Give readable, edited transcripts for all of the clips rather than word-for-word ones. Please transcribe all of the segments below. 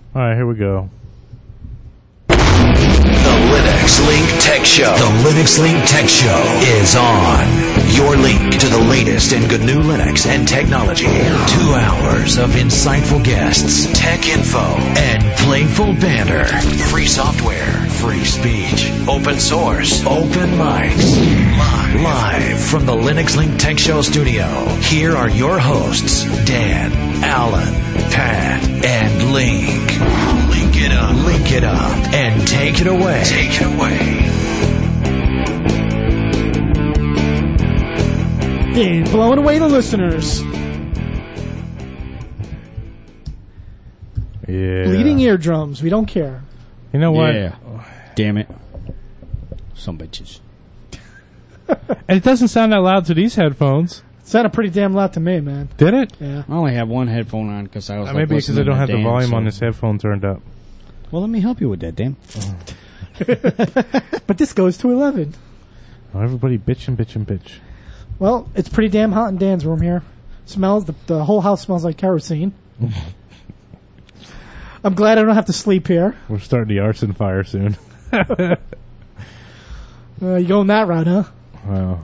All right, here we go. The Linux Link Tech Show. The Linux Link Tech Show is on. Your link to the latest in GNU Linux and technology. 2 hours of insightful guests, tech info, and playful banter. Free software, free speech, open source, open mics. Live from the Linux Link Tech Show studio. Here are your hosts, Dan, Alan, Pat, and Link. Link it up, and take it away. Take it away. And blowing away the listeners. Yeah. Bleeding eardrums. We don't care. You know what? Yeah. Damn it. Some bitches. And it doesn't sound that loud to these headphones. It sounded pretty damn loud to me, man. Did it? Yeah. I only have one headphone on because I was Maybe because I don't have the volume on this headphone turned up. Well, let me help you with that, Dan. But this goes to 11. Oh, everybody bitch and bitch and bitch. Well, it's pretty damn hot in Dan's room here. Smells the whole house smells like kerosene. I'm glad I don't have to sleep here. We're starting the arson fire soon. You going that route, huh? Well,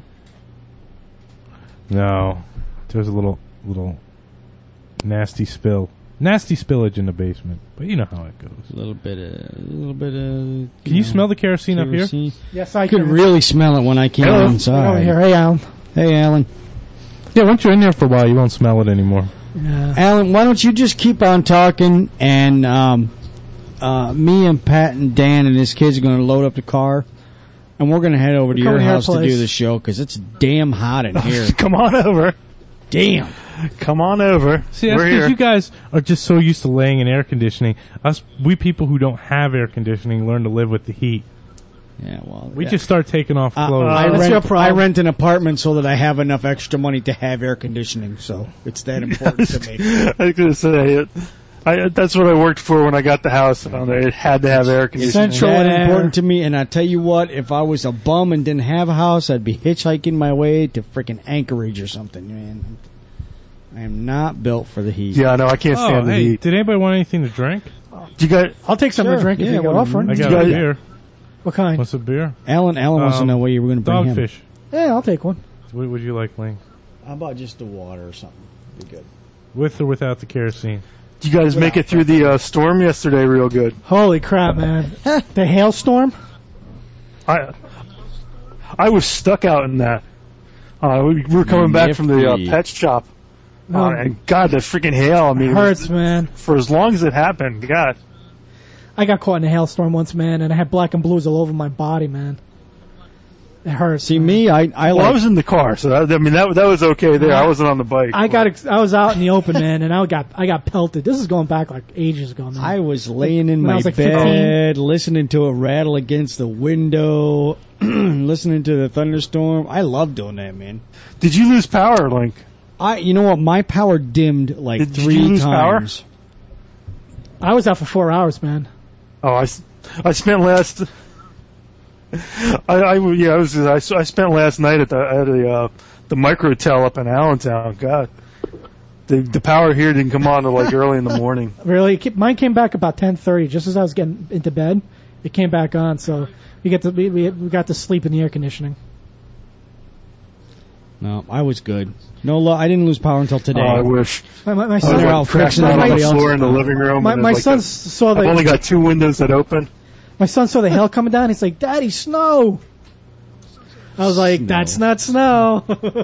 no. There's a little nasty spillage in the basement, but you know how it goes. A little bit of. Can you smell the kerosene up here? Yes, I I could can. really smell it when I came Hello. inside. Over here. Hey, Alan. Hey, Alan. Yeah, once you're in there for a while, you won't smell it anymore. Yeah. Alan, why don't you just keep on talking, and me and Pat and Dan and his kids are going to load up the car, and we're going to head over to We're your coming to your house to place. do the show because it's damn hot in here. Come on over. Damn. Come on over. See, that's We're because here. you guys are just so used to laying in air conditioning. We people who don't have air conditioning learn to live with the heat. Yeah, well, We just start taking off clothes. That's your problem. I rent an apartment so that I have enough extra money to have air conditioning, so it's that important to me. I was going to say it. That's what I worked for when I got the house. It had to have air conditioning. Essential That air. important to me, and I tell you what, if I was a bum and didn't have a house, I'd be hitchhiking my way to freaking Anchorage or something, man. I am not built for the heat. Yeah, no, I can't stand the hey, heat. did anybody want anything to drink? You got I'll take something to drink if Yeah, you got well, offering. I got guys- a beer. What kind? What's a beer? Alan wants to know where you were going to bring him. Dogfish. Yeah, I'll take one. What would you like, Ling? How about just the water or something? Be good. With or without the kerosene? you guys make it through the storm yesterday real good. Holy crap, man. The hailstorm? I was stuck out in that. We were coming back from the Nifty. pet shop. Oh. And God, that freaking hail. I mean, Hurts, man. for as long as it happened, God. I got caught in a hailstorm once, man, and I had black and blues all over my body, man. It hurts. See, man. me, I Well, like... I was in the car, so that was okay there. I wasn't on the bike. I was out in the open, man, and I got pelted. This is going back like ages ago, man. I was laying in When I my was like bed, listening to it rattle against the window, listening to the thunderstorm. I love doing that, man. Did you lose power, Link? You know what? My power dimmed like Did you 3 lose power? times. I was out for 4 hours, man. Oh, I spent last. I spent last night at the Microtel up in Allentown. God, the power here didn't come on until like early in the morning. Really, mine came back about 10:30, just as I was getting into bed. It came back on, so we got to sleep in the air conditioning. No, I was good. I didn't lose power until today. Oh, I wish. My I was son, They're like all crashed fixing out on the everybody floor else. in the living room. my and it's son like saw I've only the got 2 windows that open. my son saw the hail coming down. He's like, "Daddy, snow." I was like, "That's not snow."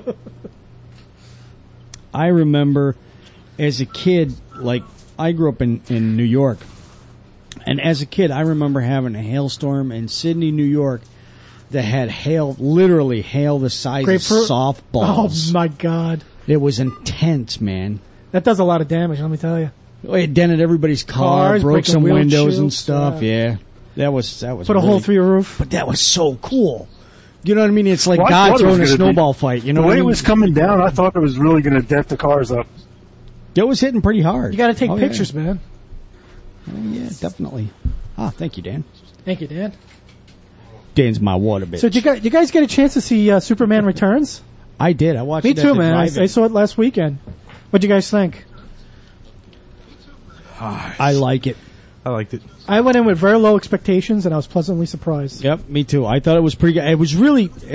I remember as a kid, like, I grew up in New York. And as a kid, I remember having a hailstorm in Sydney, New York that had literally hail the size Grapefruit? of softballs. Oh my god, It was intense, man. that does a lot of damage. Let me tell you. It dented everybody's car, Cars, broke breaking some windows and windshields, stuff. Yeah, that was Put a hole through your roof. But that was so cool. You know what I mean? It's like Well, I God thought it was throwing a gonna be- snowball fight. You know The what way I it mean? was coming down, I thought it was really going to dent the cars up. It was hitting pretty hard. You got to take Oh, pictures, man. Yeah. Oh, yeah, definitely. Thank you, Dan. Thank you, Dan. Dan's my water bitch. So did you guys get a chance to see Superman Returns? I did. I watched Me it at too, the man. I drive-in. saw it last weekend. What'd you guys think? I like it. I liked it. I went in with very low expectations, and I was pleasantly surprised. Yep, me too. I thought it was pretty good. It was,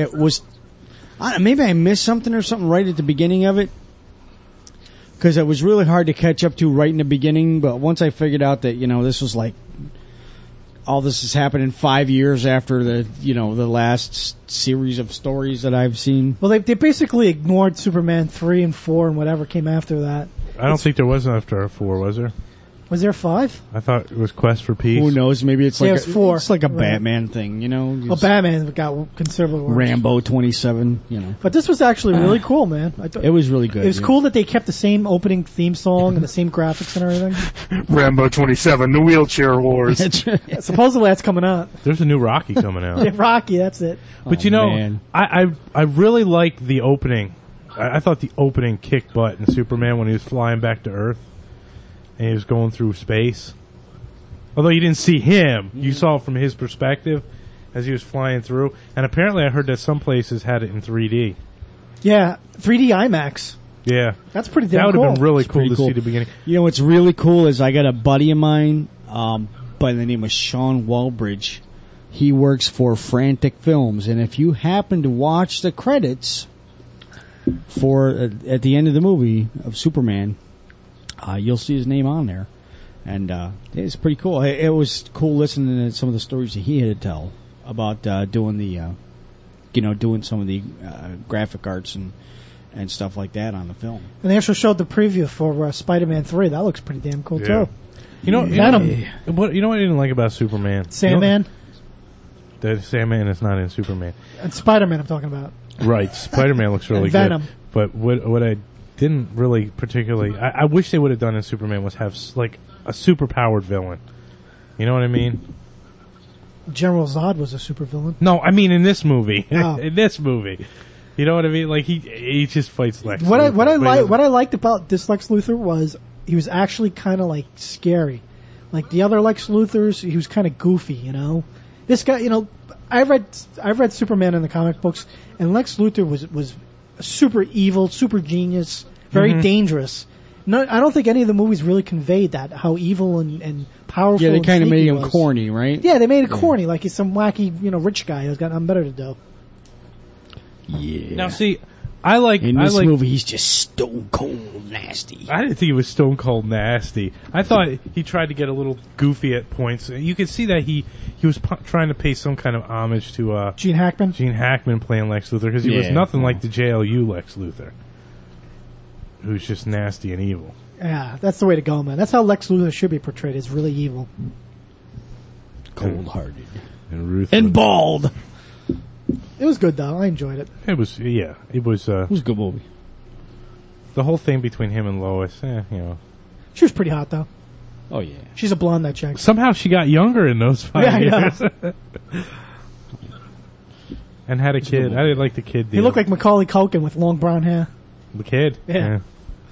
I don't know, maybe I missed something or something right at the beginning of it. Because it was really hard to catch up to right in the beginning, but once I figured out that, this was like, all this has happened in 5 years after the last series of stories that I've seen. Well, they basically ignored Superman 3 and 4 and whatever came after that. I don't think there was after 4, was there? Was there 5? I thought it was Quest for Peace. Who knows? Maybe it's like it's 4. It's like a Right. Batman thing, Well, Batman got considerable worse. Rambo 27, But this was actually really cool, man. It was really good. It was cool that they kept the same opening theme song and the same graphics and everything. Rambo 27, the wheelchair wars. Supposedly that's coming out. There's a new Rocky coming out. Yeah, Rocky, that's it. But man. I really liked the opening. I thought the opening kicked butt in Superman when he was flying back to Earth and he was going through space. Although you didn't see him, you saw it from his perspective as he was flying through. And apparently I heard that some places had it in 3D. Yeah, 3D IMAX. Yeah. That's pretty That damn would cool. have been really It's cool pretty to cool. see the beginning. What's really cool is I got a buddy of mine by the name of Sean Walbridge. He works for Frantic Films, and if you happen to watch the credits for at the end of the movie of Superman, you'll see his name on there, and it's pretty cool. It was cool listening to some of the stories that he had to tell about doing some of the graphic arts and stuff like that on the film. And they actually showed the preview for Spider-Man 3. That looks pretty damn cool, Yeah. too. Venom. What I didn't like about Superman? Sandman The Sandman is not in Superman. and Spider-Man I'm talking about. Right. Spider-Man looks really And Venom. good. But what I didn't really particularly... I wish they would have done in Superman was have, a super-powered villain. You know what I mean? General Zod was a supervillain. No, I mean in this movie. Oh. In this movie. You know what I mean? Like, he just fights Lex What Luthor, but he doesn't- I liked about this Lex Luthor was he was actually kind of like scary. Like the other Lex Luthors, he was kind of goofy, This guy, I've read Superman in the comic books, and Lex Luthor was super evil, super genius, very dangerous. No, I don't think any of the movies really conveyed that, how evil and powerful. Yeah, they and kind of sneaky made he him was. corny, right? Yeah, they made it corny, like he's some wacky, rich guy who's got nothing better to do. Yeah. Now, see, I like... In I this like, movie, he's just stone cold nasty. I didn't think he was stone cold nasty. I thought he tried to get a little goofy at points. You could see that he was trying to pay some kind of homage to Gene Hackman. Gene Hackman playing Lex Luthor because he was Yeah. nothing like the JLU Lex Luthor, who's just nasty and evil. Yeah, that's the way to go, man. That's how Lex Luthor should be portrayed, as really evil. Cold-hearted. And ruthless. And bald. It was good, though. I enjoyed it. It was, yeah, it was, It was a good movie. the whole thing between him and Lois, She was pretty hot, though. Oh, yeah. She's a blonde, that chick. Somehow she got younger in those 5 Yeah, I know. years. And had a kid. I didn't like the kid deal. He looked like Macaulay Culkin with long brown hair. the kid. Yeah.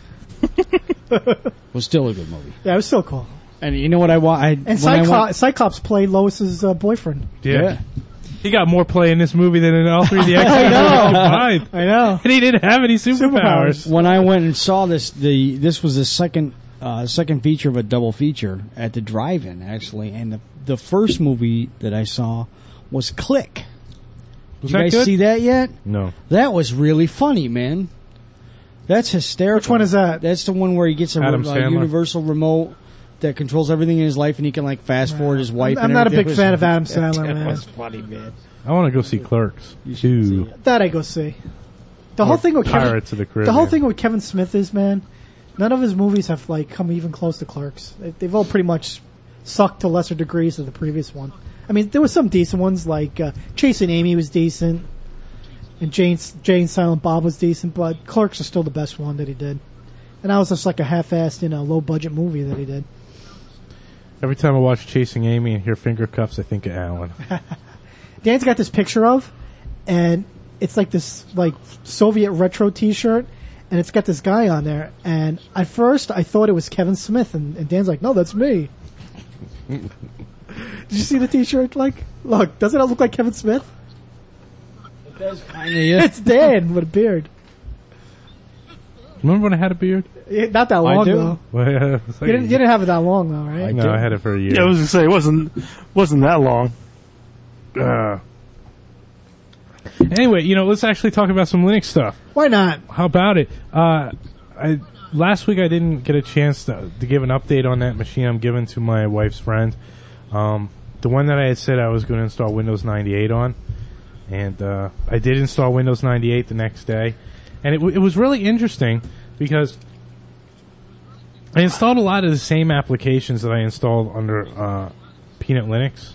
Was still a good movie. Yeah, it was so cool. And you know what I want? And Cyclops played Lois's boyfriend. Yeah. He got more play in this movie than in all three of the X-Men combined. I know. And he didn't have any superpowers. When I went and saw this, this was the second feature of a double feature at the drive-in, actually. And the first movie that I saw was Click. Was Did you that guys good? see that yet? No. That was really funny, man. That's hysterical. Which one is that? That's the one where he gets a Adam Sandler. universal remote that controls everything in his life, and he can fast forward his wife. I'm and not a everything. big fan of Adam Sandler, That man. was funny, man. I want to go see Clerks. Too. That I go see. The whole thing with Pirates of the Caribbean. The whole thing with Kevin Smith is, man, none of his movies have come even close to Clerks. They've all pretty much sucked to lesser degrees than the previous one. I mean, there were some decent ones like Chasing Amy was decent, and Jane Silent Bob was decent, but Clerks is still the best one that he did. And that was just like a half-assed, low budget movie that he did. Every time I watch Chasing Amy and hear finger cuffs, I think of Alan. Dan's got this picture of, and it's like this Soviet retro T-shirt, and it's got this guy on there. And at first, I thought it was Kevin Smith, and Dan's like, "No, that's me." Did you see the T-shirt? Look, doesn't it look like Kevin Smith? It does kind of, yeah. It's Dan with a beard. Remember when I had a beard? Not that long do. though. Well, yeah, it was like You didn't have it that long though, right? no, I had it for a year. Yeah, I was gonna say it wasn't that long. Anyway, let's actually talk about some Linux stuff. Why not? How about it? Last week I didn't get a chance to give an update on that machine I'm giving to my wife's friend. The one that I had said I was going to install Windows 98 on. And I did install Windows 98 the next day. And it was really interesting because I installed a lot of the same applications that I installed under Peanut Linux.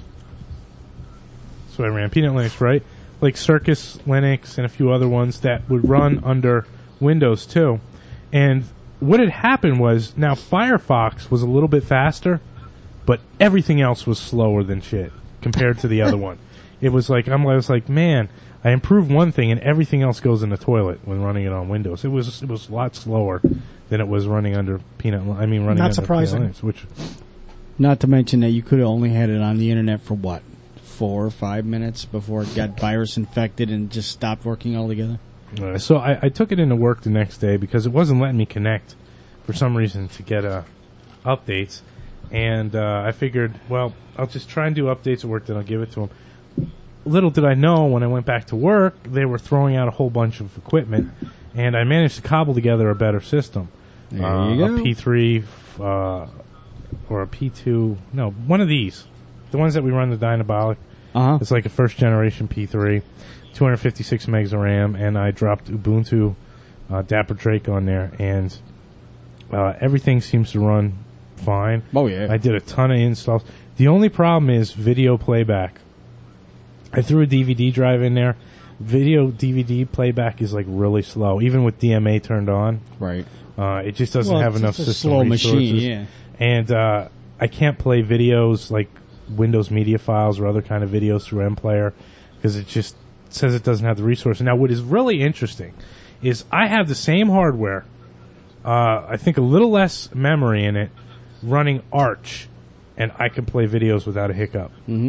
So I ran Peanut Linux, right? Like Circus Linux and a few other ones that would run under Windows too. And what had happened was, now Firefox was a little bit faster, but everything else was slower than shit compared to the other one. It was like, I was like, man, I improved one thing and everything else goes in the toilet when running it on Windows. It was a lot slower than it was running under running Not under surprising. Peanut Linux, which, Not to mention that you could have only had it on the internet for 4 or 5 minutes before it got virus infected and just stopped working altogether. so I took it into work the next day because it wasn't letting me connect for some reason to get updates. And I figured, well, I'll just try and do updates at work, then I'll give it to them. Little did I know, when I went back to work, they were throwing out a whole bunch of equipment, and I managed to cobble together a better system. There you go. A P3 or a P2. No, one of these. The ones that we run the Dynabolic. Uh-huh. It's like a first generation P3, 256 megs of RAM, and I dropped Ubuntu Dapper Drake on there, and everything seems to run fine. Oh, yeah. I did a ton of installs. The only problem is video playback. I threw a DVD drive in there. Video DVD playback is like really slow, even with DMA turned on. Right. It just doesn't have enough it's a system slow resources. machine, yeah. And I can't play videos like Windows Media Files or other kind of videos through MPlayer because it just says it doesn't have the resources. Now, what is really interesting is I have the same hardware, I think a little less memory in it, running Arch, and I can play videos without a hiccup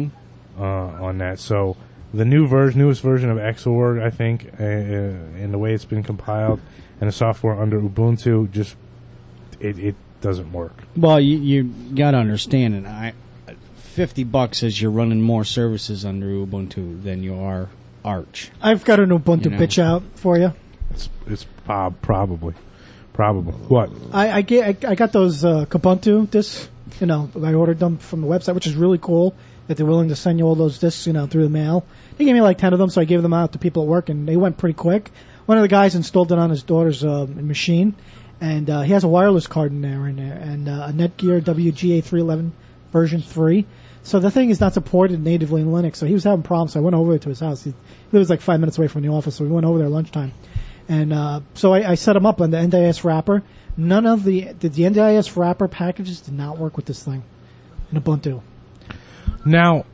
on that. So the newest version of Xorg, I think, and the way it's been compiled, and the software under Ubuntu, just it doesn't work. Well, you got to understand it. $50 says you're running more services under Ubuntu than you are Arch. I've got an Ubuntu pitch out for you. It's probably what I got those Kubuntu discs. I ordered them from the website, which is really cool that they're willing to send you all those discs, through the mail. They gave me like 10 of them, so I gave them out to people at work, and they went pretty quick. One of the guys installed it on his daughter's machine, and he has a wireless card in there, and a Netgear WGA 311 version 3. So the thing is not supported natively in Linux, so he was having problems, so I went over to his house. He lives like 5 minutes away from the office, so we went over there at lunchtime. And so I set him up on the NDIS wrapper. None of the NDIS wrapper packages did not work with this thing in Ubuntu. now.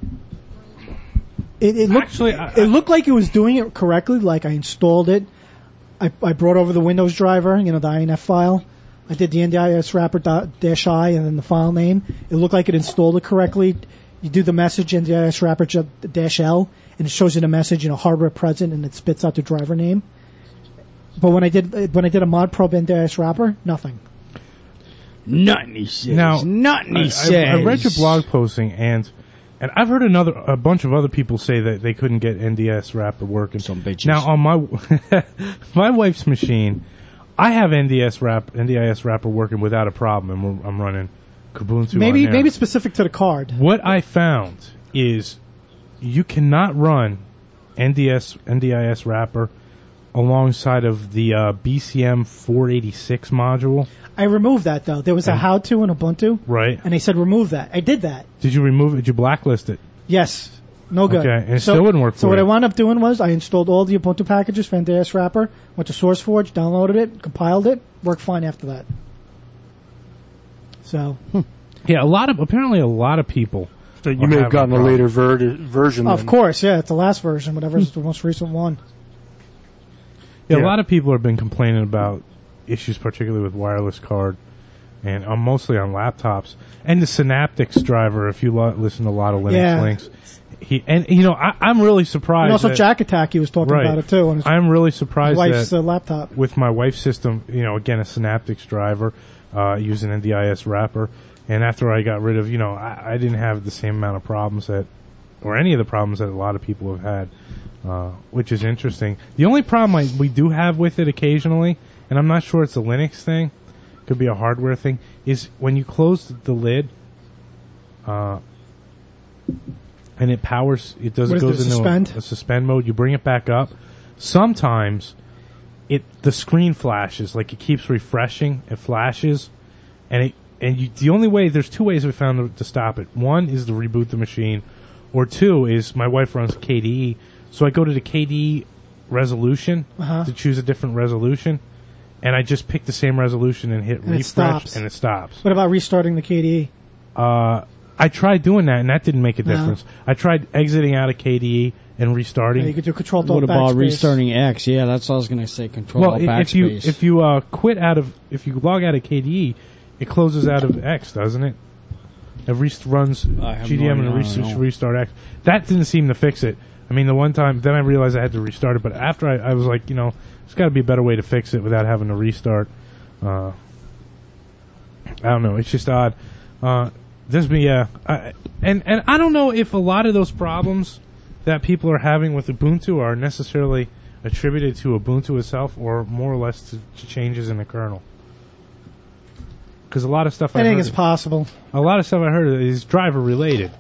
It looked, Actually, it looked like it was doing it correctly. Like I installed it. I brought over the Windows driver, the INF file. I did the NDIS wrapper -I and then the file name. It looked like it installed it correctly. You do the message NDIS wrapper -L, and it shows you the message, hardware present, and it spits out the driver name. But when I did a mod probe NDIS wrapper, nothing. Nothing, he says. Now, Nothing, he says. I read your blog posting, and I've heard a bunch of other people say that they couldn't get NDS wrapper working. Some bitches. Now on my wife's machine, I have NDIS wrapper working without a problem, and I'm running Kubuntu. Maybe on there. specific to the card. What I found is you cannot run NDIS wrapper alongside of the BCM 486 module. I removed that though. There was a how-to in Ubuntu, Right. and they said remove that. I did that. Did you remove it? Did you blacklist it? Yes. No good. Okay, and it still wouldn't work So for what you. I wound up doing was I installed all the Ubuntu packages for NDIS wrapper, went to SourceForge, downloaded it, compiled it, worked fine after that. So, Yeah, apparently a lot of people. So you are may have having gotten a problems. later version. of then. course, yeah, it's the last version, whatever's the most recent one. Yeah, Yeah. a lot of people have been complaining about issues, particularly with wireless card, and mostly on laptops. And the Synaptics driver, if you listen to a lot of Linux Yeah. links, I'm really surprised. And also, that, Jack Attack, he was talking right. about it too on his I'm really surprised wife's that laptop. with my wife's system, again, a Synaptics driver, using NDIS wrapper, and after I got rid of, I didn't have the same amount of problems or any of the problems that a lot of people have had, which is interesting. The only problem we do have with it occasionally, and I'm not sure it's a Linux thing, could be a hardware thing, is when you close the lid, and it powers, it goes into a suspend mode, you bring it back up, sometimes the screen flashes, like it keeps refreshing, it flashes, the only way, there's two ways we found to stop it. One is to reboot the machine, or two is my wife runs KDE, so I go to the KDE resolution to choose a different resolution, and I just pick the same resolution and hit refresh, and it stops. What about restarting the KDE? I tried doing that, and that didn't make a difference. I tried exiting out of KDE and restarting. Yeah, you could do Control What about restarting X? Yeah, that's what I was going to say. Control backspace. If you if you log out of KDE, it closes out of X, doesn't it? It runs GDM and restart X. That didn't seem to fix it. I mean, the one time, then I realized I had to restart it, but after I was like, there's got to be a better way to fix it without having to restart. I don't know. It's just odd. And I don't know if a lot of those problems that people are having with Ubuntu are necessarily attributed to Ubuntu itself, or more or less to changes in the kernel. Because a lot of stuff I think it's possible. A lot of stuff I heard is driver related.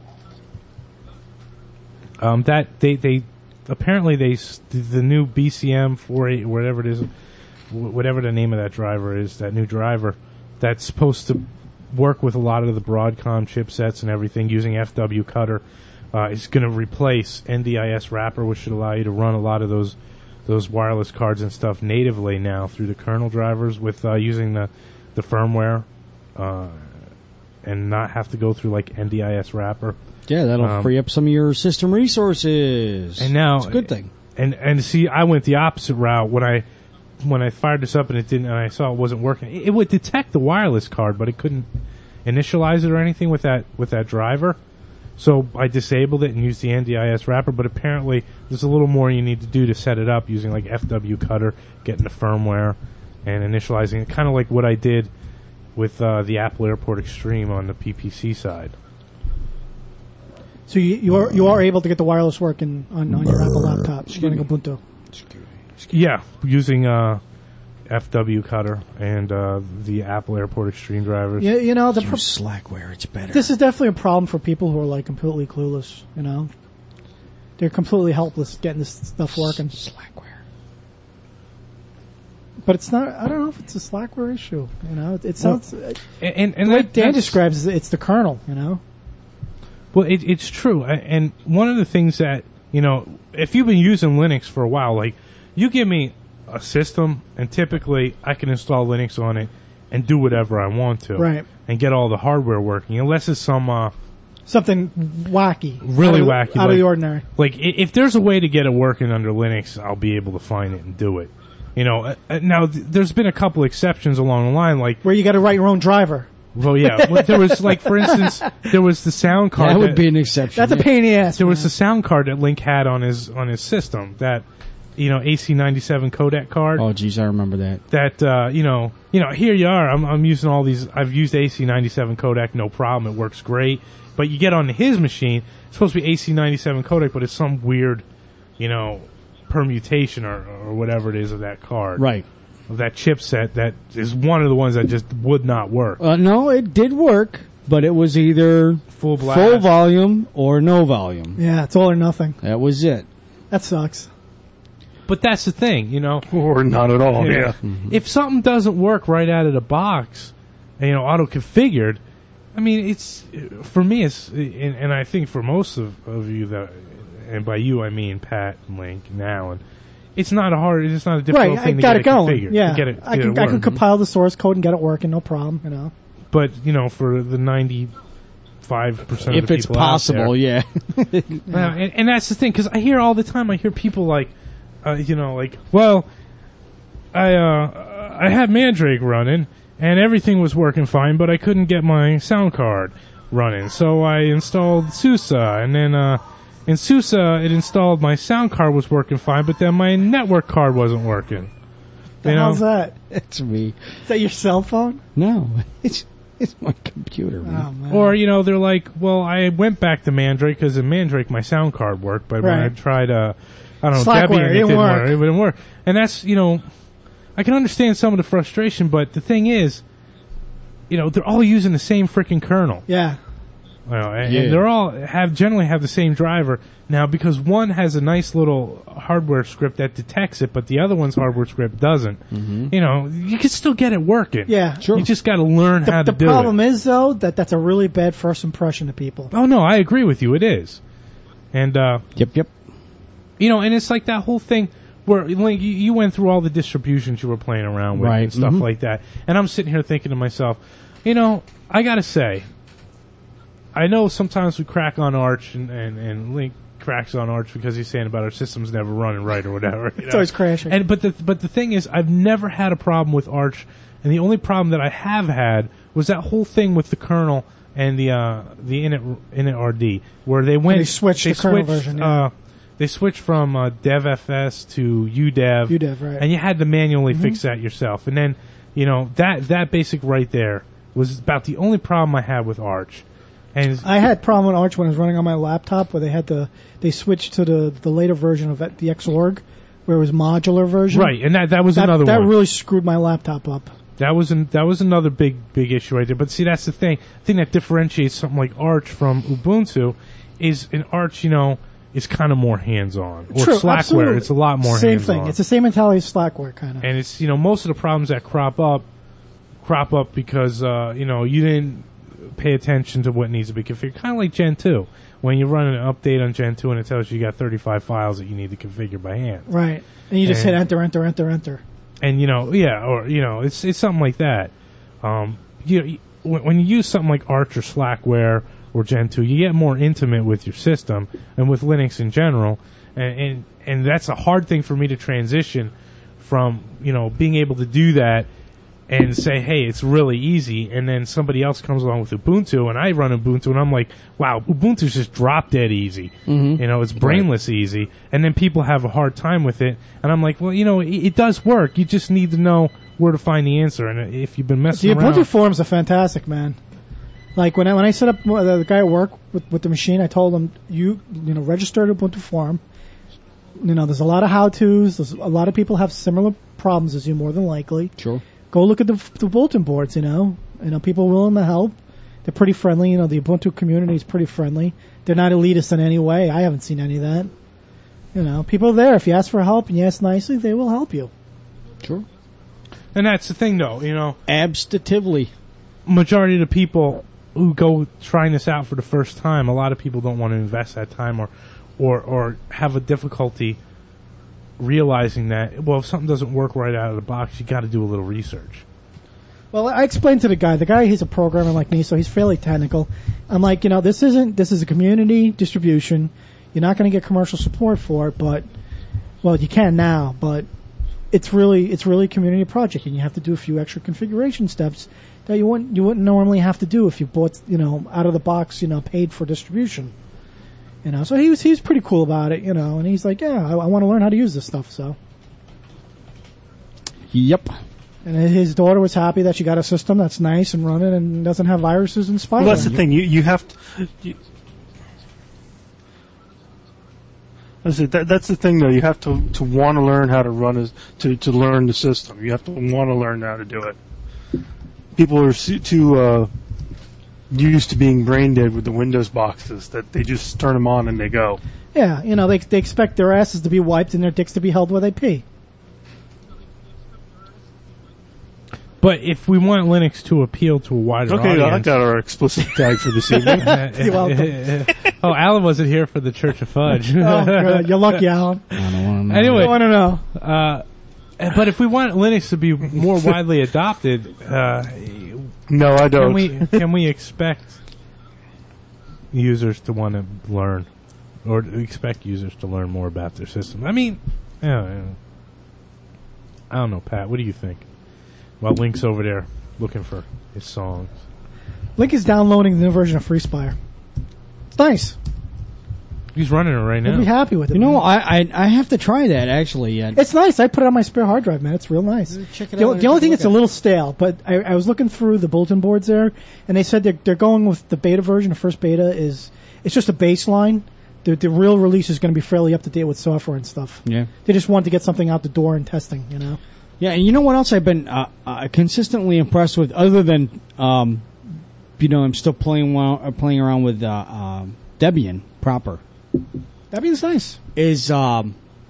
That they apparently the new BCM 48, whatever it is, whatever the name of that driver is, that new driver that's supposed to work with a lot of the Broadcom chipsets and everything using FW Cutter, is going to replace NDIS wrapper, which should allow you to run a lot of those wireless cards and stuff natively now through the kernel drivers with using the firmware, and not have to go through like NDIS wrapper. Yeah, that'll free up some of your system resources. And now it's a good thing. And see, I went the opposite route when I fired this up and it didn't, and I saw it wasn't working. It would detect the wireless card, but it couldn't initialize it or anything with that driver. So I disabled it and used the NDIS wrapper. But apparently, there's a little more you need to do to set it up using like FW Cutter, getting the firmware, and initializing it. Kind of like what I did with the Apple Airport Extreme on the PPC side. So you are able to get the wireless working on your Apple laptop running Ubuntu. Yeah, using FW Cutter and the Apple Airport Extreme drivers. Yeah, Use Slackware, it's better. This is definitely a problem for people who are like completely clueless. They're completely helpless getting this stuff working. Slackware. But it's not. I don't know if it's a Slackware issue. It sounds. And like Dan describes it's the kernel. Well, it's true. And one of the things that if you've been using Linux for a while, like you give me a system, and typically I can install Linux on it and do whatever I want to, right? And get all the hardware working, unless it's something wacky, really wacky, out of the ordinary. Like if there's a way to get it working under Linux, I'll be able to find it and do it. Now there's been a couple exceptions along the line, like where you got to write your own driver. Well, yeah. There was, like, for instance, there was the sound card. That would be an exception. That's a pain in the ass. There was the sound card that Link had on his system. That, AC97 codec card. Oh, geez, I remember that. That, here you are. I'm using all these. I've used AC97 codec, no problem. It works great. But you get onto his machine. It's supposed to be AC97 codec, but it's some weird, permutation or whatever it is of that card. Right. Of that chipset that is one of the ones that just would not work. No, it did work, but it was either full volume or no volume. Yeah, it's all or nothing. That was it. That sucks. But that's the thing, Or not at all, yeah. Mm-hmm. If something doesn't work right out of the box, auto-configured, I mean, it's, for me, and I think for most of you that, and by you I mean Pat and Link and Alan, it's not it's not a difficult thing to get it configured. Yeah, to get I can compile the source code and get it working, no problem. But for the 95% of the people, if it's possible, out yeah. And that's the thing, because I hear all the time. I hear people like, well, I had Mandrake running and everything was working fine, but I couldn't get my sound card running, so I installed SUSE, and then In SUSE, it installed my sound card was working fine, but then my network card wasn't working. The hell's that? It's me. Is that your cell phone? No, it's my computer, man. Oh, man. Or, they're like, well, I went back to Mandrake because in Mandrake my sound card worked, but when I Right. tried, I don't know, Slackware, Debian, it didn't work. It didn't work. And that's, I can understand some of the frustration, but the thing is, they're all using the same freaking kernel. Yeah. And Yeah. they're all generally have the same driver. Now, because one has a nice little hardware script that detects it, but the other one's hardware script doesn't, you can still get it working. Yeah. Sure. You just got to learn how to The do it. problem is, though, that's a really bad first impression to people. Oh, no, I agree with you. It is. And, Yep. and it's like that whole thing where like, you went through all the distributions you were playing around with Right. and stuff like that. And I'm sitting here thinking to myself, I got to say, I know sometimes we crack on Arch and Link cracks on Arch because he's saying about our system's never running right or whatever. It's always crashing. And but the thing is, I've never had a problem with Arch, and the only problem that I have had was that whole thing with the kernel and the init.rd where they went They switched the kernel version, yeah. They switched from DevFS to UDev. UDev, right. And you had to manually fix that yourself. And then, that basic right there was about the only problem I had with Arch. And I had problem with Arch when I was running on my laptop where they switched to the later version of the Xorg where it was modular version. right, and that was another that one. really screwed my laptop up. That was another big issue right there. But see, that's the thing. The thing that differentiates something like Arch from Ubuntu is in Arch, is kind of more hands-on. Or True, Slackware, absolutely. it's a lot more Same hands-on. thing. It's the same mentality as Slackware, kind of. And it's, most of the problems that crop up because, you didn't pay attention to what needs to be configured. Kind of like Gen 2. When you run an update on Gen 2 and it tells you got 35 files that you need to configure by hand. Right. And you just hit enter. And, it's something like that. When you use something like Arch or Slackware or Gen 2, you get more intimate with your system and with Linux in general. And that's a hard thing for me to transition from, being able to do that and say, hey, it's really easy, and then somebody else comes along with Ubuntu, and I run Ubuntu, and I'm like, wow, Ubuntu's just drop dead easy. It's brainless easy. And then people have a hard time with it, and I'm like, well, it does work. You just need to know where to find the answer, and if you've been messing The around... Ubuntu forums are fantastic, man. Like when I set up the guy at work with the machine, I told him, register at Ubuntu forum. There's a lot of how-tos. There's a lot of people have similar problems as you, more than likely. Sure. Go look at the bulletin boards, people willing to help. They're pretty friendly, the Ubuntu community is pretty friendly. They're not elitist in any way. I haven't seen any of that. People are there. If you ask for help and you ask nicely, they will help you. Sure. And that's the thing, though, Abstatively. majority of the people who go trying this out for the first time, a lot of people don't want to invest that time or have a difficulty realizing that, well, if something doesn't work right out of the box, you got to do a little research. Well, I explained to the guy, he's a programmer like me, so he's fairly technical. I'm like, this is a community distribution. You're not going to get commercial support for it, but, well, you can now, but it's really a community project, and you have to do a few extra configuration steps that you wouldn't normally have to do if you bought, out of the box, paid for distribution. So he's pretty cool about it, and he's like, yeah, I want to learn how to use this stuff, so. Yep. And his daughter was happy that she got a system that's nice and running and doesn't have viruses and spyware. Well, that's the thing. You have to. That's the thing, though. You have to want to learn how to run to learn the system. You have to want to learn how to do it. People are too used to being brain dead with the Windows boxes that they just turn them on and they go. Yeah, they expect their asses to be wiped and their dicks to be held where they pee. But if we want Linux to appeal to a wider Okay, I audience... got our explicit tag for this evening. You're welcome. Oh, Alan wasn't here for the Church of Fudge. Oh, God, you're lucky, Alan. I don't want to know. Anyway, I want to know. but if we want Linux to be more widely adopted, No, I don't. can we expect users to want to learn, or expect users to learn more about their system? I mean, I don't know, Pat. What do you think? While Link's over there looking for his songs. Link is downloading the new version of FreeSpire. It's nice. He's running it right He'll now. be happy with it. You know, man. I have to try that actually. It's nice. I put it on my spare hard drive, man. It's real nice. Check it The, out and the only take thing a that's a look at little stale, but I was looking through the bulletin boards there, and they said they're going with the beta version. The first beta it's just a baseline. The real release is going to be fairly up to date with software and stuff. Yeah. They just wanted to get something out the door and testing, you know. Yeah, and you know what else I've been consistently impressed with, other than I'm still playing around with Debian proper. Debian's nice. Is that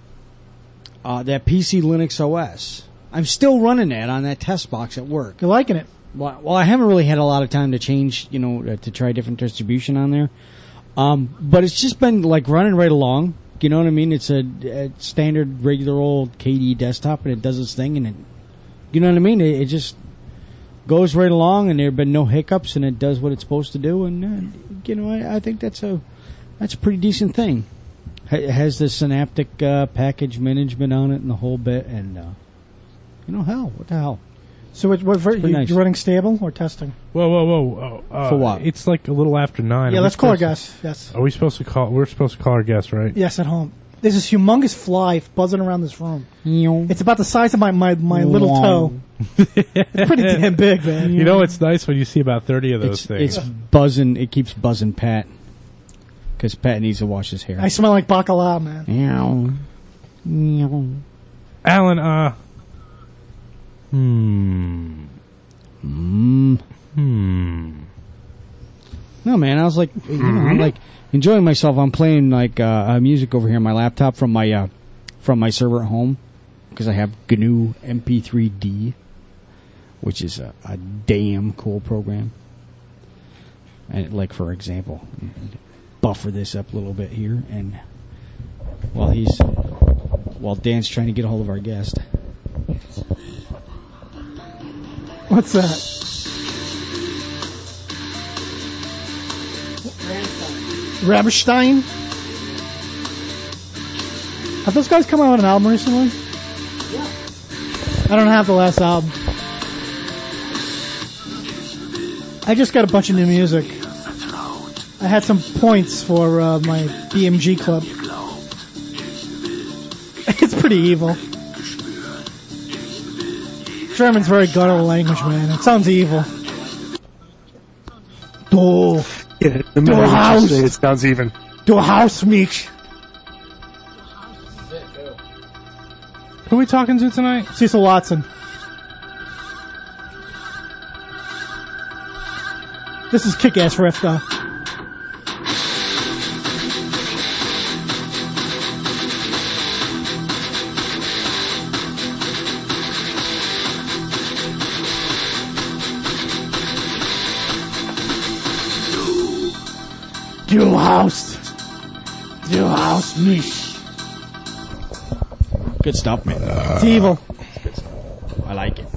PC Linux OS? I'm still running that on that test box at work. You're liking it. Well, I haven't really had a lot of time to change, to try different distribution on there. But it's just been like running right along. You know what I mean? It's a standard, regular old KDE desktop, and it does its thing, and it, you know what I mean? It just goes right along, and there have been no hiccups, and it does what it's supposed to do, and I think that's a pretty decent thing. It has the Synaptic package management on it and the whole bit, and hell, what the hell? So nice. you're running stable or testing? Whoa. For what? It's like a little after 9. Yeah, let's call our guest. Yes. Are we supposed to call? We're supposed to call our guest, right? Yes, at home. There's this humongous fly buzzing around this room. It's It's about the size of my little toe. It's pretty damn big, man. You know, it's nice when you see about 30 of those things. It's buzzing. It keeps buzzing Pat. Because Pat needs to wash his hair. I smell like bacala, man. Meow. Alan, No, man, I was like, I'm like enjoying myself. I'm playing like music over here on my laptop from my server at home because I have GNU MP3D, which is a damn cool program. And like for example, buffer this up a little bit here, and while Dan's trying to get a hold of our guest. What's that? Rammstein? Have those guys come out with an album recently? Yeah. I don't have the last album. I just got a bunch of new music. I had some points for my BMG club. It's pretty evil. German's very guttural language, man. It sounds evil. Du Yeah, the minute house. you say it sounds even. Haus mich. who are we talking to tonight? Cecil Watson. This is kick-ass riff, though. Du Haus mich. Good stuff, man. It's evil. I like it.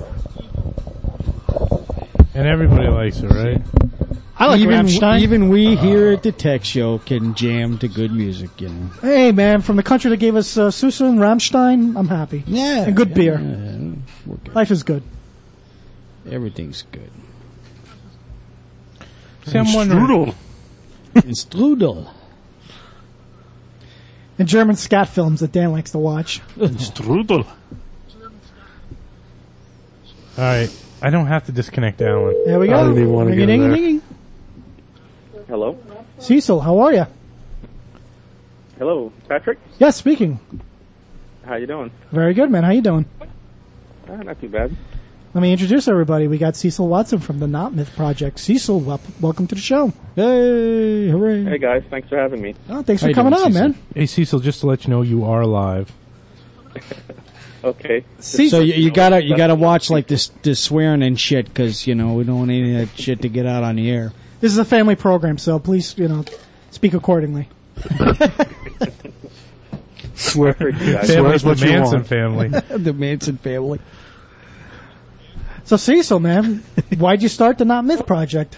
And everybody likes it, right? I like Rammstein. Even we here at the Tech Show can jam to good music, Hey, man, from the country that gave us Sousa and Rammstein, I'm happy. Yeah. And good beer. We're good. Life is good. Everything's good. See, I'm wondering. Strudel. And strudel. And German scat films that Dan likes to watch. Strudel. All right, I don't have to disconnect Alan. There we go. I didn't even want to go there. Ring-a-ding-a-ding. Hello? Cecil, how are you? Hello, Patrick? Yes, speaking. How you doing? Very good, man. How you doing? Not too bad. Let me introduce everybody. We got Cecil Watson from the Not Myth Project. Cecil, welcome to the show. Hey, hooray. Hey guys, thanks for having me. Oh, thanks How for you coming doing, on, Cecil? man. Hey, Cecil, just to let you know, you are live. Okay. So you gotta watch like this swearing and shit because we don't want any of that shit to get out on the air. This is a family program, so please, speak accordingly. Swear. guys. Swear Family's is the what you Manson want. family. The Manson family. So, Cecil, man, why'd you start the Not Myth Project?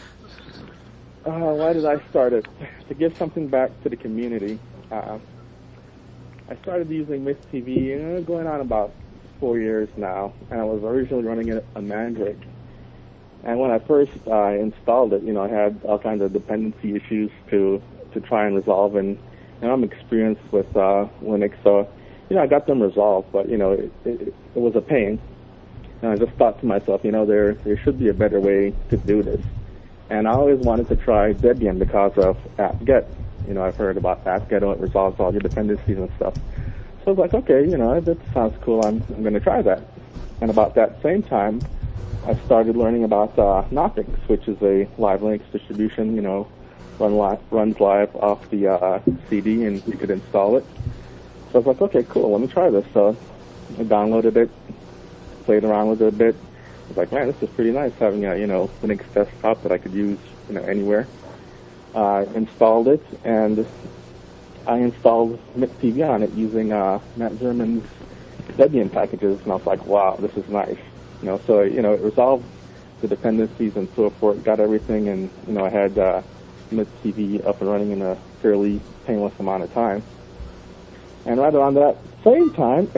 Why did I start it? To give something back to the community. I started using Myth TV going on about 4 years now, and I was originally running it on Mandrake. And when I first installed it, I had all kinds of dependency issues to try and resolve, and and I'm experienced with Linux, so I got them resolved. But it was a pain, and I just thought to myself, there should be a better way to do this. And I always wanted to try Debian because of apt-get. I've heard about apt-get, it resolves all your dependencies and stuff. So I was like, okay, that sounds cool. I'm going to try that. And about that same time, I started learning about Knoppix, which is a live Linux distribution. Runs live off the CD, and you could install it. So I was like, okay, cool, let me try this. So I downloaded it, played around with it a bit. I was like, man, this is pretty nice having a Linux desktop that I could use anywhere. Installed it, and I installed MintTV on it using Matt Zimmerman's Debian packages, and I was like, wow, this is nice. So it resolved the dependencies and so forth, got everything, and I had MintTV up and running in a fairly painless amount of time. And right around that same time,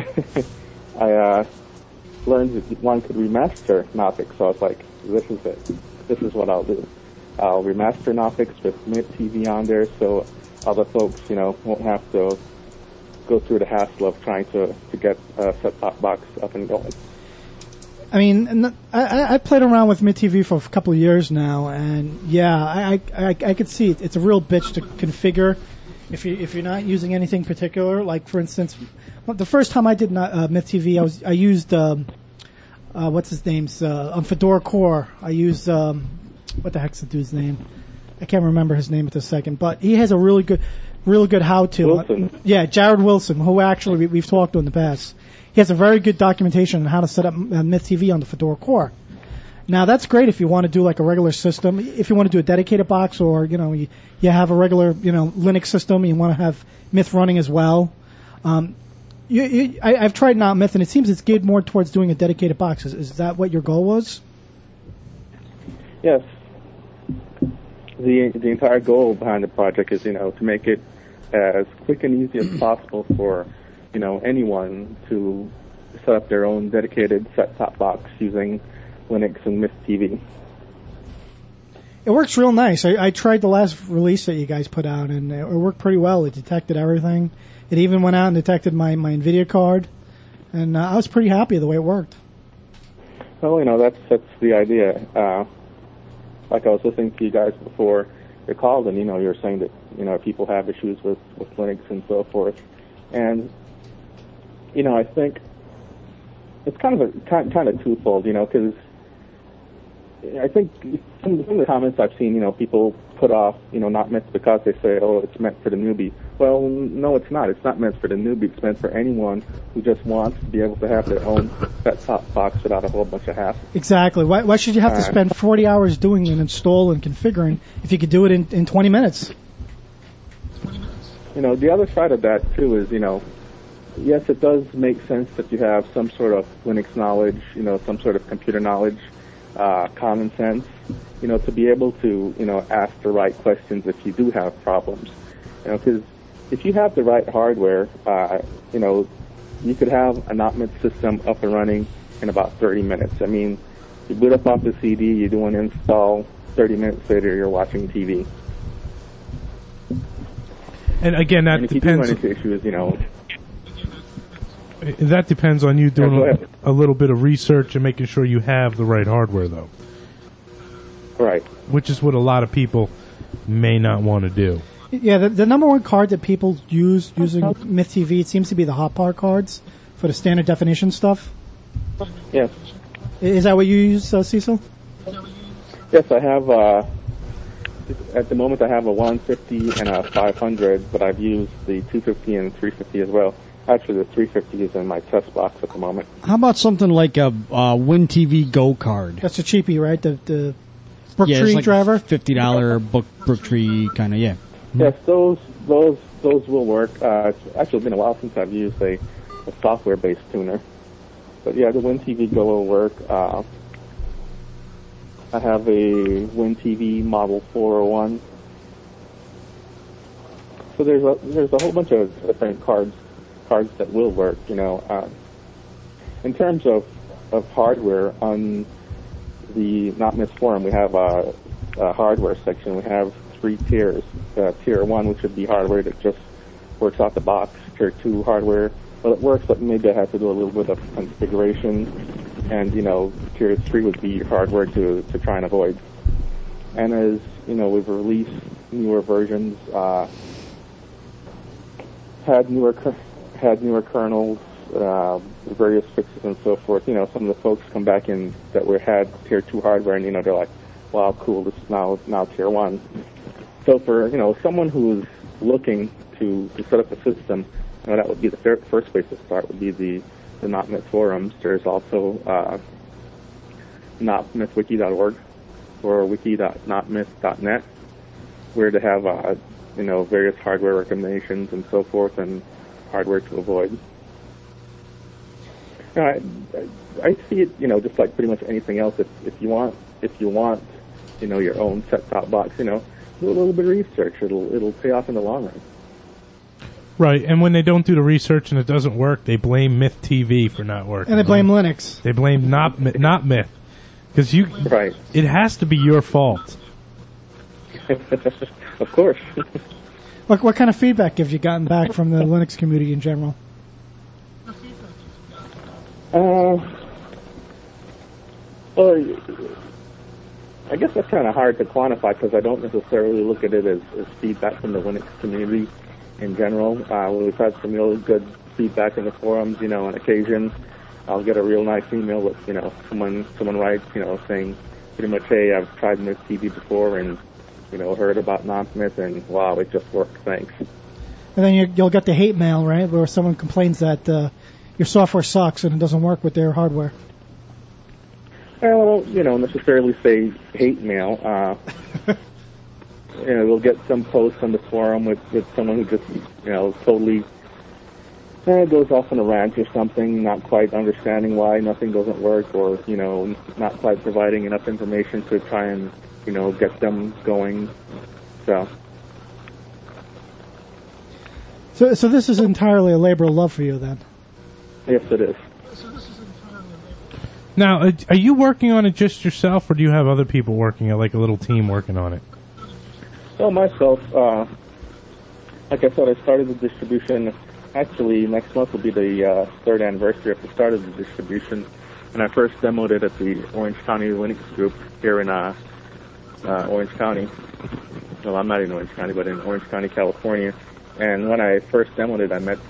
I learned that one could remaster Knoppix, so I was like, this is it. This is what I'll do. I'll remaster Knoppix with MintTV on there, so other folks, won't have to go through the hassle of trying to get a set-top box up and going. I mean, I played around with MintTV for a couple of years now, and yeah, I could see it. It's a real bitch to configure if you're not using anything particular. Like, for instance, the first time I did MintTV, I used what's his name's on Fedora Core. I used what the heck's the dude's name? I can't remember his name at this second, but he has a really good how-to. Wilson. Yeah, Jared Wilson, who actually we've talked to in the past. He has a very good documentation on how to set up MintTV on the Fedora Core. Now, that's great if you want to do like a regular system. If you want to do a dedicated box, or you have a regular Linux system and you want to have Myth running as well. I've tried Myth, and it seems it's geared more towards doing a dedicated box. Is that what your goal was? Yes. The entire goal behind the project is to make it as quick and easy as possible for anyone to set up their own dedicated set-top box using Linux and MintTV. It works real nice. I tried the last release that you guys put out, and it worked pretty well. It detected everything. It even went out and detected my NVIDIA card, and I was pretty happy the way it worked. Well, that's the idea. Like I was listening to you guys before you called, and you were saying that people have issues with Linux and so forth, and I think it's kind of twofold, because I think some of the comments I've seen, people put off, not meant because they say, oh, it's meant for the newbie. Well, no, it's not. It's not meant for the newbie. It's meant for anyone who just wants to be able to have their own set-top box without a whole bunch of hassle. Exactly. Why should you have to spend 40 hours doing an install and configuring if you could do it in 20 minutes? The other side of that, too, is, yes, it does make sense that you have some sort of Linux knowledge, some sort of computer knowledge, common sense, to be able to, ask the right questions if you do have problems. Because if you have the right hardware, you could have a Knoppix system up and running in about 30 minutes. I mean, you boot up off the CD, you do an install, 30 minutes later you're watching TV. And again, that and if depends. You do run into issues, That depends on you doing a little bit of research and making sure you have the right hardware, though. Right. Which is what a lot of people may not want to do. Yeah, the number one card that people use using MintTV, it seems to be the hotbar cards for the standard definition stuff. Yes. Is that what you use, Cecil? Yes, I have, at the moment I have a 150 and a 500, but I've used the 250 and 350 as well. Actually, the 350 is in my test box at the moment. How about something like a WinTV Go card? That's a cheapie, right? The Brooktree it's like driver? $50 Brooktree kind of, yeah. Yes, those will work. It's actually been a while since I've used a software-based tuner. But yeah, the WinTV Go will work. I have a WinTV Model 401. So there's a whole bunch of different cards that will work. In terms of hardware, on the Knoppix forum, we have a hardware section. We have 3 tiers. Tier 1, which would be hardware that just works out the box. Tier 2 hardware, well, it works, but maybe I have to do a little bit of configuration. And, Tier 3 would be your hardware to try and avoid. And as, we've released newer versions, had newer kernels, various fixes and so forth. Some of the folks come back in that had Tier 2 hardware, and, they're like, wow, cool, this is now Tier 1. So for, someone who's looking to set up a system, that would be the first place to start, would be the NotMyth forums. There's also notmythwiki.org or wiki.notmyth.net, where to have, various hardware recommendations and so forth, and hardware to avoid. I see it, just like pretty much anything else. If you want, your own set-top box, do a little bit of research. It'll pay off in the long run. Right, and when they don't do the research and it doesn't work, they blame Myth TV for not working. And they blame Linux. They blame not Myth, because right. It has to be your fault. Of course. What kind of feedback have you gotten back from the Linux community in general? Well, I guess that's kind of hard to quantify because I don't necessarily look at it as feedback from the Linux community in general. We've had some real good feedback in the forums. On occasion, I'll get a real nice email with, someone writes, saying pretty much, hey, I've tried Myth TV before and, heard about NotMyth and wow, it just worked, thanks. And then you'll get the hate mail, right, where someone complains that your software sucks and it doesn't work with their hardware. Well, necessarily say hate mail. We'll get some posts on the forum with someone who just, totally goes off on a rant or something, not quite understanding why nothing doesn't work, or, not quite providing enough information to try and, get them going. So this is entirely a labor of love for you, then? Yes, it is. Now, are you working on it just yourself, or do you have other people working, like a little team working on it? Well, myself, like I said, I started the distribution. Actually, next month will be the third anniversary of the start of the distribution. And I first demoed it at the Orange County Linux group here in Orange County. Well, I'm not in Orange County, but in Orange County, California. And when I first demoed it, I met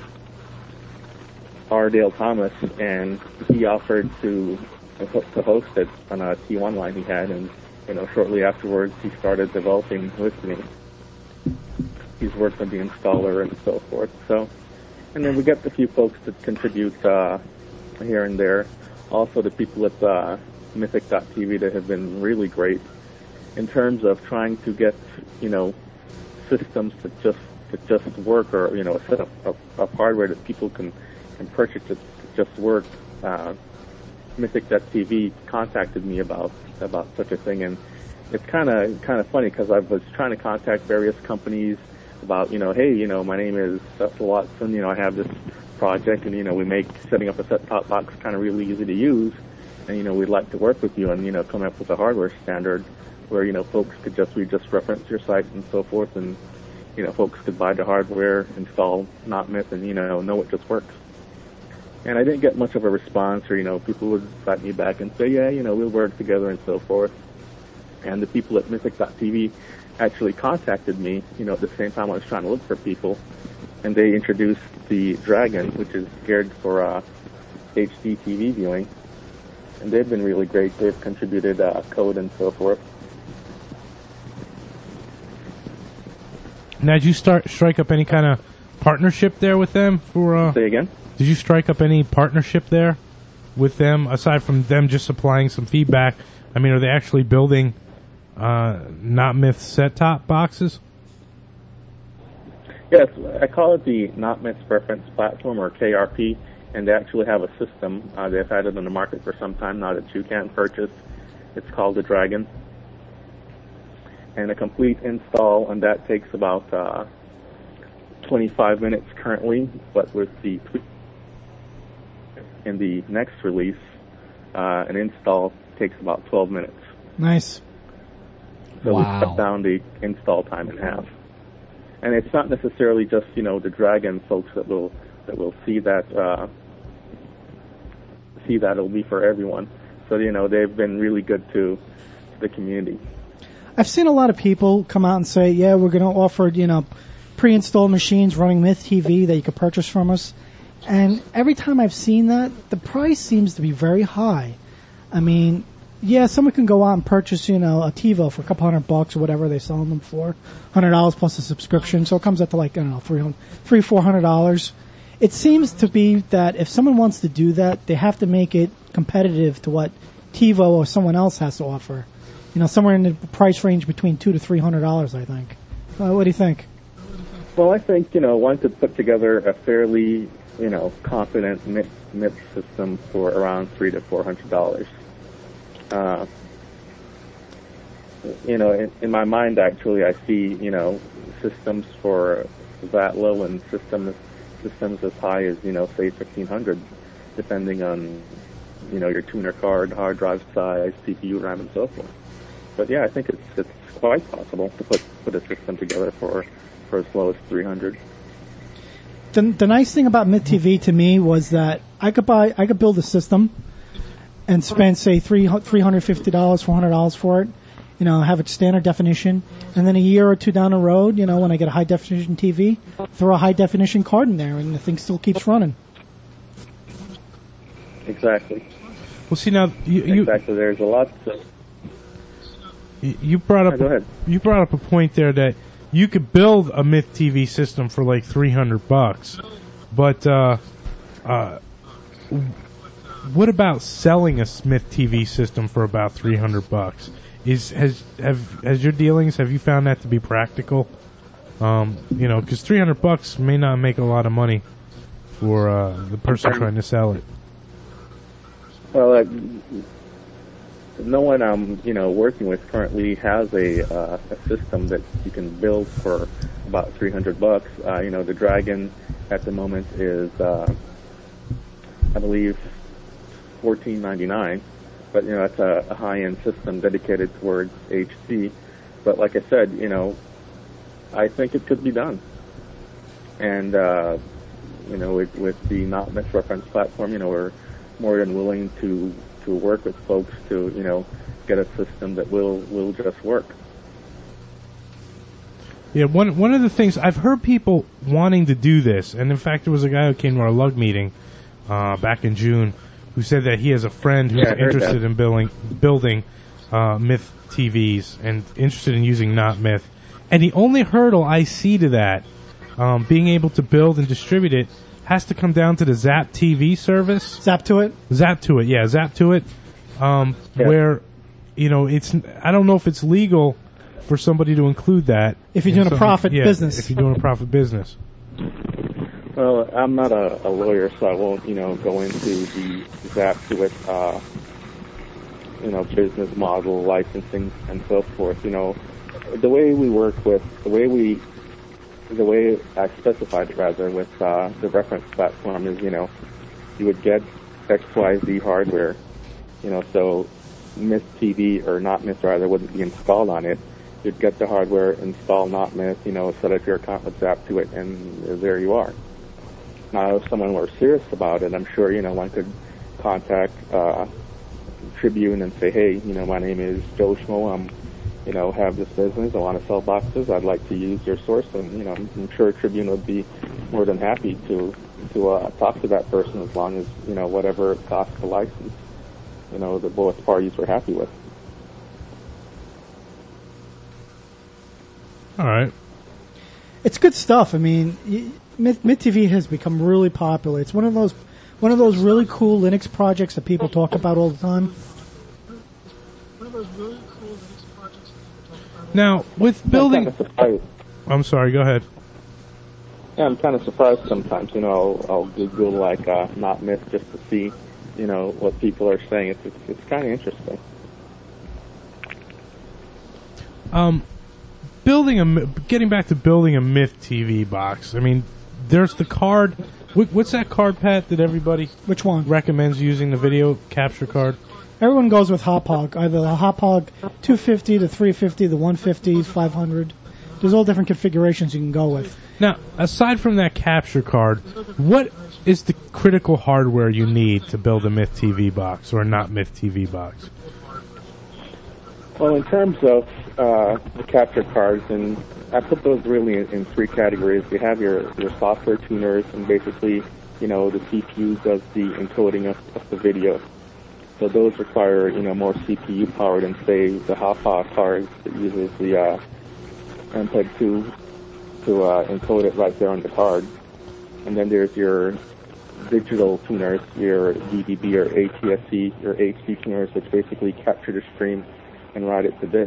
R. Dale Thomas, and he offered to host it on a T1 line he had, and shortly afterwards he started developing with me. He's worked on the installer and so forth. So, and then we got a few folks that contribute here and there. Also, the people at Mythic.tv that have been really great in terms of trying to get systems that just work, or a set of hardware that people can purchase to just work. Mythic.tv contacted me about such a thing, and it's kind of funny because I was trying to contact various companies about hey, my name is Cecil Watson, I have this project, and we make setting up a set-top box kind of really easy to use, and we'd like to work with you and come up with a hardware standard where folks could just reference your site and so forth, and folks could buy the hardware, install NotMyth, and know it just works. And I didn't get much of a response, or people would write me back and say, yeah, we'll work together and so forth. And the people at Mythic.tv actually contacted me, at the same time I was trying to look for people, and they introduced the Dragon, which is geared for HD TV viewing, and they've been really great. They've contributed code and so forth. Now, did you strike up any kind of partnership there with them for? Say again? Did you strike up any partnership there with them, aside from them just supplying some feedback? I mean, are they actually building NotMyth set-top boxes? Yes, I call it the NotMyth Reference Platform, or KRP, and they actually have a system. They've had it on the market for some time now that you can purchase. It's called the Dragon. And a complete install, and that takes about 25 minutes currently, but with the in the next release, an install takes about 12 minutes. Nice. So we cut down the install time in half. and it's not necessarily just the Dragon folks that will see that. See that it'll be for everyone. So they've been really good to the community. I've seen a lot of people come out and say, yeah, we're going to offer, pre-installed machines running Myth TV that you could purchase from us. And every time I've seen that, the price seems to be very high. I mean, yeah, someone can go out and purchase, a TiVo for a couple $100 or whatever they're selling them for. $100 plus a subscription. So it comes up to $400. It seems to be that if someone wants to do that, they have to make it competitive to what TiVo or someone else has to offer. Somewhere in the price range between $200 to $300, I think. What do you think? Well, I think, one could put together a fairly, confident MIP system for around $300 to $400. In my mind, actually, I see, systems for that low and systems as high as, say, $1,500, depending on, your tuner card, hard drive size, CPU, RAM, and so forth. But yeah, I think it's quite possible to put a system together for as low as $300. The nice thing about Myth TV to me was that I could build a system and spend say $350, $400 for it. Have it standard definition, and then a year or two down the road, when I get a high definition TV, throw a high definition card in there, and the thing still keeps running. Exactly. Well, see now, exactly. There's a lot. You brought up. Go ahead. You brought up a point there that you could build a Myth TV system for like $300, but what about selling a Myth TV system for about $300? Has your dealings, have you found that to be practical? Because $300 may not make a lot of money for the person trying to sell it. Well, no one I'm working with currently has a system that you can build for about $300. The Dragon at the moment is I believe $14.99. But that's a high-end system dedicated towards HD. But like I said, I think it could be done. And with the Not Myth reference platform, we're more than willing to work with folks to get a system that will just work. Yeah, one of the things I've heard people wanting to do this, and in fact there was a guy who came to our lug meeting back in June who said that he has a friend who's interested in building Myth TVs and interested in using Not Myth. And the only hurdle I see to that, being able to build and distribute it, has to come down to the Zap TV service. Zap2it? Zap2it, yeah, Zap2it. Where, it's, I don't know if it's legal for somebody to include that. If you're doing a profit business. If you're doing a profit business. Well, I'm not a lawyer, so I won't, go into the Zap2it, business model, licensing, and so forth. The way we work with, the way I specified it rather with the reference platform is, you would get XYZ hardware, so Myth TV or Not Myth rather wouldn't be installed on it. You'd get the hardware, install Not Myth, set up your account with Zap2it, and there you are. Now, if someone were serious about it, I'm sure, one could contact Tribune and say, hey, my name is Joe Schmo. Have this business. I want to sell boxes. I'd like to use your source. And, I'm sure Tribune would be more than happy to talk to that person as long as, whatever it costs to license, the both parties were happy with. All right. It's good stuff. I mean, Myth TV has become really popular. It's one of those really cool Linux projects that people talk about all the time. Now, with building... I'm sorry, go ahead. Yeah, I'm kind of surprised sometimes. I'll Google, Not Myth just to see, what people are saying. It's kind of interesting. Getting back to building a Myth TV box, I mean, there's the card. What's that card, Pat, that everybody Which one? recommends using, the video capture card? Everyone goes with Hauppauge, either the Hauppauge 250, the 350, the 150, 500. There's all different configurations you can go with. Now, aside from that capture card, what is the critical hardware you need to build a Myth TV box or a not Myth TV box? Well, in terms of the capture cards, and I put those really in three categories. You have your software tuners, and basically, the CPU does the encoding of the video. So those require, more CPU power than, say, the Hapa cards that uses the MPEG-2 to encode it right there on the card. And then there's your digital tuners, your DVB or ATSC or HD tuners, which basically capture the stream and write it to disk.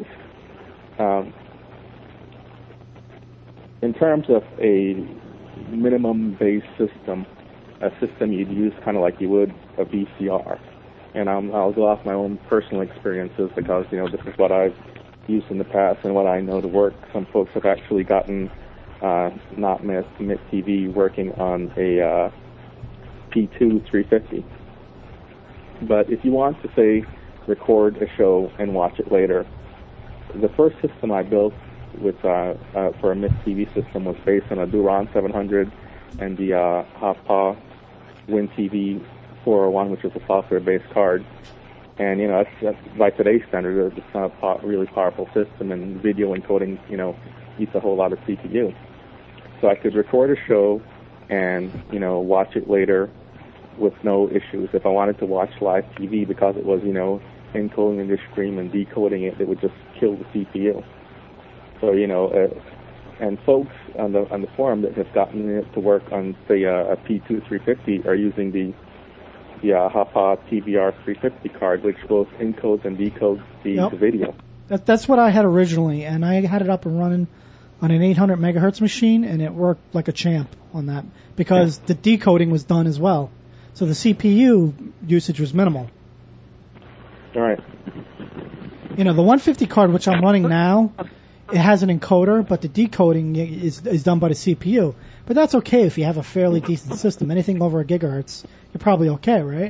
In terms of a minimum base system, a system you'd use kind of like you would a VCR. And I'll go off my own personal experiences because, this is what I've used in the past and what I know to work. Some folks have actually gotten not Myth TV working on a P2 350. But if you want to, say, record a show and watch it later, the first system I built with for a Myth TV system was based on a Duron 700 and the Hapa WinTV 401, which is a software-based card. And, that's by today's standard, it's not a really powerful system, and video encoding, eats a whole lot of CPU. So I could record a show and, watch it later with no issues. If I wanted to watch live TV because it was, encoding the stream and decoding it, it would just kill the CPU. So, and folks on the forum that have gotten it to work on, say, a P2 350 are using the Hapa TVR 350 card, which both encodes and decodes the video. That's what I had originally, and I had it up and running on an 800 megahertz machine, and it worked like a champ on that because the decoding was done as well. So the CPU usage was minimal. All right. The 150 card, which I'm running now, it has an encoder, but the decoding is done by the CPU. But that's okay if you have a fairly decent system. Anything over a gigahertz, you're probably okay, right?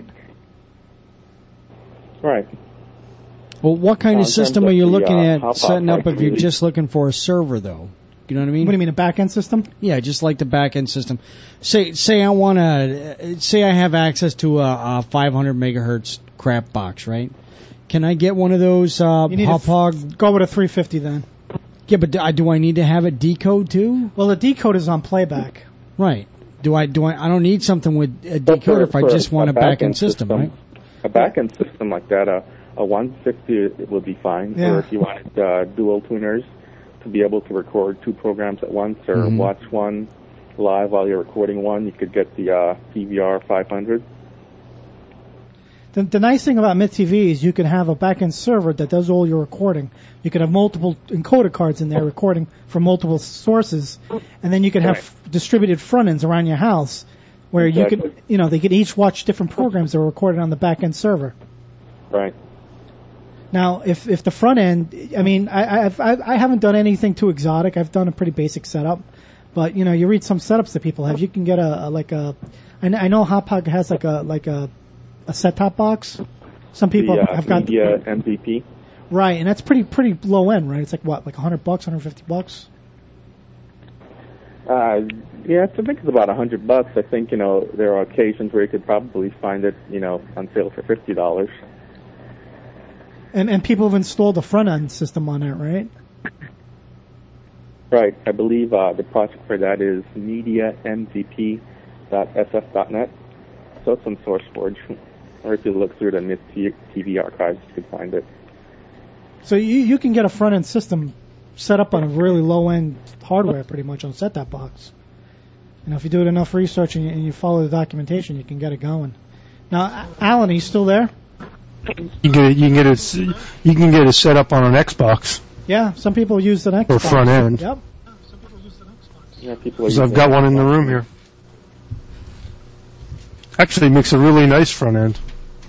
Right. Well, what kind of system are you looking at setting up if you're really just looking for a server, though? You know what I mean? What do you mean, a back-end system? Yeah, just like the back-end system. Say I have access to a 500 megahertz crap box, right? Can I get one of those You need Hauppauge? go with a 350 then. Yeah, but do I need to have it decode too? Well, the decode is on playback. Right. I don't need something with a decoder if I just want a back-end system, right? A back-end system like that, a 150 would be fine. Yeah. Or if you wanted dual tuners to be able to record two programs at once or watch one live while you're recording one, you could get the PVR 500. The nice thing about Myth TV is you can have a back-end server that does all your recording. You can have multiple encoder cards in there recording from multiple sources, and then you can have distributed front ends around your house where you can, they can each watch different programs that are recorded on the back-end server. Right. Now, if the front end, I haven't done anything too exotic. I've done a pretty basic setup, but you read some setups that people have. You can get I know Hauppauge has like a set-top box. Some people have got media MVP. Right, and that's pretty low end, right? It's like what, like $100, $150? Yeah, I think it's about $100. I think there are occasions where you could probably find it on sale for $50. And people have installed a front end system on it, right? Right. I believe the project for that is mediamvp.sf.net. So it's on SourceForge. Or if you look through the Myth TV archives, you could find it. So you can get a front end system set up on a really low end hardware, pretty much on a set-top box. If you do enough research and you follow the documentation, you can get it going. Now, Alan, are you still there? You can get it set up on an Xbox. Yeah, some people use an Xbox. Or front end. Yep. Yeah, Because I've got one in the room here. Actually makes a really nice front end.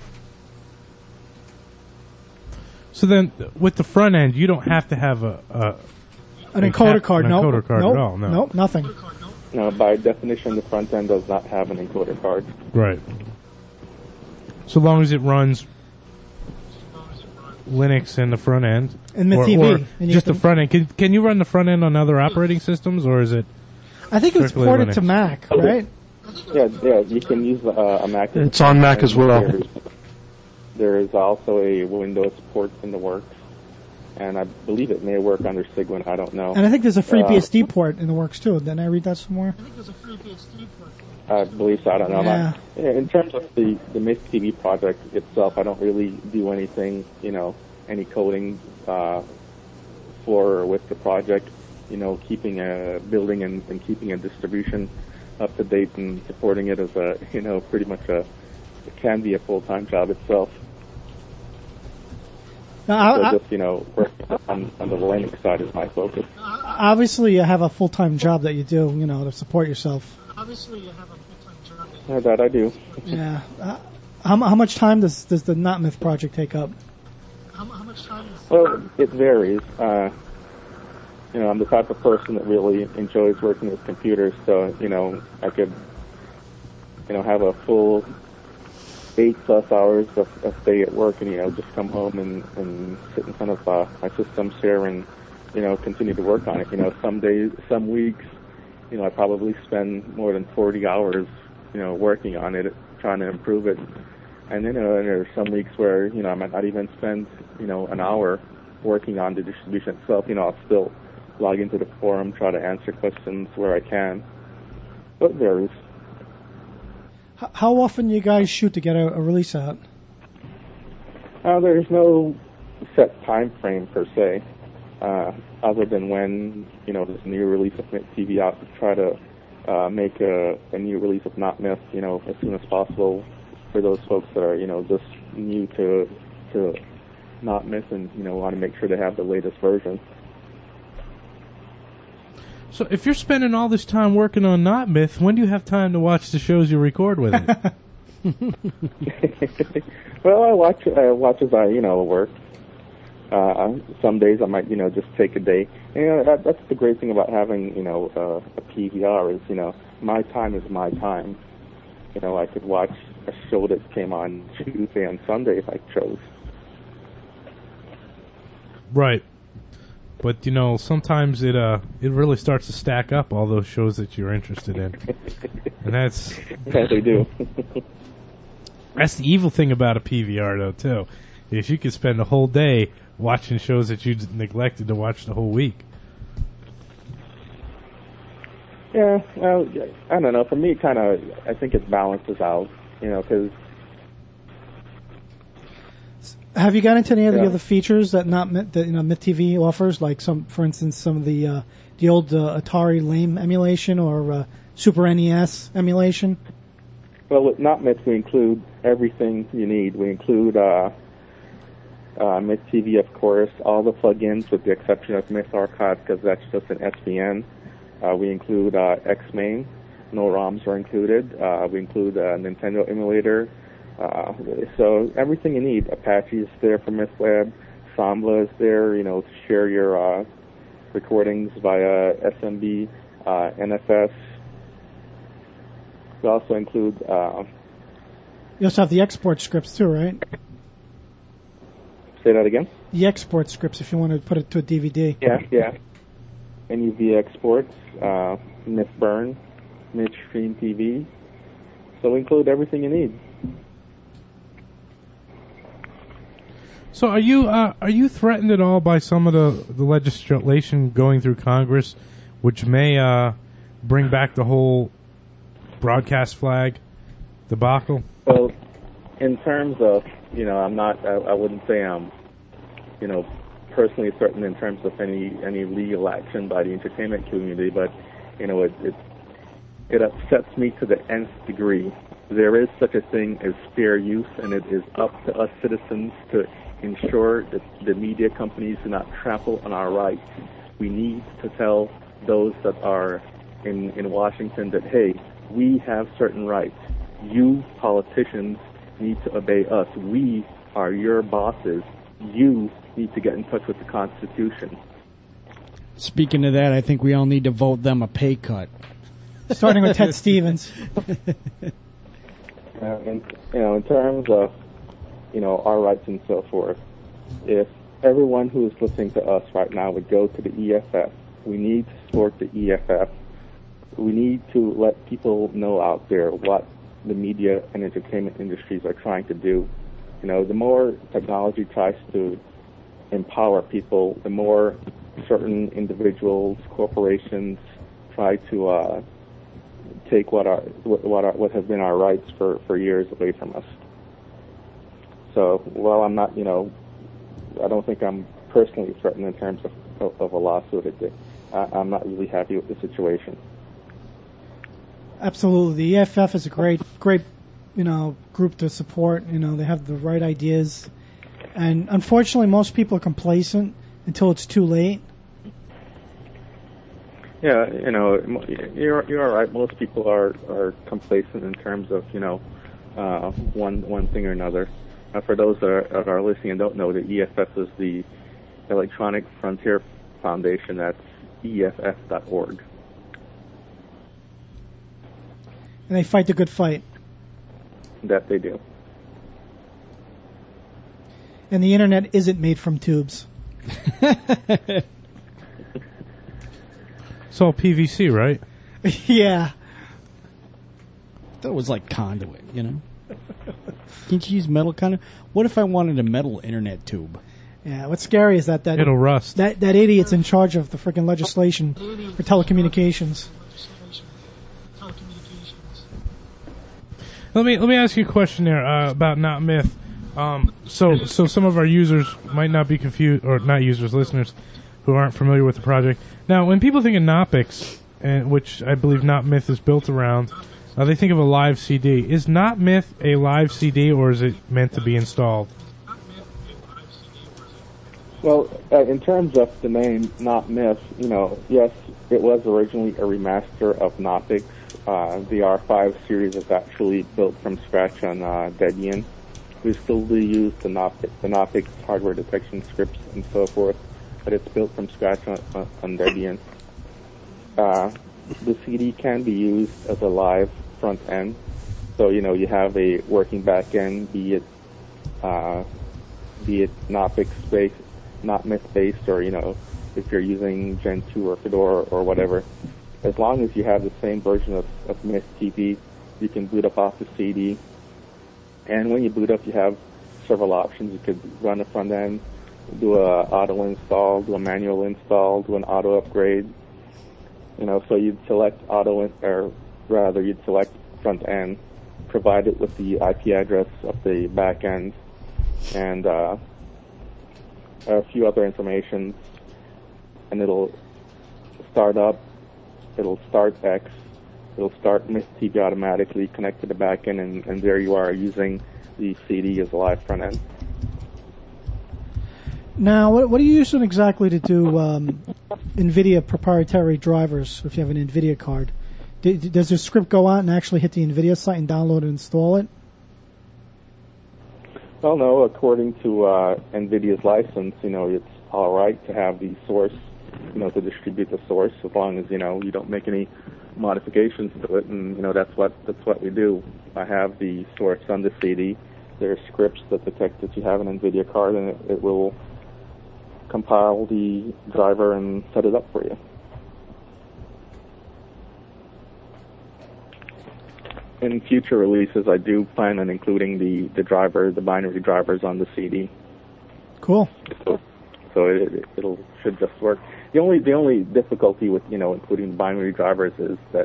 So then, with the front end, you don't have to have an encoder card. An No, encoder card at all. No. Nope, nothing. No, by definition, the front end does not have an encoder card. Right. So long as it runs Linux in the front end. And Myth or, TV. or And you just can- the front end. Can you run the front end on other operating systems, or is it? I think it was Strictly ported Linux. to Mac, right? Yeah, you can use a Mac. It's on Mac as well. There is also a Windows port in the works, and I believe it may work under Cygwin. I don't know. And I think there's a FreeBSD port in the works too. Didn't I read that somewhere? I believe so. I don't know. Yeah. In terms of the Myth TV project itself, I don't really do anything, any coding for or with the project. Keeping a building and keeping a distribution up to date and supporting it as a, pretty much it can be a full-time job itself. Now, So just, working on the Linux side is my focus. obviously, you have a full-time job that you do, to support yourself. That I do. Yeah. How much time does the Not Myth project take up? Well, it varies. I'm the type of person that really enjoys working with computers, so, I could, have a full 8+ hours of day at work and, just come home and sit in front of my systems here and, continue to work on it. Some days, some weeks, I probably spend more than 40 hours, working on it, trying to improve it. And then there are some weeks where, I might not even spend, an hour working on the distribution itself. I'll still log into the forum, try to answer questions where I can. But it varies. How often you guys shoot to get a release out? There's no set time frame per se, other than when, there's a new release of Myth TV out to try to make a new release of Not Myth, as soon as possible for those folks that are, just new to Not Myth and, want to make sure they have the latest version. So if you're spending all this time working on Not Myth, when do you have time to watch the shows you record with it? Well, I watch as I, work. Some days I might, just take a day. And, that's the great thing about having, a PVR is, my time is my time. I could watch a show that came on Tuesday and Sunday if I chose. Right. But sometimes it really starts to stack up all those shows that you're interested in, and that's Yeah, they do. that's the evil thing about a PVR though too. Is you could spend a whole day watching shows that you neglected to watch the whole week. Yeah, well, I don't know. For me, I think it balances out, because Have you got into any of the Yeah. other features that Myth TV offers, like for instance, some of the old Atari LAME emulation or Super NES emulation? well, with Not Myth, we include everything you need. We include Myth TV, of course, all the plugins with the exception of Myth Archive because that's just an SVN. We include Xmain. No ROMs are included. We include a Nintendo emulator. So everything you need. Apache is there for MythLab. Sambla is there, to share your recordings via SMB, NFS. We also include... You also have the export scripts too, right? say that again? The export scripts if you want to put it to a DVD. Yeah. NUV exports, MythBurn, MythStream TV. So we include everything you need. So are you threatened at all by some of the legislation going through Congress, which may bring back the whole broadcast flag debacle? Well, in terms of, I wouldn't say I'm, personally threatened in terms of any legal action by the entertainment community, but, it upsets me to the nth degree. There is such a thing as fair use, and it is up to us citizens to ensure that the media companies do not trample on our rights. We need to tell those that are in Washington that, hey, we have certain rights. You politicians need to obey us. We are your bosses. You need to get in touch with the Constitution. Speaking of that, I think we all need to vote them a pay cut. Starting with Ted Stevens. In terms of, our rights and so forth, if everyone who is listening to us right now would go to the EFF, we need to support the EFF. We need to let people know out there what the media and entertainment industries are trying to do. You know, the more technology tries to empower people, the more certain individuals, corporations try to take what has been our rights for years away from us. So, while I'm not, I don't think I'm personally threatened in terms of a lawsuit. I'm not really happy with the situation. Absolutely, the EFF is a great, group to support. They have the right ideas, and unfortunately, most people are complacent until it's too late. Yeah, you're right. Most people are complacent in terms of one thing or another. For those that are listening and don't know, the EFF is the Electronic Frontier Foundation. That's EFF.org. And they fight the good fight. That they do. And the internet isn't made from tubes. It's all PVC, right? Yeah. That was like conduit, Can't you use metal conduit? What if I wanted a metal internet tube? Yeah, what's scary is that It'll rust. That idiot's in charge of the freaking legislation for telecommunications. Let me ask you a question there about Not Myth. So some of our users might not be confused, or not users, listeners who aren't familiar with the project. Now, when people think of Knoppix, and which I believe Not Myth is built around, they think of a live CD. Is Not Myth a live CD, or is it meant to be installed? Well, in terms of the name Not Myth, yes, it was originally a remaster of Knoppix. The R5 series is actually built from scratch on Debian. We still do use the Knoppix hardware detection scripts and so forth, but it's built from scratch on Debian. The CD can be used as a live front end, so you have a working back end, be it Knoppix based, not Myth based, or if you're using Gen 2 or Fedora or whatever. As long as you have the same version of Myth TV, you can boot up off the CD. And when you boot up, you have several options. You could run a front end, do a auto install, do a manual install, do an auto upgrade. So you'd select you'd select front end, provide it with the IP address of the back end, and a few other information, and it'll start up. It'll start X. It'll start Myth TV automatically, connect to the back end, and there you are using the CD as a live front end. Now, what are you using exactly to do NVIDIA proprietary drivers if you have an NVIDIA card? Does the script go out and actually hit the NVIDIA site and download and install it? Well, no. According to NVIDIA's license, it's all right to have the source, to distribute the source, as long as you don't make any modifications to it, and that's what we do. I have the source on the CD. There are scripts that detect that you have an NVIDIA card, and it will compile the driver and set it up for you. In future releases, I do plan on including the binary drivers on the CD. Cool. So it'll should just work. The only difficulty with including binary drivers is that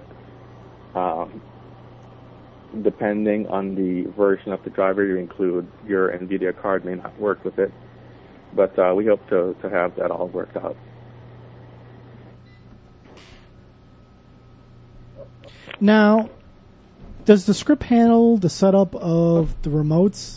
depending on the version of the driver you include, your NVIDIA card may not work with it. But we hope to have that all worked out. Now, does the script handle the setup of the remotes?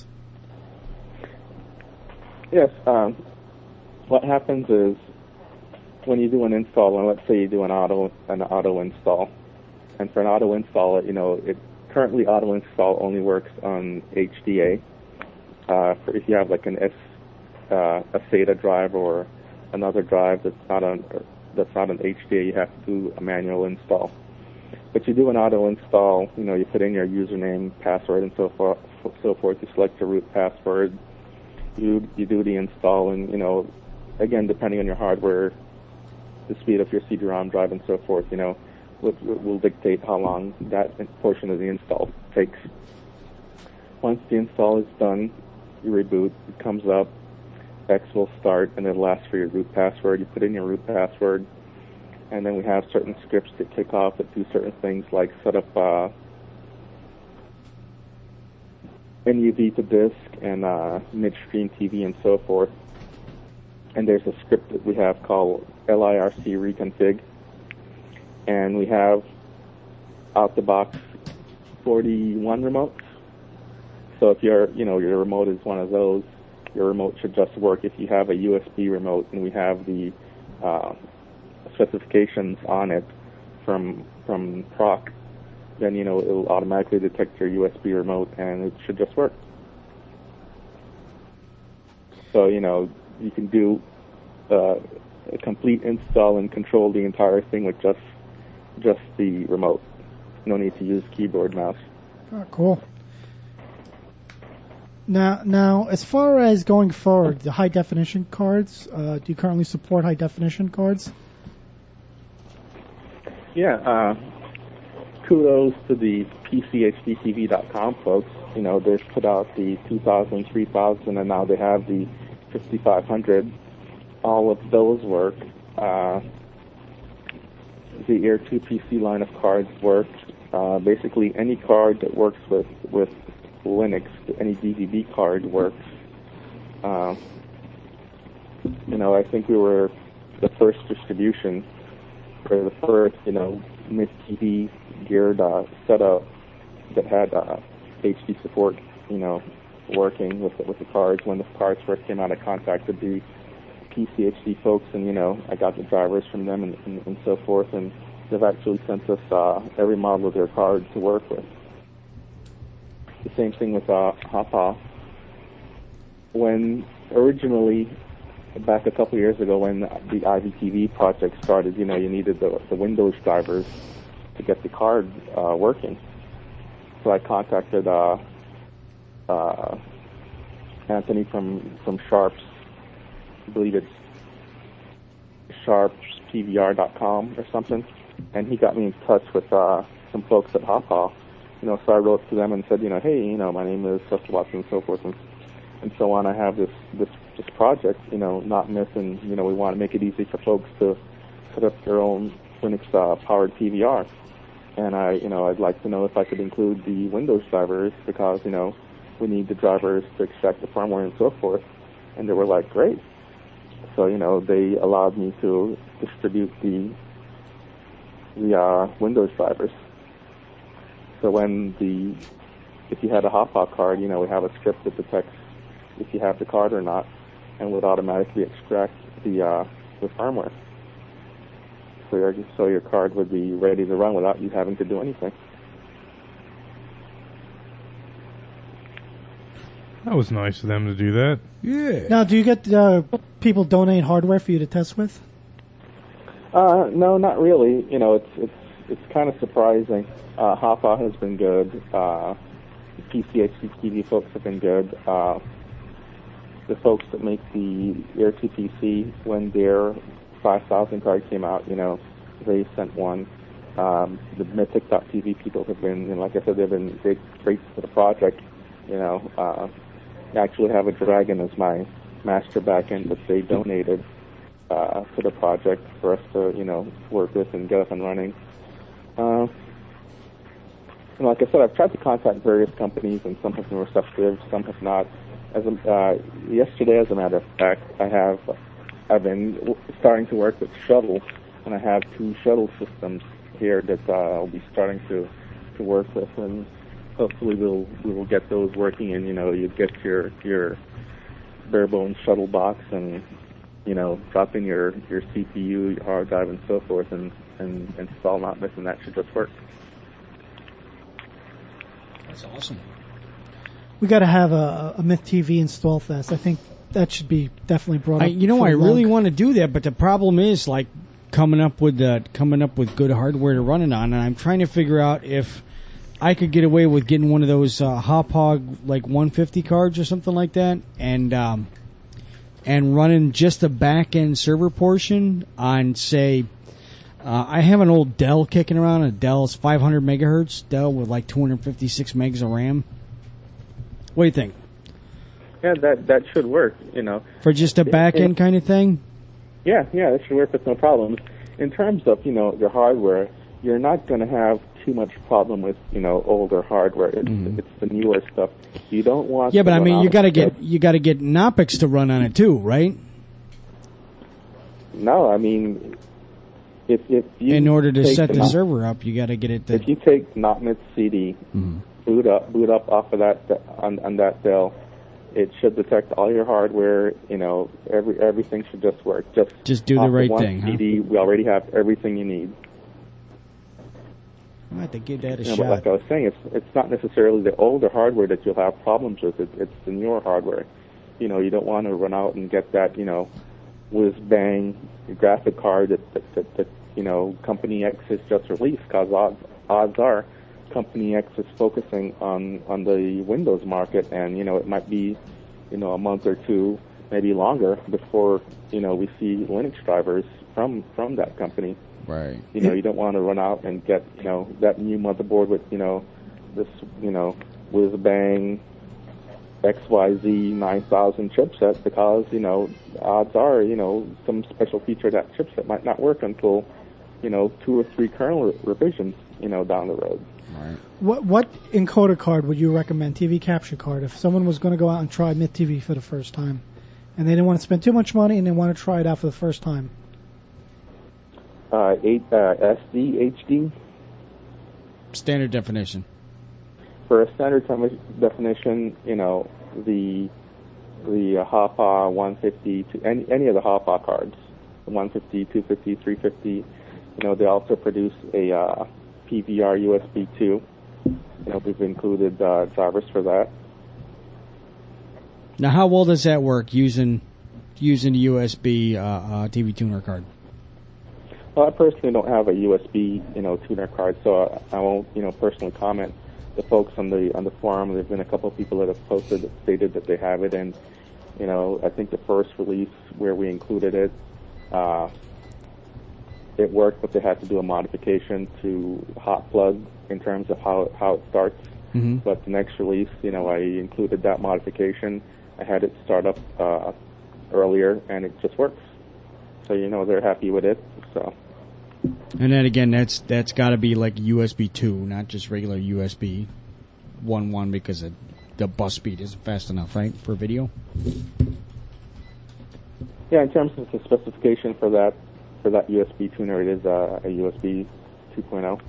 Yes. What happens is when you do an install, and let's say you do an auto install, and for an auto install, currently auto install only works on HDA. If you have like a SATA drive or another drive that's not on HDA, you have to do a manual install. But you do an auto install, you put in your username, password, and so forth. You select your root password, you do the install, and again, depending on your hardware, the speed of your CD-ROM drive and so forth, will dictate how long that portion of the install takes. Once the install is done, you reboot, it comes up, X will start, and it'll ask for your root password. You put in your root password, and then we have certain scripts that kick off that do certain things like set up NUV to disk and midstream TV and so forth. And there's a script that we have called LIRC reconfig, and we have out the box 41 remotes. So if your remote is one of those, your remote should just work. If you have a USB remote and we have the specifications on it from PROC, then it will automatically detect your USB remote and it should just work. So you can do a complete install and control the entire thing with just the remote. No need to use keyboard mouse. Oh, cool. Now, as far as going forward, the high definition cards, do you currently support high definition cards? Yeah, kudos to the PCHDTV.com folks. They've put out the 2000, 3000, and now they have the 5500. All of those work. The Air 2 PC line of cards work. Basically, any card that works with Linux, any DVD card works. I think we were the first distribution, or the first, MIS TV geared setup that had HD support, working with the cards. When the cards first came out, I contacted the PCHD folks, and I got the drivers from them and so forth, and they've actually sent us every model of their card to work with. The same thing with Hapa. When originally, back a couple years ago, when the IVTV project started, you needed the Windows drivers to get the card working. So I contacted Anthony from Sharps. I believe it's sharpspvr.com or something, and he got me in touch with some folks at Hapa. So I wrote to them and said, hey, my name is Chester Watson and so forth and so on. I have this project, not missing. We want to make it easy for folks to set up their own Linux powered PVR. And I'd like to know if I could include the Windows drivers because, we need the drivers to extract the firmware and so forth. And they were like, great. So, they allowed me to distribute the Windows drivers. So if you had a Hotbot card, we have a script that detects if you have the card or not, and would automatically extract the firmware. So your card would be ready to run without you having to do anything. That was nice of them to do that. Yeah. Now, do you get people donate hardware for you to test with? No, not really. It's kind of surprising. Hapa has been good. PCHD TV folks have been good. The folks that make the Air 2 PC, when their 5000 card came out, they sent one. The Mythic.tv people have been, like I said, they've been great for the project. I actually have a Dragon as my master backend that they donated to the project for us to, work with and get up and running. Like I said, I've tried to contact various companies, and some have been receptive, some have not. Yesterday, as a matter of fact, I've been starting to work with Shuttle, and I have 2 Shuttle systems here that I'll be starting to work with, and hopefully we will get those working, and you get your bare bones Shuttle box, and drop in your CPU, your hard drive, and so forth, and install not missing. That should just work. That's awesome. We got to have a Myth TV install fest. I think that should be definitely brought up. I really want to do that, but the problem is coming up with good hardware to run it on, and I'm trying to figure out if I could get away with getting one of those Hauppauge like 150 cards or something like that, and running just the back end server portion on, say, I have an old Dell kicking around. A Dell's 500 megahertz Dell with like 256 megs of RAM. What do you think? Yeah, that should work. For just a back end kind of thing. Yeah, that should work with no problems. In terms of your hardware, you're not going to have too much problem with older hardware. It's the newer stuff. You don't want. Yeah, but I mean, you got to get Knoppix to run on it too, right? No, I mean, if you in order to set the server up, you got to get it. If you take Knoppix CD, boot up off of that on that Dell, it should detect all your hardware. Everything should just work. Just do the right one thing. CD, we already have everything you need. I might have to give that a But shot. like I was saying, it's not necessarily the older hardware that you'll have problems with. It's the newer hardware. You don't want to run out and get that whiz bang graphic card that Company X has just released. Because odds are, Company X is focusing on the Windows market, and it might be a month or two, maybe longer, before we see Linux drivers from that company. Right. You don't want to run out and get that new motherboard with this whiz bang XYZ 9000 chipset, because odds are some special feature of that chipset might not work until 2 or 3 kernel revisions down the road. Right. What encoder card would you recommend? TV capture card, if someone was going to go out and try MythTV for the first time, and they didn't want to spend too much money and they want to try it out for the first time. SD HD. Standard definition. For a standard definition, the Hauppauge 150 to any of the Hauppauge cards, 150, 250, 350. They also produce a PVR USB 2. We've included drivers for that. Now, how well does that work using the USB TV tuner card? Well, I personally don't have a USB, tuner card, so I won't, personally comment. The folks on the forum, there've been a couple of people that have posted that stated that they have it, and I think the first release where we included it, it worked, but they had to do a modification to hot plug in terms of how it starts. Mm-hmm. But the next release, I included that modification. I had it start up earlier, and it just works. So they're happy with it. So. And then again, that's got to be like USB 2, not just regular USB 1.1, because the bus speed isn't fast enough, right, for video? Yeah, in terms of the specification for that USB tuner, it is a USB 2.0.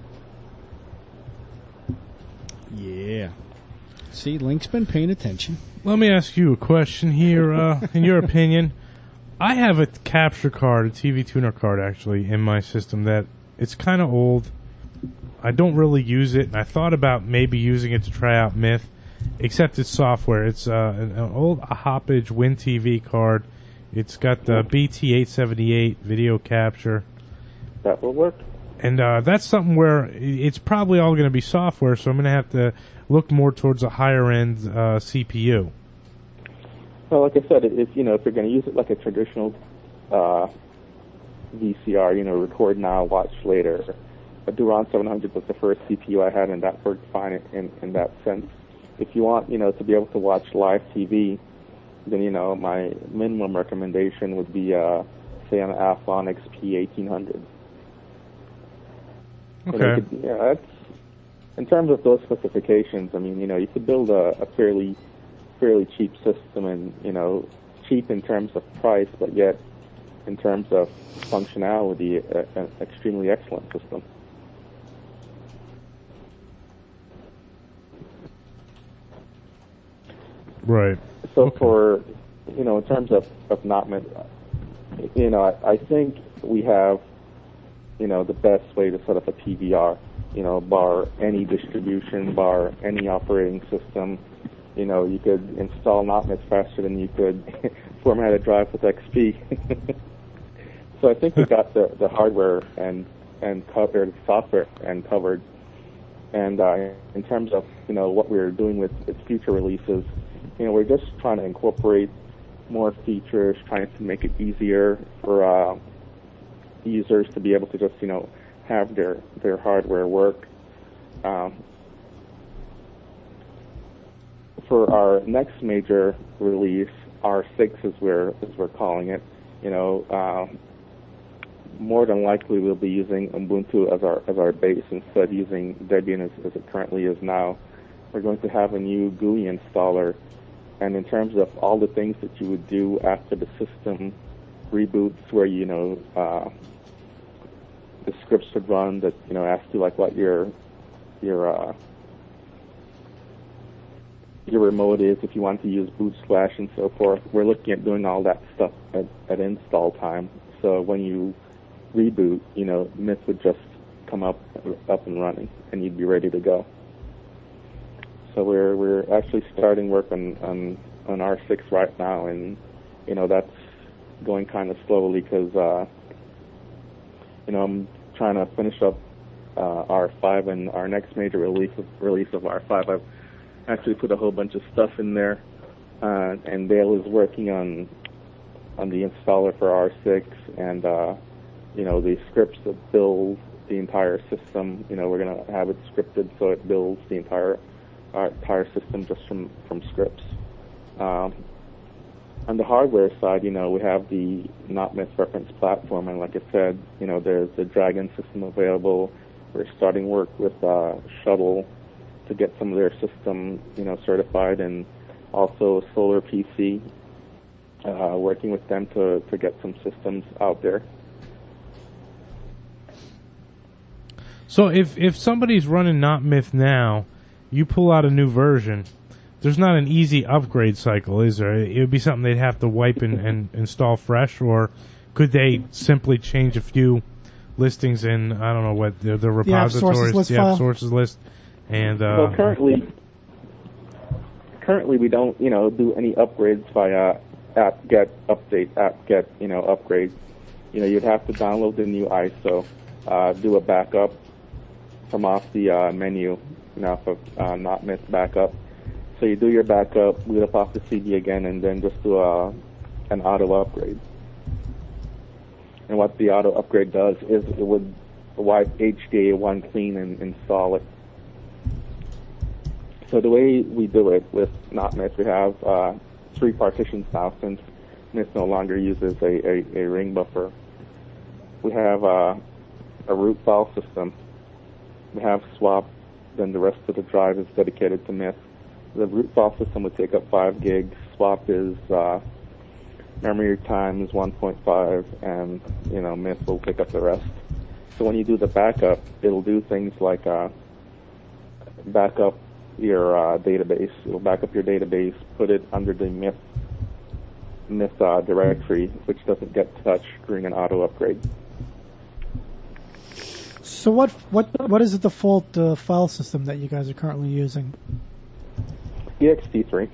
Yeah. See, Link's been paying attention. Let me ask you a question here. In your opinion, I have a capture card, a TV tuner card, actually, in my system that it's kind of old. I don't really use it, and I thought about maybe using it to try out Myth, except it's software. It's an old Hauppauge WinTV card. It's got the BT878 video capture. That will work. And that's something where it's probably all going to be software, so I'm going to have to look more towards a higher-end CPU. Well, like I said, if you're going to use it like a traditional VCR, record now, watch later. A Duron 700 was the first CPU I had, and that worked fine in that sense. If you want, to be able to watch live TV, then my minimum recommendation would be, say, an Athlon XP 1800. Okay. That's in terms of those specifications. I mean, you could build a fairly cheap system, and cheap in terms of price, but yet in terms of functionality, an extremely excellent system. Right. So Okay. for in terms of Knoppix, I think we have the best way to set up a PVR. Bar any distribution, bar any operating system. You could install Knoppix faster than you could format a drive with XP. So I think we got the hardware and covered software and covered. And in terms of what we're doing with future releases, we're just trying to incorporate more features, trying to make it easier for users to be able to just have their hardware work. For our next major release, R6 as we're calling it, more than likely we'll be using Ubuntu as our base instead of using Debian as it currently is now. We're going to have a new GUI installer, and in terms of all the things that you would do after the system reboots, where the scripts would run that ask you like what your remote is, if you want to use boot splash and so forth. We're looking at doing all that stuff at install time. So when you reboot, Myth would just come up and running, and you'd be ready to go. So we're actually starting work on R6 right now, and that's going kind of slowly because I'm trying to finish up R5, and our next major release of R5. I've actually put a whole bunch of stuff in there, and Dale is working on the installer for R6, and the scripts that build the entire system. We're going to have it scripted so it builds the entire system just from scripts. On the hardware side, we have the NotMyth reference platform, and like I said, there's the Dragon system available. We're starting work with Shuttle to get some of their system, certified, and also Solar PC, working with them to get some systems out there. So if somebody's running NotMyth now, you pull out a new version, there's not an easy upgrade cycle, is there? It would be something they'd have to wipe and install fresh, or could they simply change a few listings in, I don't know what, the repositories, the app sources list, and... Well, currently we don't, do any upgrades via apt-get update, apt-get, upgrade. You'd have to download the new ISO, do a backup from off the menu, off of NotMyth backup. So you do your backup, boot up off the CD again, and then just do an auto upgrade. And what the auto upgrade does is it would wipe HDA1 clean and install it. So the way we do it with NotMyth, we have 3 partitions now, since Myth no longer uses a ring buffer. We have a root file system. We have swap, then the rest of the drive is dedicated to Myth. The root file system would take up 5 gigs. Swap is memory times 1.5, and Myth will pick up the rest. So when you do the backup, it'll do things like back up your database. It'll back up your database, put it under the Myth directory, which doesn't get touched during an auto upgrade. So what is the default file system that you guys are currently using? ext3.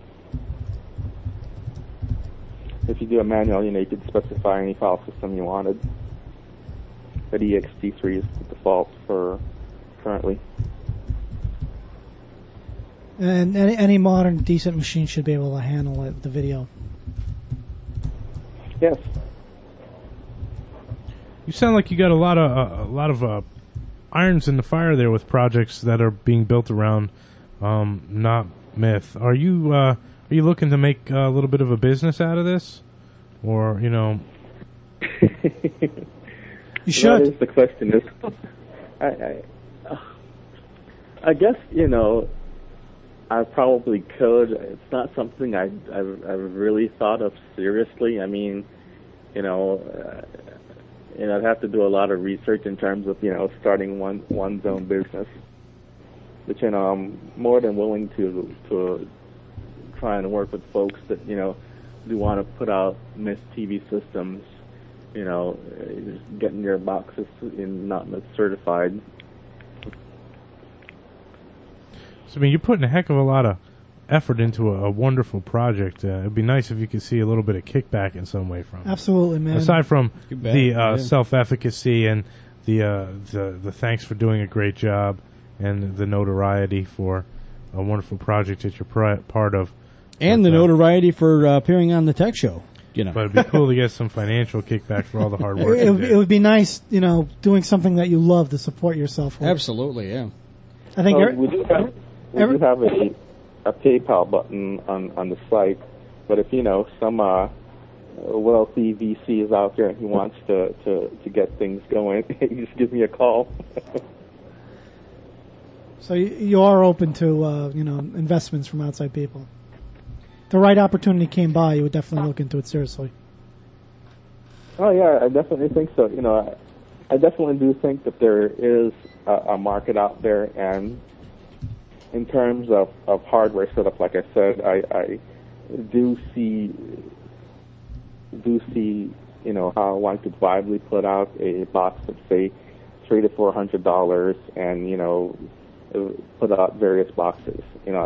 If you do a manual, you could specify any file system you wanted. But ext3 is the default for currently. And any modern decent machine should be able to handle the video. Yes. You sound like you got a lot of irons in the fire there with projects that are being built around NotMyth. Are you looking to make a little bit of a business out of this, or You should. That is the question. I guess I probably could. It's not something I've really thought of seriously. I mean, I'd have to do a lot of research in terms of starting one's own business. But I'm more than willing to try and work with folks that do want to put out Myth TV systems. Getting their boxes in NotMyth certified. So, I mean, you're putting a heck of a lot of effort into a wonderful project. It'd be nice if you could see a little bit of kickback in some way from it. Absolutely, man. Aside from the self-efficacy and the thanks for doing a great job and the notoriety for a wonderful project that you're part of. And But, the notoriety for appearing on the Tech Show. You know. But it'd be cool to get some financial kickback for all the hard work. you did. It would be nice, doing something that you love to support yourself with. Absolutely, yeah. I think Well, we do have a PayPal button on the site, but if some wealthy VC is out there and he wants to get things going, you just give me a call. So you are open to investments from outside people. If the right opportunity came by, you would definitely look into it seriously. Oh yeah, I definitely think so. I definitely do think that there is a market out there, and in terms of hardware setup, like I said, I do see how one could viably put out a box of say $300 to $400 and put out various boxes.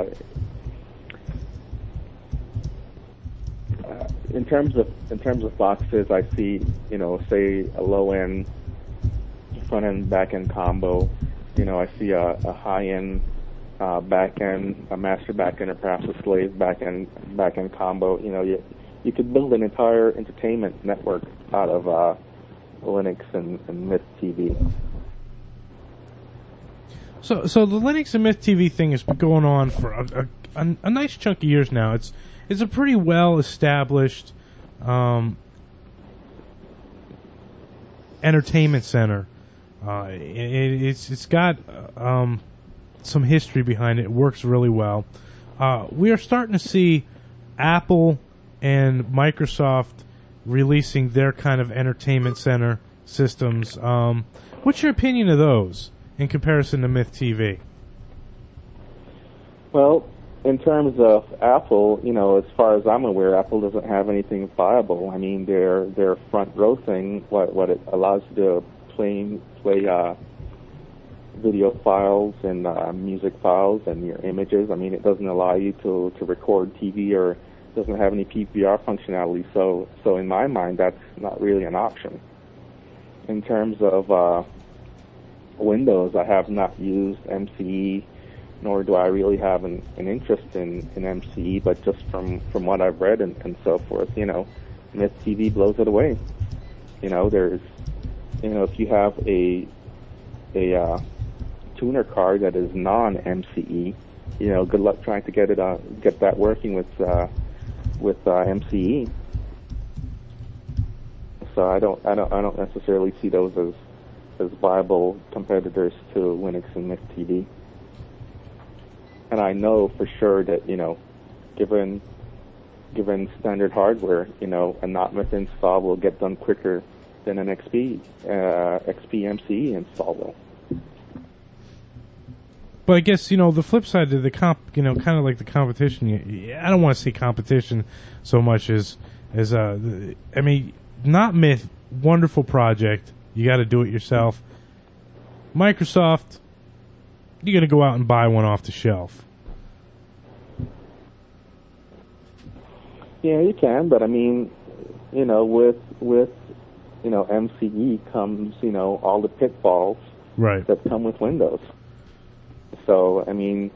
In terms of boxes, I see say a low end front end back end combo. I see a high end back end, a master back end, or perhaps a slave back end combo. You could build an entire entertainment network out of Linux and Myth TV. So the Linux and Myth TV thing has been going on for a nice chunk of years now. It's a pretty well established entertainment center. It's got some history behind it. It works really well. We are starting to see Apple and Microsoft releasing their kind of entertainment center systems. What's your opinion of those in comparison to Myth TV? Well, in terms of Apple, as far as I'm aware, Apple doesn't have anything viable. I mean, their front row thing, what it allows you to play video files and music files and your images. I mean, it doesn't allow you to record TV or doesn't have any PVR functionality. So in my mind, that's not really an option. In terms of Windows, I have not used MCE, nor do I really have an interest in MCE, but just from what I've read and so forth, Myth TV blows it away. There's, if you have a tuner card that is non-MCE, good luck trying to get that working with MCE. So I don't necessarily see those as viable competitors to Linux and Myth TV. And I know for sure that, given standard hardware, a not-myth install will get done quicker than an XP MCE install will. But I guess, the flip side to the kind of like the competition, I don't want to say competition so much as not Myth, wonderful project. You got to do it yourself. Microsoft, you got to go out and buy one off the shelf. Yeah, you can, but I mean, with MCE comes, all the pitfalls Right. that come with Windows. So, I mean,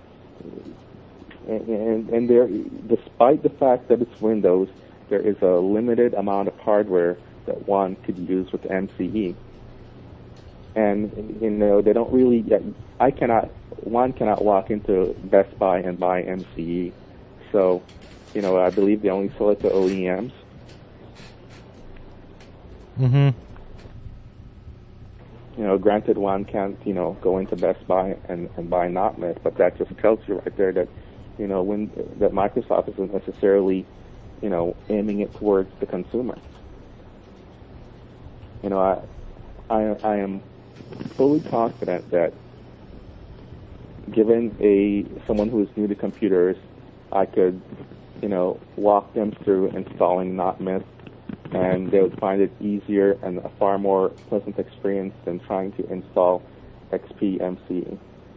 and there, despite the fact that it's Windows, there is a limited amount of hardware that one could use with MCE. And, they don't really, one cannot walk into Best Buy and buy MCE. So, I believe they only sell it to OEMs. Mm-hmm. Granted, one can't, go into Best Buy and buy not Myth, but that just tells you right there that, that Microsoft isn't necessarily, aiming it towards the consumer. I am fully confident that given someone who is new to computers, I could, walk them through installing not Myth, and they would find it easier and a far more pleasant experience than trying to install XP MCE.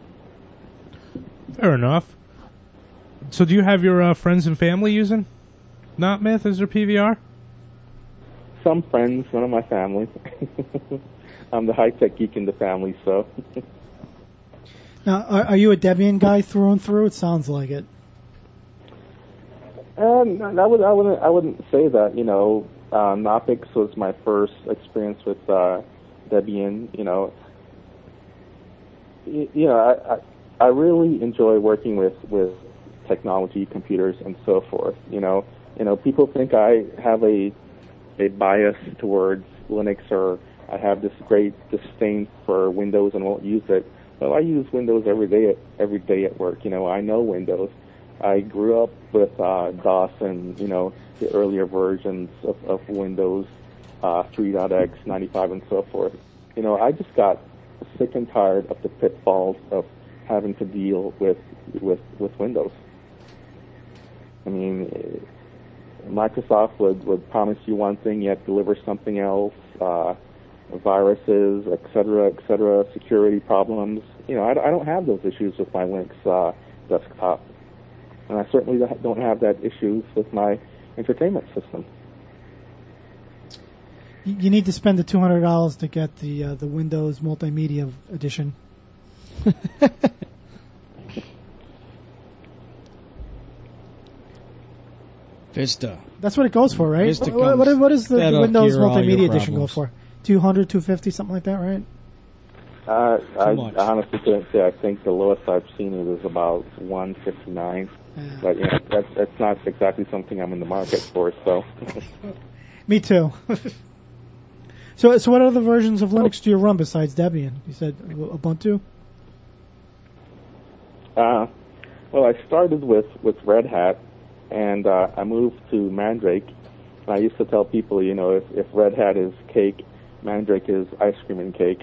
Fair enough. So do you have your friends and family using not Myth as their PVR? Some friends, none of my family. I'm the high-tech geek in the family, so. Now, are you a Debian guy through and through? It sounds like it. I wouldn't say that. You know, Knoppix was my first experience with Debian. I really enjoy working with technology, computers, and so forth. People think I have a bias towards Linux, or I have this great disdain for Windows and won't use it. Well, I use Windows every day at work. I know Windows. I grew up with DOS and the earlier versions of Windows, 3.x, 95, and so forth. I just got sick and tired of the pitfalls of having to deal with Windows. I mean, Microsoft would promise you one thing, yet deliver something else. Viruses, et cetera, security problems. I don't have those issues with my Linux desktop, and I certainly don't have that issues with my entertainment system. You need to spend the $200 to get the Windows Multimedia Edition. Vista. That's what it goes for, right? Vista What does the that'll Windows cure all your Multimedia Edition go problems. for? 200, 250, something like that, right? I much. honestly couldn't say. I think the lowest I've seen it is about 159. Yeah. But that's not exactly something I'm in the market for. So, Me too. So what other versions of Linux do you run besides Debian? You said Ubuntu? well, I started with Red Hat, and I moved to Mandrake. And I used to tell people, if Red Hat is cake, Mandrake is ice cream and cake.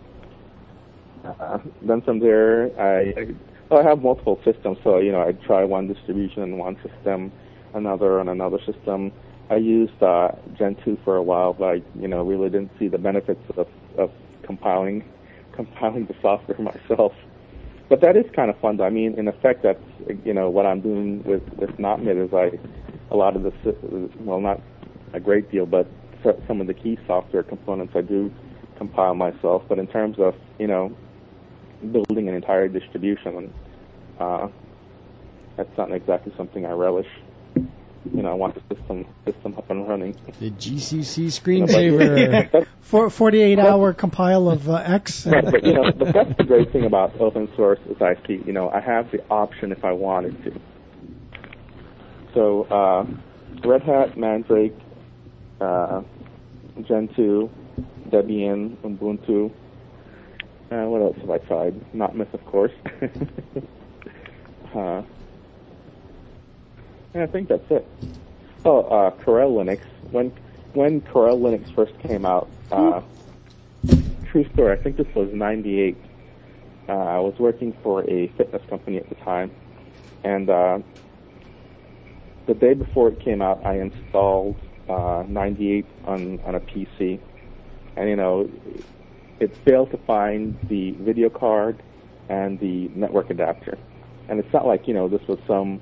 Then from there, I have multiple systems, so I try one distribution on one system, another on another system. I used Gentoo for a while, but I really didn't see the benefits of compiling the software myself. But that is kind of fun, though. I mean, in effect, that's what I'm doing with NotMid is a lot of not a great deal, but some of the key software components I do compile myself. But in terms of building an entire distribution, that's not exactly something I relish. I want the system up and running. The GCC screensaver. That's, 48-hour compile of X. right, but that's the great thing about open source is I see, I have the option if I wanted to. So, Red Hat, Mandrake, Gentoo, Debian, Ubuntu. What else have I tried? NotMyth, of course. I think that's it. Oh, Corel Linux. When Corel Linux first came out, true story, I think this was 98. I was working for a fitness company at the time, and the day before it came out, I installed 98 on a PC, and it failed to find the video card and the network adapter. And it's not like this was some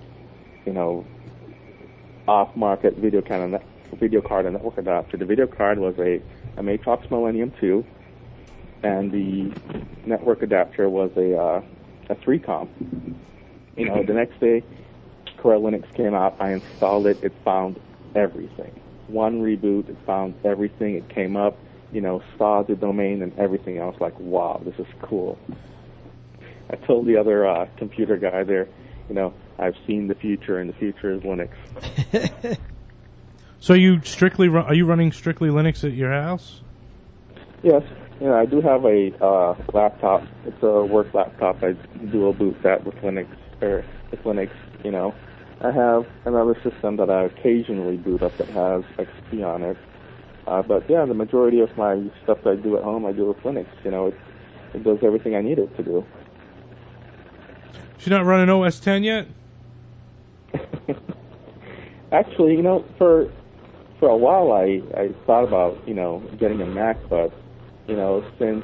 off-market video card and network adapter. The video card was a Matrox Millennium 2, and the network adapter was a 3Com. The next day, Corel Linux came out. I installed it. It found everything. One reboot, it found everything. It came up, saw the domain and everything. I was like, wow, this is cool. I told the other computer guy there, I've seen the future, and the future is Linux. So are you running strictly Linux at your house? Yes, I do have a laptop. It's a work laptop. I dual boot that with Linux. I have another system that I occasionally boot up that has XP on it. But yeah, the majority of my stuff that I do at home, I do with Linux. It does everything I need it to do. She's not running OS 10 yet? Actually, for a while I thought about, getting a Mac, but, since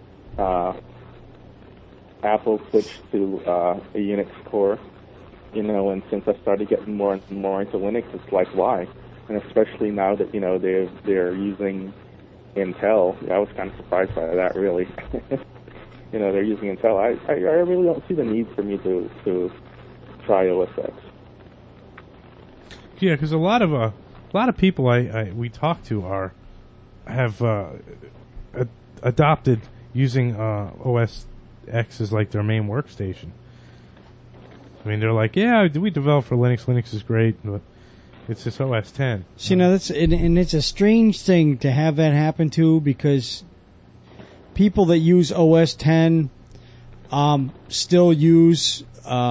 Apple switched to a Unix core, and since I started getting more and more into Linux, it's like, why? And especially now that, they're using Intel, I was kind of surprised by that, really. they're using Intel. I really don't see the need for me to try OS X. Yeah, because a lot of people we talk to have adopted using OS X as like their main workstation. I mean, they're like, yeah, we develop for Linux. Linux is great, but it's this OS 10. See, now and it's a strange thing to have that happen to, because people that use OS 10 still use,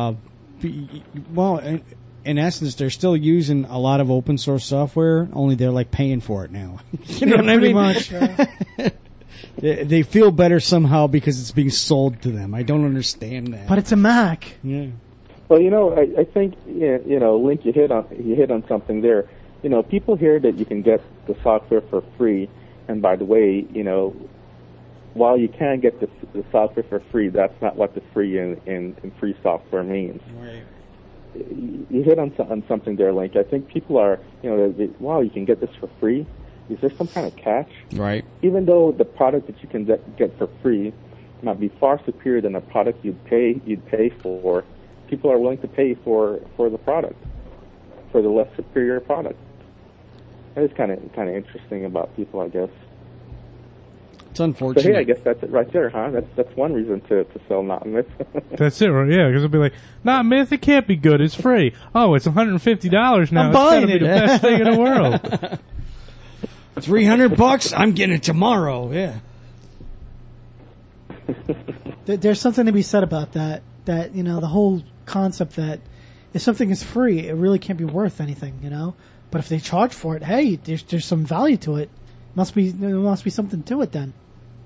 in essence, they're still using a lot of open source software, only they're like paying for it now. You know what I mean? Much. They feel better somehow because it's being sold to them. I don't understand that. But it's a Mac. Yeah. Well, I think Link, you hit on something there. People hear that you can get the software for free, and by the way, while you can get the software for free, that's not what the free in free software means. Right. You hit on something there, Link. I think people are, wow, you can get this for free. Is there some kind of catch? Right. Even though the product that you can get for free might be far superior than a product you'd pay for, people are willing to pay for the product, for the less superior product. That is kind of interesting about people, I guess. It's unfortunate. So hey, I guess that's it right there, huh? That's one reason to sell Not Myth. That's it, right? Yeah, because it'll be like, Not Myth, it can't be good. It's free. Oh, it's $150 now. I'm buying it's gotta it. be the best thing in the world. $300? I'm getting it tomorrow. Yeah. There's something to be said about that. That the whole concept that if something is free, it really can't be worth anything. But if they charge for it, hey, there's some value to it. There must be something to it then.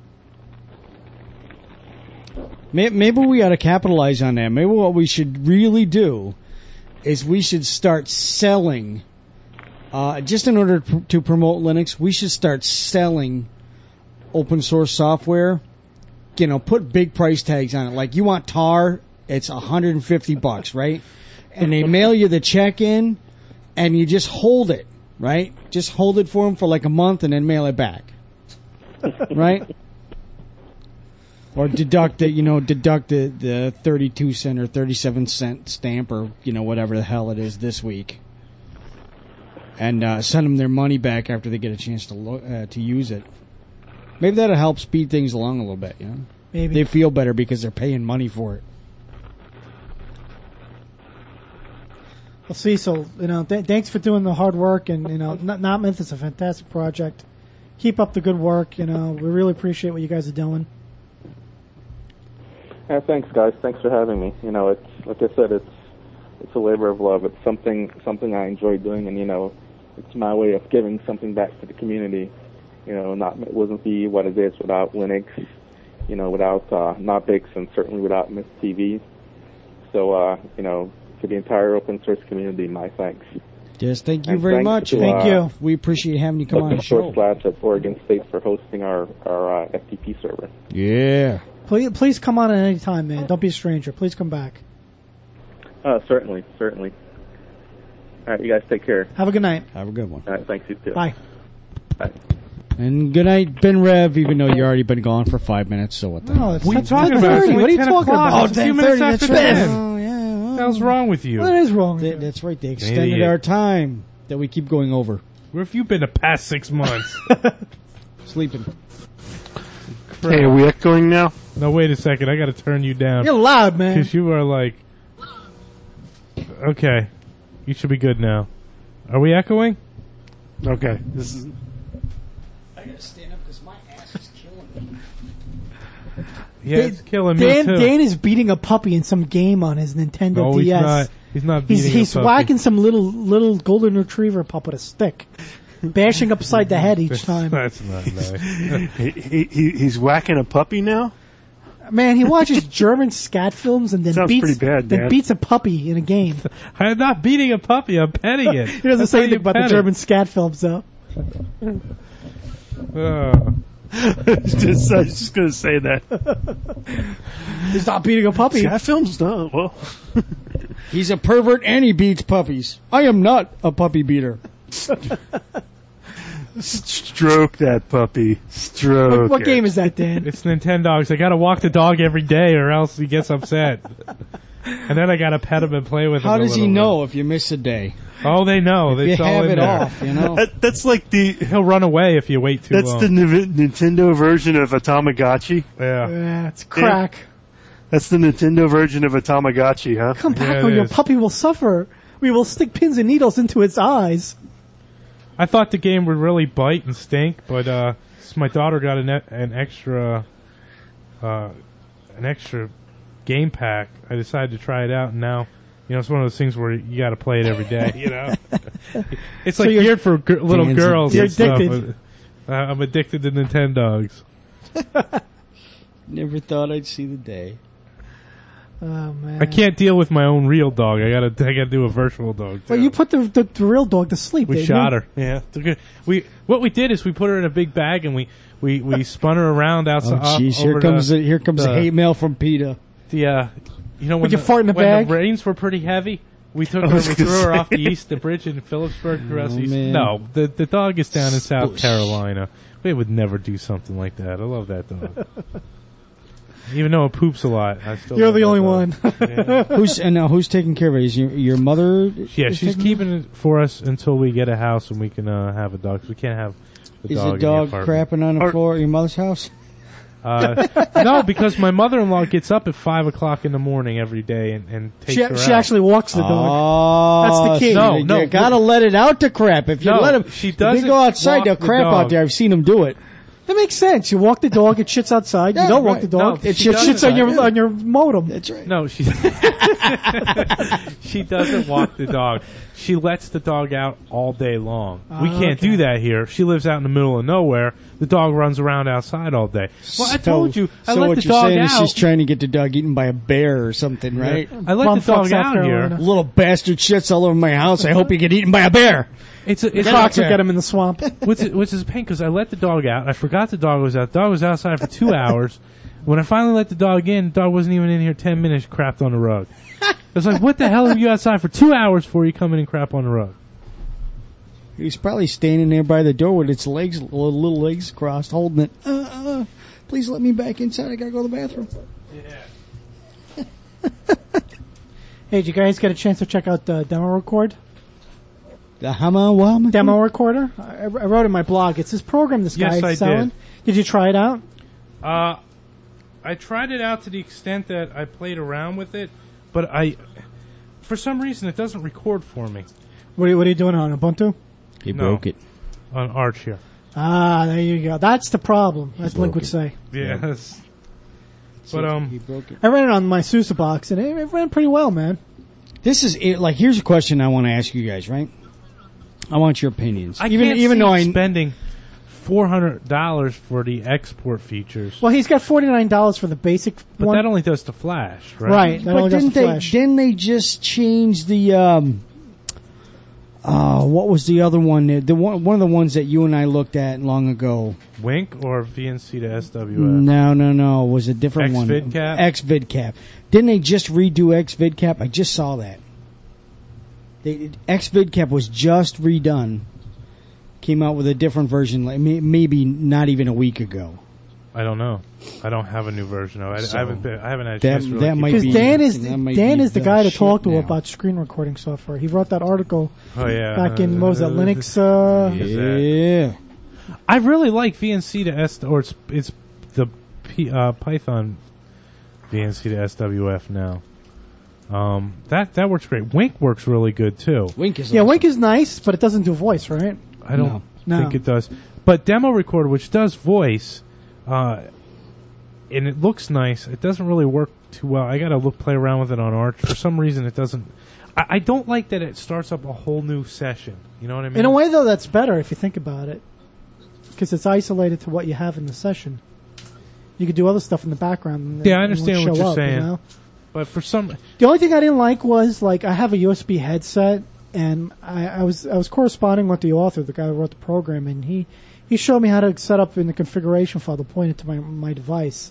Maybe we ought to capitalize on that. Maybe what we should really do is we should start selling, just in order to promote Linux, we should start selling open source software. Put big price tags on it. Like, you want tar, it's $150, right? And they mail you the check in, and you just hold it, right? Just hold it for them for like a month and then mail it back. Right? Or deduct the 32 cent or 37 cent stamp or, whatever the hell it is this week. And send them their money back after they get a chance to use it. Maybe that'll help speed things along a little bit, Maybe. They feel better because they're paying money for it. Well, Cecil, thanks for doing the hard work, and Not Myth is a fantastic project. Keep up the good work. We really appreciate what you guys are doing. Yeah, thanks, guys. Thanks for having me. It's like I said, it's a labor of love. It's something I enjoy doing, and it's my way of giving something back to the community. It wouldn't be what it is without Linux, without Notbix, and certainly without Myth TV. So, to the entire open source community, my thanks. Yes, thank you And very thanks much. to, Thank you. We appreciate having you come on Open the show. Source Labs at Oregon State for hosting our FTP server. Yeah. Please come on at any time, man. Don't be a stranger. Please come back. Certainly. All right, you guys take care. Have a good night. Have a good one. All right, thanks, you too. Bye. Bye. And good night, Ben Rev, even though you already been gone for 5 minutes, so what the hell? it's What are you not- talking it's about? It's 10:30. only What are you 10 talking o'clock. about? It's a few minutes 10:30, after that's 10. right. Oh, yeah. What the hell's wrong with you? What is wrong with you? That's right. They extended Idiot. our time that we keep going over. Where have you been the past 6 months? Sleeping. Hey, are we echoing now? No, wait a second. I got to turn you down. You're loud, man. Because you are like... Okay. You should be good now. Are we echoing? Okay, this is. I gotta stand up because my ass is killing me. Yeah, it's killing me too. Dan is beating a puppy in some game on his Nintendo No, he's DS. not. He's not beating He's a puppy. whacking some little golden retriever pup with a stick, bashing upside the head each time. That's not nice. He's whacking a puppy now? Man, he watches German scat films and then Sounds pretty bad, then Dad. beats a puppy in a game. I'm not beating a puppy. I'm petting it. He doesn't say anything about the German scat films, though. Oh. I was just going to say that. He's not beating a puppy. Scat films? No, well. He's a pervert and he beats puppies. I am not a puppy beater. Stroke that puppy. Stroke What it. game is that, Dan? It's Nintendogs. I gotta walk the dog every day or else he gets upset. And then I gotta pet him and play with him. How a does he little know if you miss a day? bit. Oh, they know. You It's all have in it there. off, you know. That's like the He'll run away if you wait too that's long. the Nintendo version of a Tamagotchi. Yeah. Yeah, it's crack. That's the Nintendo version of a Tamagotchi, huh? Come back Yeah, or it your is. puppy will suffer. We will stick pins and needles into its eyes. I thought the game would really bite and stink, but so my daughter got an extra game pack. I decided to try it out, and now it's one of those things where you got to play it every day. It's like you're- geared for little Dan's girls. You're and stuff. addicted. I'm addicted to Nintendogs. Never thought I'd see the day. Oh man! I can't deal with my own real dog. I gotta do a virtual dog. Well, too. you put the real dog to sleep. We didn't shot you? her. Yeah. What we did is we put her in a big bag and we spun her around outside. Oh, jeez, here comes the hate mail from PETA. When Would you fart in a when bag? the rains were pretty heavy. We took her. was We gonna threw her say. off the bridge in Phillipsburg. man. No, the dog is down in South Sploosh. Carolina. We would never do something like that. I love that dog. Even though it poops a lot, I still. You're love the that only dog. one. Yeah. Who's taking care of it? Is your mother? Yeah, is she's taking- keeping it for us until we get a house and we can have a dog. 'Cause we can't have the Is dog. the dog in the apartment. crapping on the floor at your mother's house? No, because my mother-in-law gets up at 5 o'clock in the morning every day and takes her She out. actually walks the dog. Oh, That's the key. No, you no. gotta let it out to crap. If you No, let him, she if they doesn't go outside, walk they'll the crap dog. out there. I've seen them do it. That makes sense. You walk the dog, it shits outside. Yeah, you don't walk right. the dog, No, it she shits on doesn't. your modem. That's right. No, she she doesn't walk the dog. She lets the dog out all day long. We can't okay. do that here. She lives out in the middle of nowhere. The dog runs around outside all day. Well, I told you, I So let what the you're dog saying is out. she's trying to get the dog eaten by a bear or something, right? I let the Bumfuck, dog South out Carolina. here. Little bastard shits all over my house. I hope you get eaten by a bear. It's Fox will a, get him in the swamp. which is a pain because I let the dog out. I forgot the dog was out. The dog was outside for 2 hours. When I finally let the dog in, the dog wasn't even in here 10 minutes, crapped on the rug. I was like, what the hell are you outside for 2 hours before you come in and crap on the rug? He was probably standing there by the door with its little legs crossed, holding it. Please let me back inside. I gotta go to the bathroom. Hey, did you guys get a chance to check out the demo record? The Hama Demo recorder? I wrote in my blog. It's this program this Yes, guy's I selling. Did you try it out? I tried it out to the extent that I played around with it, but for some reason, it doesn't record for me What are you doing on Ubuntu? He No. broke it. on Arch here. Ah, there you go. That's the problem, as Link broke would it. say. Yes. But He broke it. I ran it on my SUSE box, and it ran pretty well, man. This is it. Like, here's a question I want to ask you guys. Right? I want your opinions. I even can't even see though I spending $400 for the export features, Well, he's got $49 for the basic but one. that only does the Flash, right? Right. That only but does didn't the they Flash. didn't they just change the what was the other one? The one of the ones that you and I looked at long ago. Wink or VNC to SWF? No. It was a different one. XVidCap? XVidCap. Didn't they just redo XVidCap? I just saw that. XVidCap was just redone. Came out with a different version, like maybe not even a week ago. I don't know. I don't have a new version of it. So, I haven't had a that- chance to really that keep might up Because be- with it. Dan is that might the be guy to the talk to shit now. about screen recording software. He wrote that article Oh yeah. back in, what was that, Linux? Yeah. I really like VNC to S, or it's the Python VNC to SWF now. That works great. Wink works really good too. Wink is Yeah, awesome. Wink is nice, but it doesn't do voice, right? I don't No. think it does. But Demo Recorder, which does voice, and it looks nice, it doesn't really work too well. I gotta play around with it on Arch. For some reason, it doesn't. I don't like that it starts up a whole new session. You know what I mean? In a way, though, that's better if you think about it, because it's isolated to what you have in the session. You could do other stuff in the background. And Yeah, I it won't understand what show you're up, saying. You know? But for some, The only thing I didn't like was, like, I have a USB headset, and I was corresponding with the author, the guy who wrote the program, and he showed me how to set up in the configuration file to point it to my device.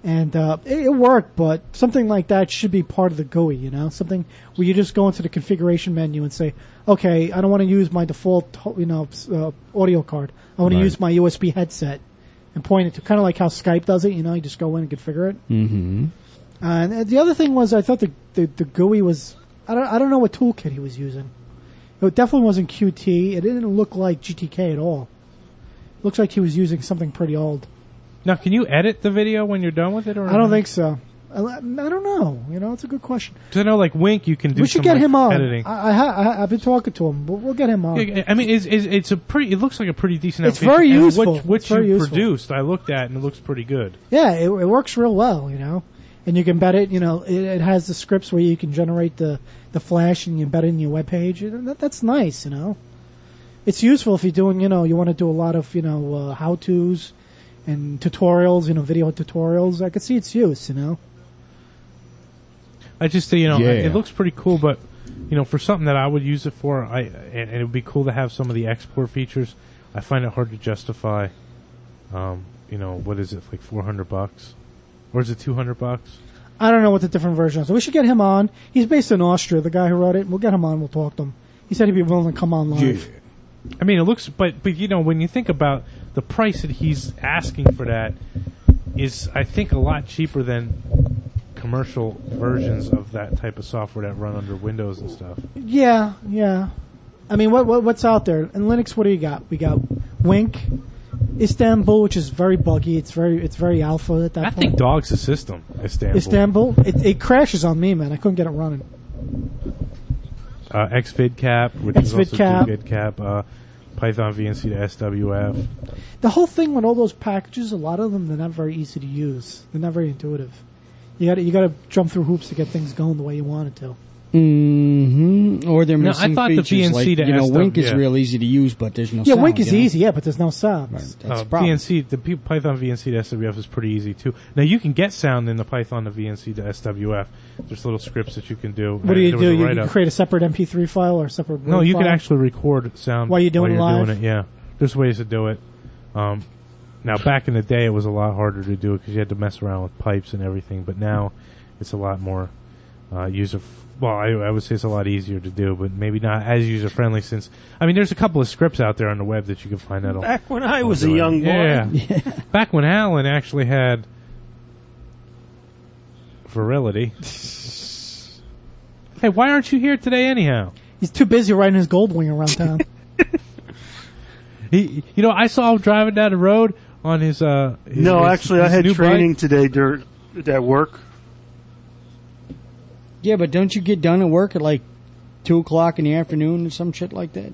And it worked, but something like that should be part of the GUI, you know? Something where you just go into the configuration menu and say, okay, I don't want to use my default, audio card. I want to use my USB headset and point it to, kind of like how Skype does it, you know? You just go in and configure it. Mm-hmm. And the other thing was, I thought the GUI was, I don't know what toolkit he was using. It definitely wasn't Qt. It didn't look like GTK at all. It looks like he was using something pretty old. Now, can you edit the video when you're done with it? Or I don't think so. I don't know. You know, it's a good question. Because I know, like Wink, you can do. We should some, get like, him on. editing. I've been talking to him, but we'll get him on. Yeah, I mean, it's a pretty. It looks like a pretty decent. It's application. very And useful. Which It's very you useful. produced, I looked at, and it looks pretty good. Yeah, it works real well, you know. And you can embed it. You know, it has the scripts where you can generate the flash and you embed it in your web page. That's nice, you know. It's useful if you're doing, you know, you want to do a lot of, you know, how-tos and tutorials, you know, video tutorials. I could see its use, you know. I just say, you know, Yeah. it looks pretty cool, but you know, for something that I would use it for, and it would be cool to have some of the export features. I find it hard to justify. You know, what is it, like $400, or is it $200? I don't know what the different versions are. We should get him on. He's based in Austria, the guy who wrote it. We'll get him on. We'll talk to him. He said he'd be willing to come on live. Yeah. I mean, it looks, but you know, when you think about the price that he's asking for that, is I think a lot cheaper than commercial versions of that type of software that run under Windows and stuff. Yeah. I mean, what's out there in Linux? What do you got? We got Wink, Istanbul, which is very buggy. It's very alpha at that I point. think Dog's a system. Istanbul, it crashes on me, man. I couldn't get it running. XVidCap, which is also XVidCap. GoodCap, Python VNC to SWF. The whole thing with all those packages, a lot of them, they're not very easy to use. They're not very intuitive. You got to jump through hoops to get things going the way you want it to. Mm-hmm. Or they're No, missing I thought the features VNC like, to you know, SW, Wink is yeah. real easy to use, but there's no Yeah, sound. Wink is you know? easy, yeah, but there's no sound. Right. That's the problem. VNC, Python VNC to SWF is pretty easy too. Now you can get sound in the Python to VNC to SWF. There's little scripts that you can do. What do you There was do? a You write-up. create a separate MP3 file or a separate No, Word you can file? actually record sound While you're doing live? it. Yeah, there's ways to do it. Now, back in the day, it was a lot harder to do it because you had to mess around with pipes and everything. But now, it's a lot more user. Well, I would say it's a lot easier to do, but maybe not as user friendly. Since I mean, there's a couple of scripts out there on the web that you can find that'll. Back when I was a young boy. Yeah. Back when Alan actually had virility. Hey, why aren't you here today anyhow? He's too busy riding his Goldwing around town. You know, I saw him driving down the road on his. No, actually, I his had new training bike. today at work. Yeah, but don't you get done at work at like 2:00 in the afternoon or some shit like that?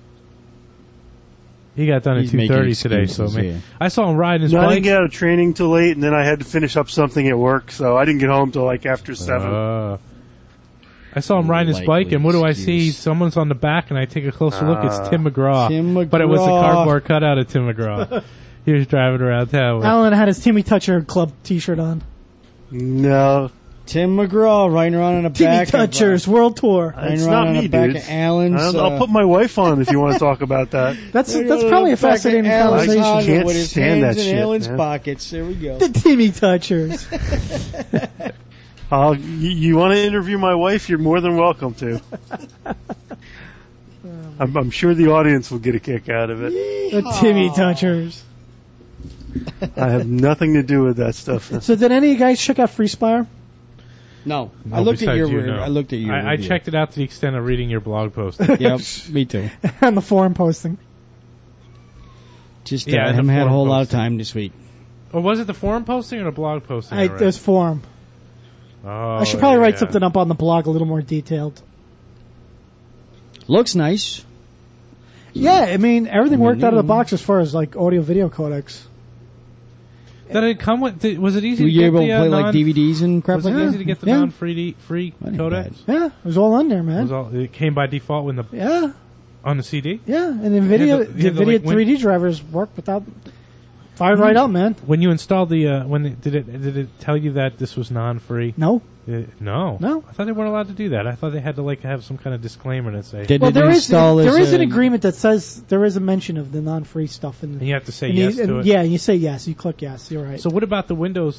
He got done at He's making 2:30 today, so excuses, man, yeah. I saw him riding his No, I bike. didn't get out of training till late, and then I had to finish up something at work, so I didn't get home till like after 7. I saw him riding his Likely bike, and what do I see? excuse. Someone's on the back, and I take a closer look. It's Tim McGraw. Tim But it was a McGraw. cardboard cutout of Tim McGraw. He was driving around town. With, Alan had his Timmy Toucher Club T-shirt on. No, Tim McGraw riding around on the Timmy back Touchers World Tour. riding it's around not on me, the back dude. of Alan's. I'll put my wife on if you want to talk about that. That's probably a fascinating conversation. I can't with his stand hands that in shit, Alan's man. pockets. There we go. The Timmy Touchers. You want to interview my wife? You're more than welcome to. I'm sure the audience will get a kick out of it. The Timmy Touchers. I have nothing to do with that stuff. So did any of you guys check out FreeSpire? No, No, I looked at besides your. you, no. I looked at your. I review. checked it out to the extent of reading your blog post. Yep, me too. On the forum posting. Just Yeah, the haven't had a forum whole lot of posting. time this week. Or was it the forum posting or the blog posting? I read? There's forum. Oh, I should probably write yeah. something up on the blog a little more detailed. Looks nice. Yeah, I mean, everything worked out of the new. box as far as like audio video codecs. Did it come with? Was it easy Were to you get able the to play like non- DVDs and crap Was like it that? easy to get the Yeah. non-free That ain't codecs? bad. Yeah, it was all on there, It, man. was all, it came by default when the Yeah, on the CD. yeah, and NVIDIA, You had to, NVIDIA like, when- 3D drivers work without. Fired right up, man. When you installed the did it tell you that this was non-free? No, No. No. I thought they weren't allowed to do that. I thought they had to like have some kind of disclaimer that say Did well, it there is install as an a- agreement that says there is a mention of the non-free stuff, and you have to say and yes you, to it. Yeah, you say yes. You click yes. You're right. So what about the Windows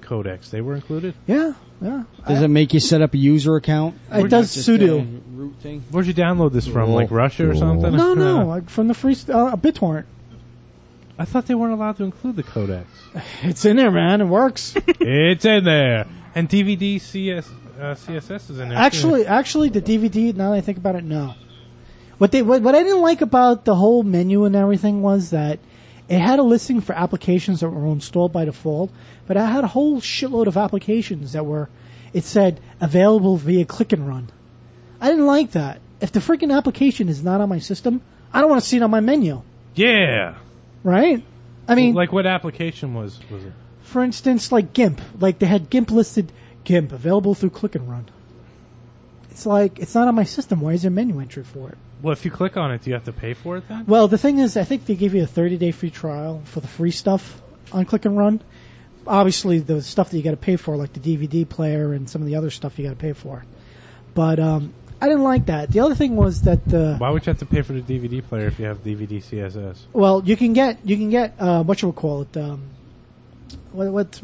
codecs. They were included? Yeah, yeah. Does it make you set up a user account? It Or does just sudo. a root thing? Where'd you download this from? Like Russia or something? No, like from the free BitTorrent. I thought they weren't allowed to include the codecs. It's in there, man. It works. It's in there. And DVD CSS is in there. Actually, the DVD. Now that I think about it, no. What I didn't like about the whole menu and everything was that it had a listing for applications that were installed by default, but I had a whole shitload of applications that were. It said available via click and run. I didn't like that. If the freaking application is not on my system, I don't want to see it on my menu. Yeah. Right? I mean, Like what application was it? for instance, like GIMP. Like they had GIMP listed, GIMP available through click and run. It's like, it's not on my system. Why is there menu entry for it? Well, if you click on it, do you have to pay for it then? Well, the thing is, I think they give you a 30-day free trial for the free stuff on click and run. Obviously, the stuff that you got to pay for, like the DVD player and some of the other stuff, you got to pay for. But I didn't like that. The other thing was that Why would you have to pay for the DVD player if you have DVD CSS? well, you can get what you call it. What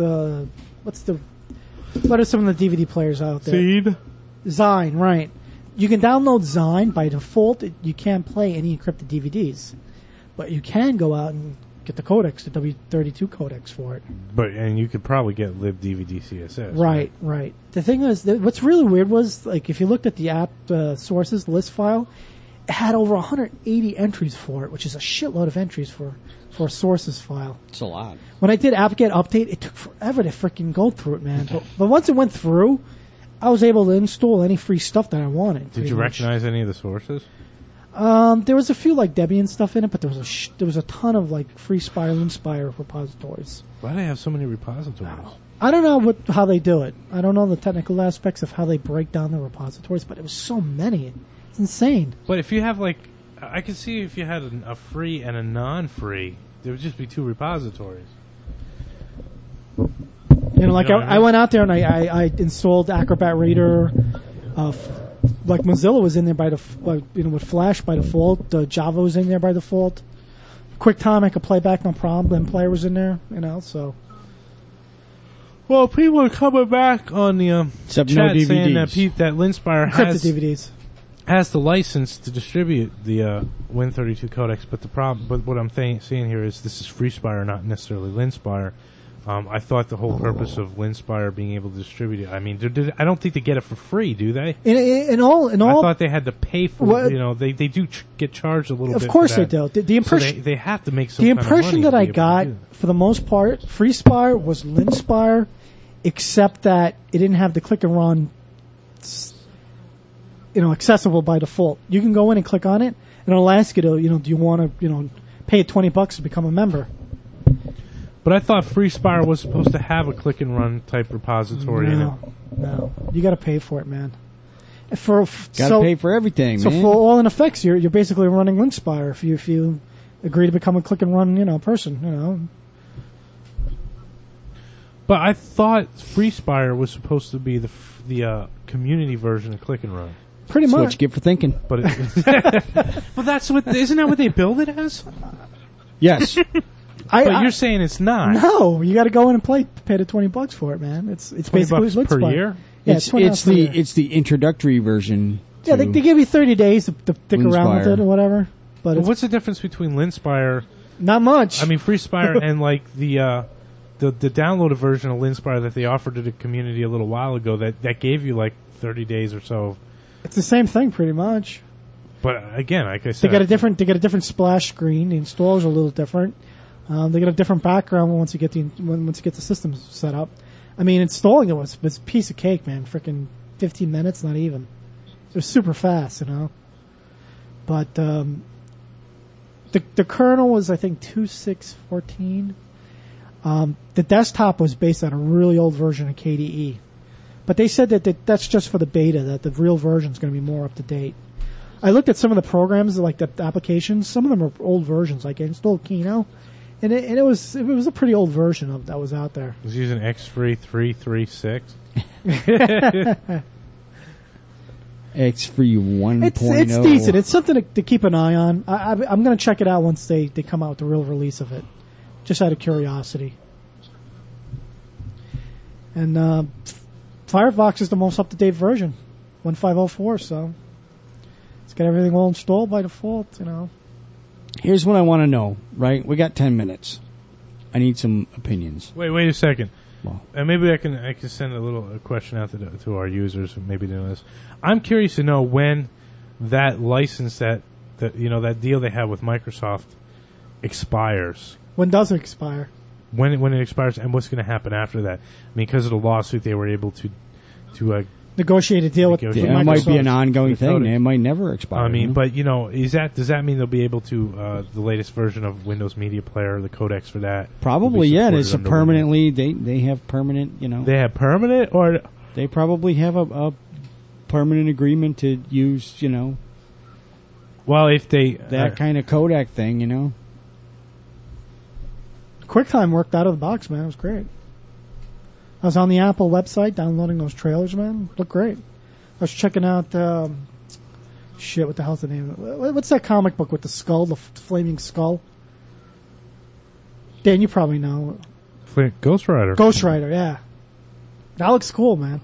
are some of the DVD players out there? Seed? Zine, right. You can download Zine. By default, you can't play any encrypted DVDs. But you can go out and get the codecs, the W32 codecs for it. And you could probably get libDVD CSS. Right. The thing is, what's really weird was, like, if you looked at the app sources list file, it had over 180 entries for it, which is a shitload of entries for a sources file. It's a lot. When I did apt-get update, it took forever to freaking go through it, man. But once it went through, I was able to install any free stuff that I wanted. Did you recognize any of the sources? There was a few like Debian stuff in it, but there was a ton of like FreeSpire, Linspire repositories. Why do they have so many repositories? I don't know how they do it. I don't know the technical aspects of how they break down the repositories, but it was so many. It's insane. But if you have like, I could see if you had a free and a non-free, there would just be two repositories. You know, like You know what I I mean? went out there and I installed Acrobat Reader. Like Mozilla was in there with Flash by default. Java was in there by default. QuickTime I could play back no problem. And Player was in there. So. Well, people are coming back on the Except chat no saying that DVDs. that Linspire Encrypted DVDs. has the license to distribute the Win32 codecs, but what I'm seeing here is this is FreeSpire, not necessarily Linspire. I thought the whole purpose of Linspire being able to distribute it. I mean, I don't think they get it for free, do they? In all, I thought they had to pay for What- it. You know, they do get charged a little bit. of course for they that. do. The impression, So they have to make some the kind of money impression to that I be able to got, do that. for the most part, FreeSpire was Linspire, except that it didn't have the click and run, accessible by default. You can go in and click on it, and it'll ask you to, do you want to, pay $20 to become a member? But I thought FreeSpire was supposed to have a click and run type repository in it. No, you got to pay for it, man. Gotta pay for everything, So man. for all in effects, you're basically running Linspire if you agree to become a click and run, person, But I thought FreeSpire was supposed to be the community version of click and run. Pretty That's what much. you get for thinking. But well, isn't that what they build it as? Yes. But you're saying it's not. No, you got to go in and pay the $20 for it, man. It's basically $20 per Linspire. year? Yeah, it's $20 per year. it's the introductory version. Yeah, they give you 30 days to stick around with Linspire. it or whatever. But But it's what's the difference between Linspire? not much. I mean, FreeSpire and like the downloaded version of Linspire that they offered to the community a little while ago that gave you like 30 days or so. it's the same thing pretty much. But again, like I They said, got a different splash screen. The installers are a little different. They got a different background once you get the system set up. I mean, installing it was a piece of cake, man. Freaking 15 minutes, not even. It was super fast, But the kernel was, I think, 2.6.14. The desktop was based on a really old version of KDE. But they said that's just for the beta, that the real version is going to be more up to date. I looked at some of the programs, like the applications. Some of them are old versions, like I installed Kino. And it was a pretty old version of that was out there. I was using Xfree 336. X-Free 1.0. It's decent. It's something to keep an eye on. I'm going to check it out once they come out with the real release of it, just out of curiosity. And Firefox is the most up-to-date version, 1504. So it's got everything all installed by default. Here's what I want to know. Right, we got 10 minutes. I need some opinions. Wait a second. Well, Maybe I can send a question out to our users who maybe know this. I'm curious to know when that license that deal they have with Microsoft expires. When does it expire? When it expires, and what's going to happen after that? I mean, because of the lawsuit, they were able to negotiate a deal with Negotiate. yeah, it might be Microsoft. an ongoing The thing. coding. It might never expire. I mean, you know? but does that mean they'll be able to the latest version of Windows Media Player, the codecs for that? Probably, will be yeah. supported It's a under permanently. They have permanent. They have permanent, or They probably have a permanent agreement to use. well, if they That kind of Kodak thing. QuickTime worked out of the box, man. It was great. I was on the Apple website downloading those trailers, man. Looked great. I was checking out, what the hell's the name of it? What's that comic book with the skull, the flaming skull? Dan, you probably know. Ghost Rider. Ghost Rider, yeah. That looks cool, man.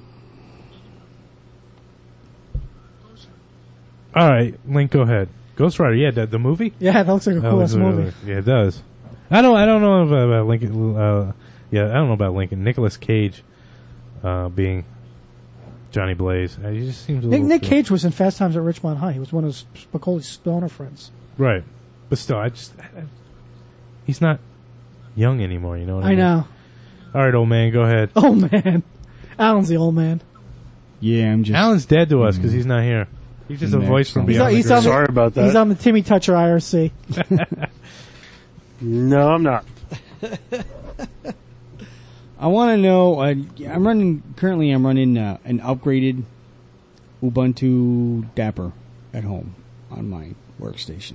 All right, Link, go ahead. Ghost Rider, yeah, the movie. Yeah, that looks like a cool ass movie. Yeah, it does. I don't know about Lincoln. I don't know about Lincoln. Nicolas Cage being Johnny Blaze. He just seems a little Nick Cage was in Fast Times at Richmond High. He was one of Spicoli's stoner friends. right, but still, he's not young anymore. You know what I I mean? know. All right, old man, go ahead. Oh man, Alan's the old man. Yeah, I'm just. Alan's dead to us because he's not here. He's just a voice from He's beyond. he's the on grave. Sorry about that. He's on the Timmy Toucher IRC. No, I'm not. I want to know. I'm running an upgraded Ubuntu Dapper at home on my workstation,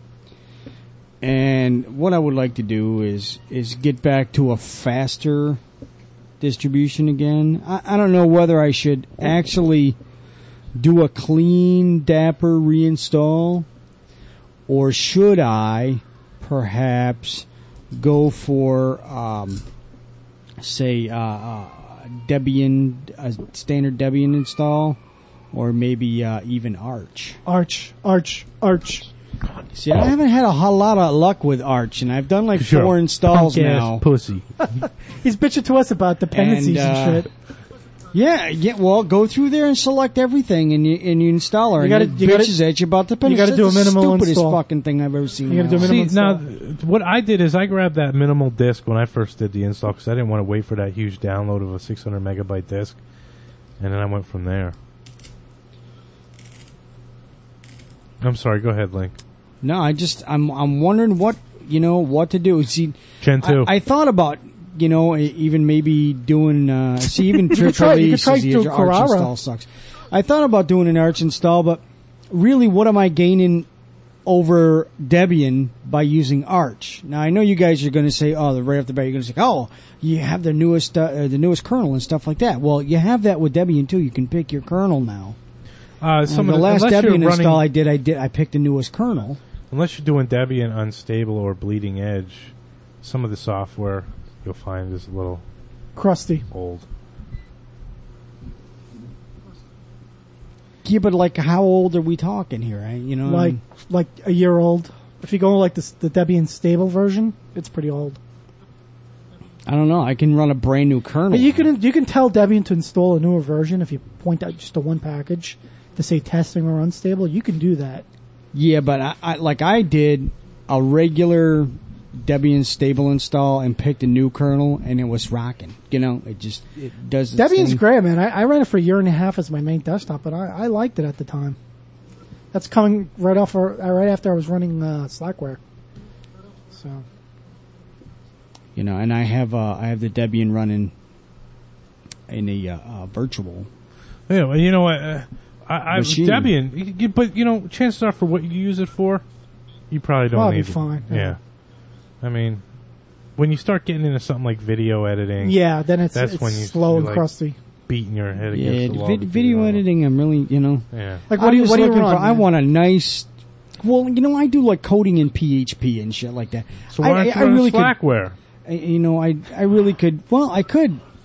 and what I would like to do is get back to a faster distribution again. I don't know whether I should actually do a clean Dapper reinstall, or should I perhaps go for say Debian, a standard Debian install, or maybe even Arch. Arch. See, I haven't had a whole lot of luck with Arch, and I've done like Sure. 4 installs Punk-ass now. pussy. He's bitching to us about dependencies and shit. Yeah. Well, go through there and select everything, and you install her. You gotta- and you it gotta- bitches at you about dependencies. you gotta do a That's minimal the stupidest install. fucking thing I've ever seen. You gotta in my do a life. minimal See, now, what I did is I grabbed that minimal disk when I first did the install because I didn't want to wait for that huge download of a 600 megabyte disk, and then I went from there. I'm sorry. Go ahead, Link. No, I'm wondering what to do. See, Gen 2. I thought about even maybe doing even You could triple try- you could try Arch to do Carrara. install sucks. I thought about doing an Arch install, but really, what am I gaining over Debian by using Arch? Now, I know you guys are going to say, right off the bat, you're going to say, oh, you have the newest kernel and stuff like that. Well, you have that with Debian too. You can pick your kernel now. Some the of last unless you're Debian running- install I picked the newest kernel. Unless you're doing Debian Unstable or Bleeding Edge, some of the software you'll find is a little Crusty. old. Yeah, but like, how old are we talking here? Like a year old. If you go like the Debian stable version, it's pretty old. I don't know. I can run a brand new kernel. But you can tell Debian to install a newer version if you point out just to one package to say testing or unstable. You can do that. Yeah, but I did a regular Debian stable install and picked a new kernel, and it was rocking. It does. Its Debian's thing. great, man. I ran it for a year and a half as my main desktop, but I liked it at the time. That's coming right after I was running Slackware. So. And I have the Debian running in a virtual. Yeah, well, you know what? I Machine. Debian, but chances are for what you use it for, you probably don't Probably need it. fine, Yeah. yeah. I mean, when you start getting into something like video editing, Yeah, then it's when you slow and like, crusty. beating your head Yeah, against the wall. to do video that. editing. I'm really, Yeah. Like what do you looking run? for? I man? want a nice. Well, I do like coding in PHP and shit like that. So why don't you I run really Slackware? I really could. Well, I could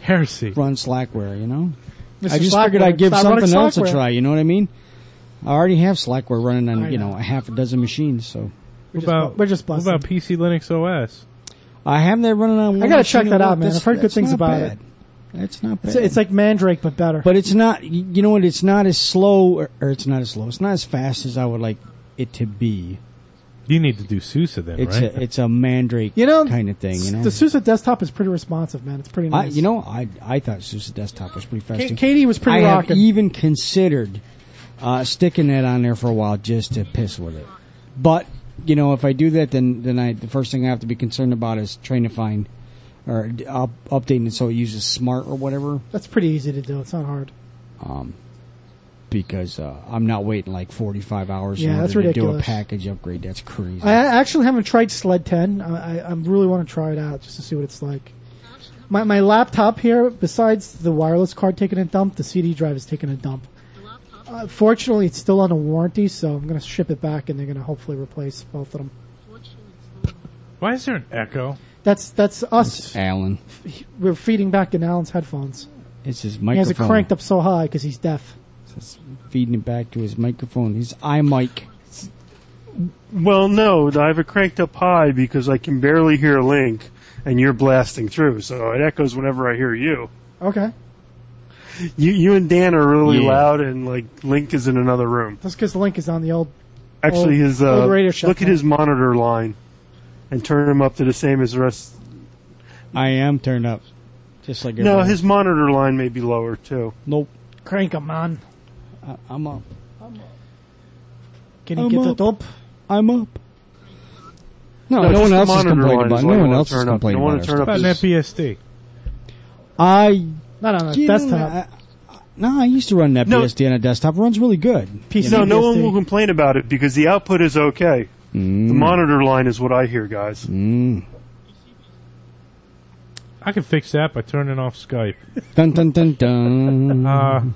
Heresy. run Slackware, you know? Mr. I just Slackware, figured I'd give stop running something else a Slackware. try, you know what I mean? I already have Slackware running on, I you know, know. a half a dozen machines, so. We're What just what busting. about PC Linux OS? I have that running on one I gotta check machine that at out, work. man. That's- I've heard good that's things not about bad. it. It's not bad. It's like Mandrake, but better. But it's not, you know what, it's not as slow, or it's not as slow, it's not as fast as I would like it to be. You need to do SUSE then, It's right? it's a Mandrake You know, kind of thing, you know? The SUSE desktop is pretty responsive, man. It's pretty nice. I thought SUSE Desktop was pretty fast. too. Katie was pretty I have rocking. even considered sticking that on there for a while just to piss with it. But, you know, if I do that, then the first thing I have to be concerned about is trying to find or updating it so it uses Smart or whatever. That's pretty easy to do. It's not hard. Because I'm not waiting like 45 hours Yeah, in order that's to do a ridiculous. package upgrade. That's crazy. I actually haven't tried Sled 10. I really want to try it out just to see what it's like. My laptop here, besides the wireless card taking a dump, the CD drive is taking a dump. Fortunately, it's still on a warranty, so I'm going to ship it back, and they're going to hopefully replace both of them. Why is there an echo? That's us. Alan. We're feeding back in Alan's headphones. It's his He microphone. has it cranked up so high because he's deaf. It's feeding it back to his microphone. His iMic. Well, no, I have it cranked up high because I can barely hear Link, and you're blasting through, so it echoes whenever I hear you. Okay. You and Dan are really Yeah. loud, and like Link is in another room. That's because Link is on the old... Actually, his old Radio Shack look at phone. his monitor line, and turn him up to the same as the rest. I am turned up. Just like No, everybody. his monitor line may be lower too. Nope. Crank him, man. I'm up. Can you I'm get up. it up? I'm up. No, No, no just one the else is monitor complaining line about is it. what No you one wanna else is turn up. complaining You wanna about turn it. up About an his- FBSD. Not on a You know, desktop. No, I used to run NetBSD on a desktop. It runs really good. PC. No, no one BSD. will complain about it because the output is okay. The monitor line is what I hear, guys. I can fix that by turning off Skype. Dun dun dun dun.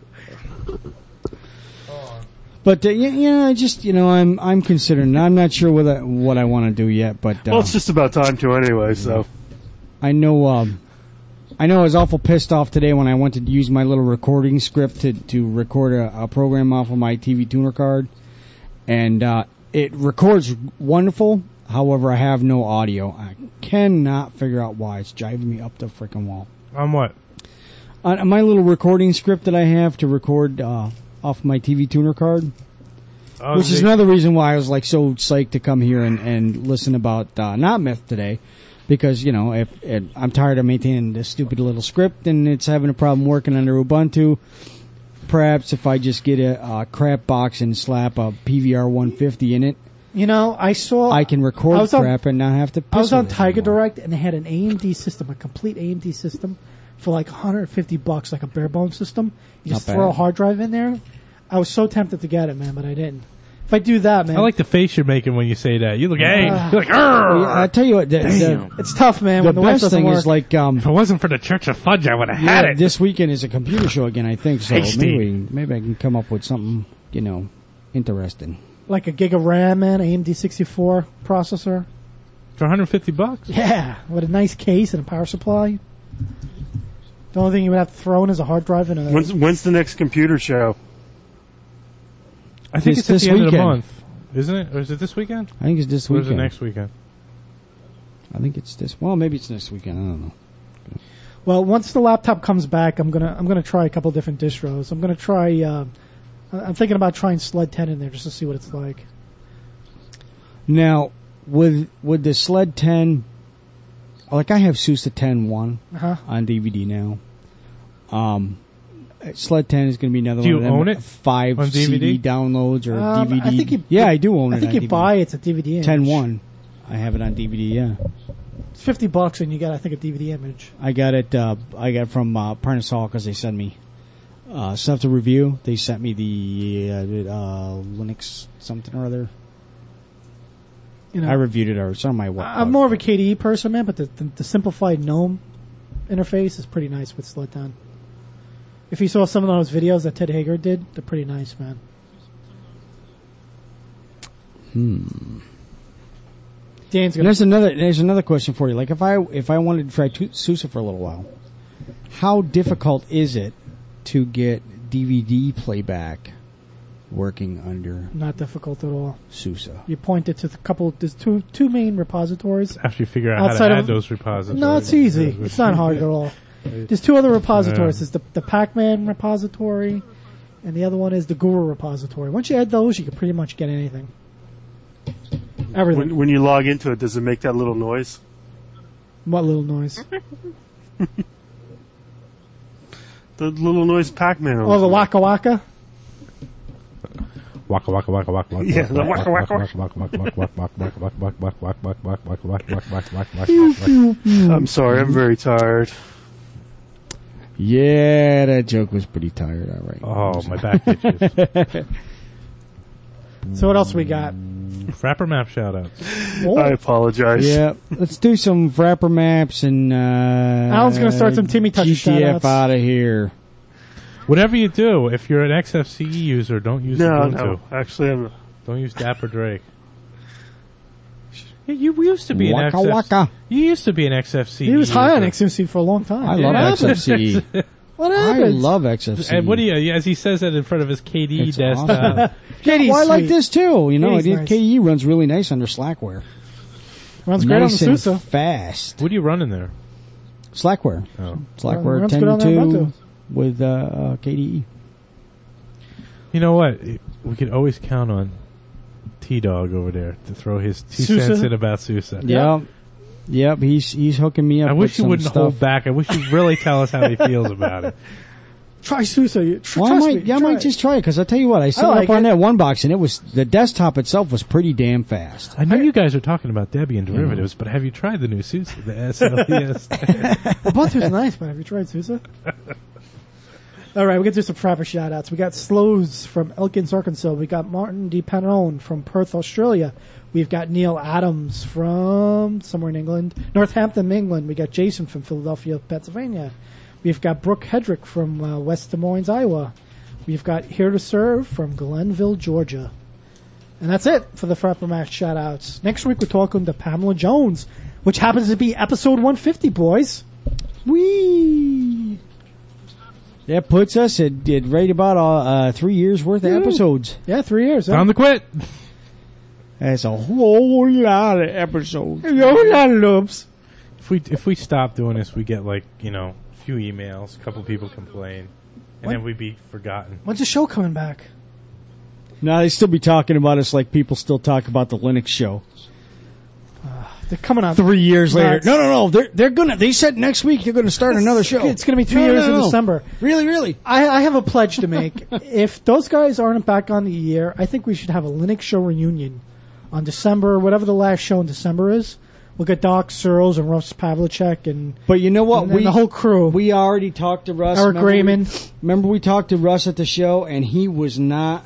But yeah, I just I'm considering. I'm not sure what I want to do yet, but Well, it's just about time to anyway. So I know I was awful pissed off today when I went to use my little recording script to record a program off of my TV tuner card, and it records wonderful. However, I have no audio. I cannot figure out why. It's driving me up the frickin' wall. On what? On my little recording script that I have to record off my TV tuner card, Oh, which is another reason why I was like so psyched to come here and listen about Not Myth today, because if I'm tired of maintaining this stupid little script and it's having a problem working under Ubuntu. Perhaps if I just get a crap box and slap a PVR 150 in it, I saw... I can record crap and not have to piss I was on with it Tiger anymore. Direct, and they had an AMD system, a complete AMD system, for like $150, like a bare bones system. You just Not throw bad. a hard drive in there. I was so tempted to get it, man, but I didn't. If I do that, man, I like the face you're making when you say that. You look angry. Ah. You're like, Yeah, I tell you what, it's tough, man. the when the wife best doesn't thing work. is like if it wasn't for the Church of Fudge, I would have had it. this weekend is a computer show again. I think so. Tasty. Maybe I can come up with something interesting. Like a gig of RAM, man, AMD 64 processor. For $150. Yeah, with a nice case and a power supply. The only thing you would have to throw in is a hard drive and a... when's the next computer show? I think It's it's at this the end of the weekend. month. Isn't it? Or is it this weekend? I think it's this Or is weekend. it next weekend? I think it's this. Well, maybe it's next weekend. I don't know. Well, once the laptop comes back, I'm gonna try a couple different distros. I'm gonna try. I'm thinking about trying Sled 10 in there just to see what it's like. Now, with the Sled 10, like I have SUSE 10.1 Uh-huh. on DVD now. Sled 10 is going to be another Do you one of them own it 5 on CD DVD? downloads or DVD. I think I do own it. I think on you DVD. buy it's a DVD image. 10.1. I have it on DVD. Yeah, It's $50 and you get, I think, a DVD image. I got it. I got it from Parnasol because they sent me stuff to review. They sent me the Linux something or other. I reviewed it or it's on my website. I'm more of a KDE person, man, but the simplified GNOME interface is pretty nice with Sled 10. If you saw some of those videos that Ted Hager did, they're pretty nice, man. Dan's And gonna. there's another question for you. Like if I wanted to try SUSE for a little while, How difficult is it to get DVD playback working under Not difficult at all. SUSE? You point it to the couple. There's two main repositories. After you figure out how Outside to add of- those repositories. No, it's easy. It's not hard at all. There's two other repositories. Yeah. There's the Pac-Man repository, and the other one is the Guru repository. Once you add those, you can pretty much get anything. Everything. When you log into it, does it make that little noise? What little noise? The little noise Pac-Man. Oh, the Waka Waka? Waka waka waka waka waka. Yeah, the waka waka. I'm sorry, I'm very tired. Yeah, that joke was pretty tired. All right. Oh, my back itches. So what else we got? Frapper map shoutouts. I apologize. Yeah, let's do some Frapper maps and Alan's gonna start some Timmy Touch GTF shoutouts. out of here. Whatever you do, if you're an XFCE user, don't use No, Ubuntu. no. Actually, Don't use Dapper Drake. Yeah, you used to be Waka an XFCE. waka. You used to be an XFCE. He was high on user. XMC for a long time. I love XFCE. What I happened? love XFCE. And what do you, as he says that in front of his KDE It's desktop. Katie's Well, I like sweet. this too. You know, Katie's it, nice. KDE runs really nice under Slackware. Runs great on the Nice and SUSE. fast. What are you running there? Slackware. Oh. Slackware Runs good on that 10.2 Ubuntu. with KDE. You know what? We could always count on T-Dog over there to throw his 2 SUSE? cents in about SUSE. Yep. He's hooking me up. I with wish you some wouldn't stuff. hold back. I wish you'd really tell us how he feels about it. Try SUSE. Well, Trust me. I might just try it because I tell you what, I set it like up on it. that one box and it was the desktop itself was pretty damn fast. I know you guys are talking about Debian derivatives, but have you tried the new SUSE, the SLES? Ubuntu's nice, but have you tried SUSE? All right, we get to some proper shout-outs. We got Slows from Elkins, Arkansas. We got Martin D. Panone from Perth, Australia. We've got Neil Adams from somewhere in England. Northampton, England. We got Jason from Philadelphia, Pennsylvania. We've got Brooke Hedrick from West Des Moines, Iowa. We've got Here to Serve from Glenville, Georgia. And that's it for the Frapper Max shout-outs. Next week, we're talking to Pamela Jones, which happens to be episode 150, boys. Whee! That puts us at right about 3 years worth of episodes. Yeah, 3 years. Huh? Time to quit. That's a whole lot of episodes. A lot of loops. If we stop doing this, we get a few emails, a couple people complain, and then we'd be forgotten. When's the show coming back? No, they still be talking about us like people still talk about the Linux show. They're coming on 3 years later. Nuts. No. They said next week they're going to start another show. It's going to be 3 years in December. Really? I have a pledge to make. If those guys aren't back on the year, I think we should have a Linux show reunion on December, whatever the last show in December is. We'll get Doc Searles and Russ Pavlicek and But you know what? and the whole crew. We already talked to Russ. Eric Remember Grayman. Remember we talked to Russ at the show, and he was not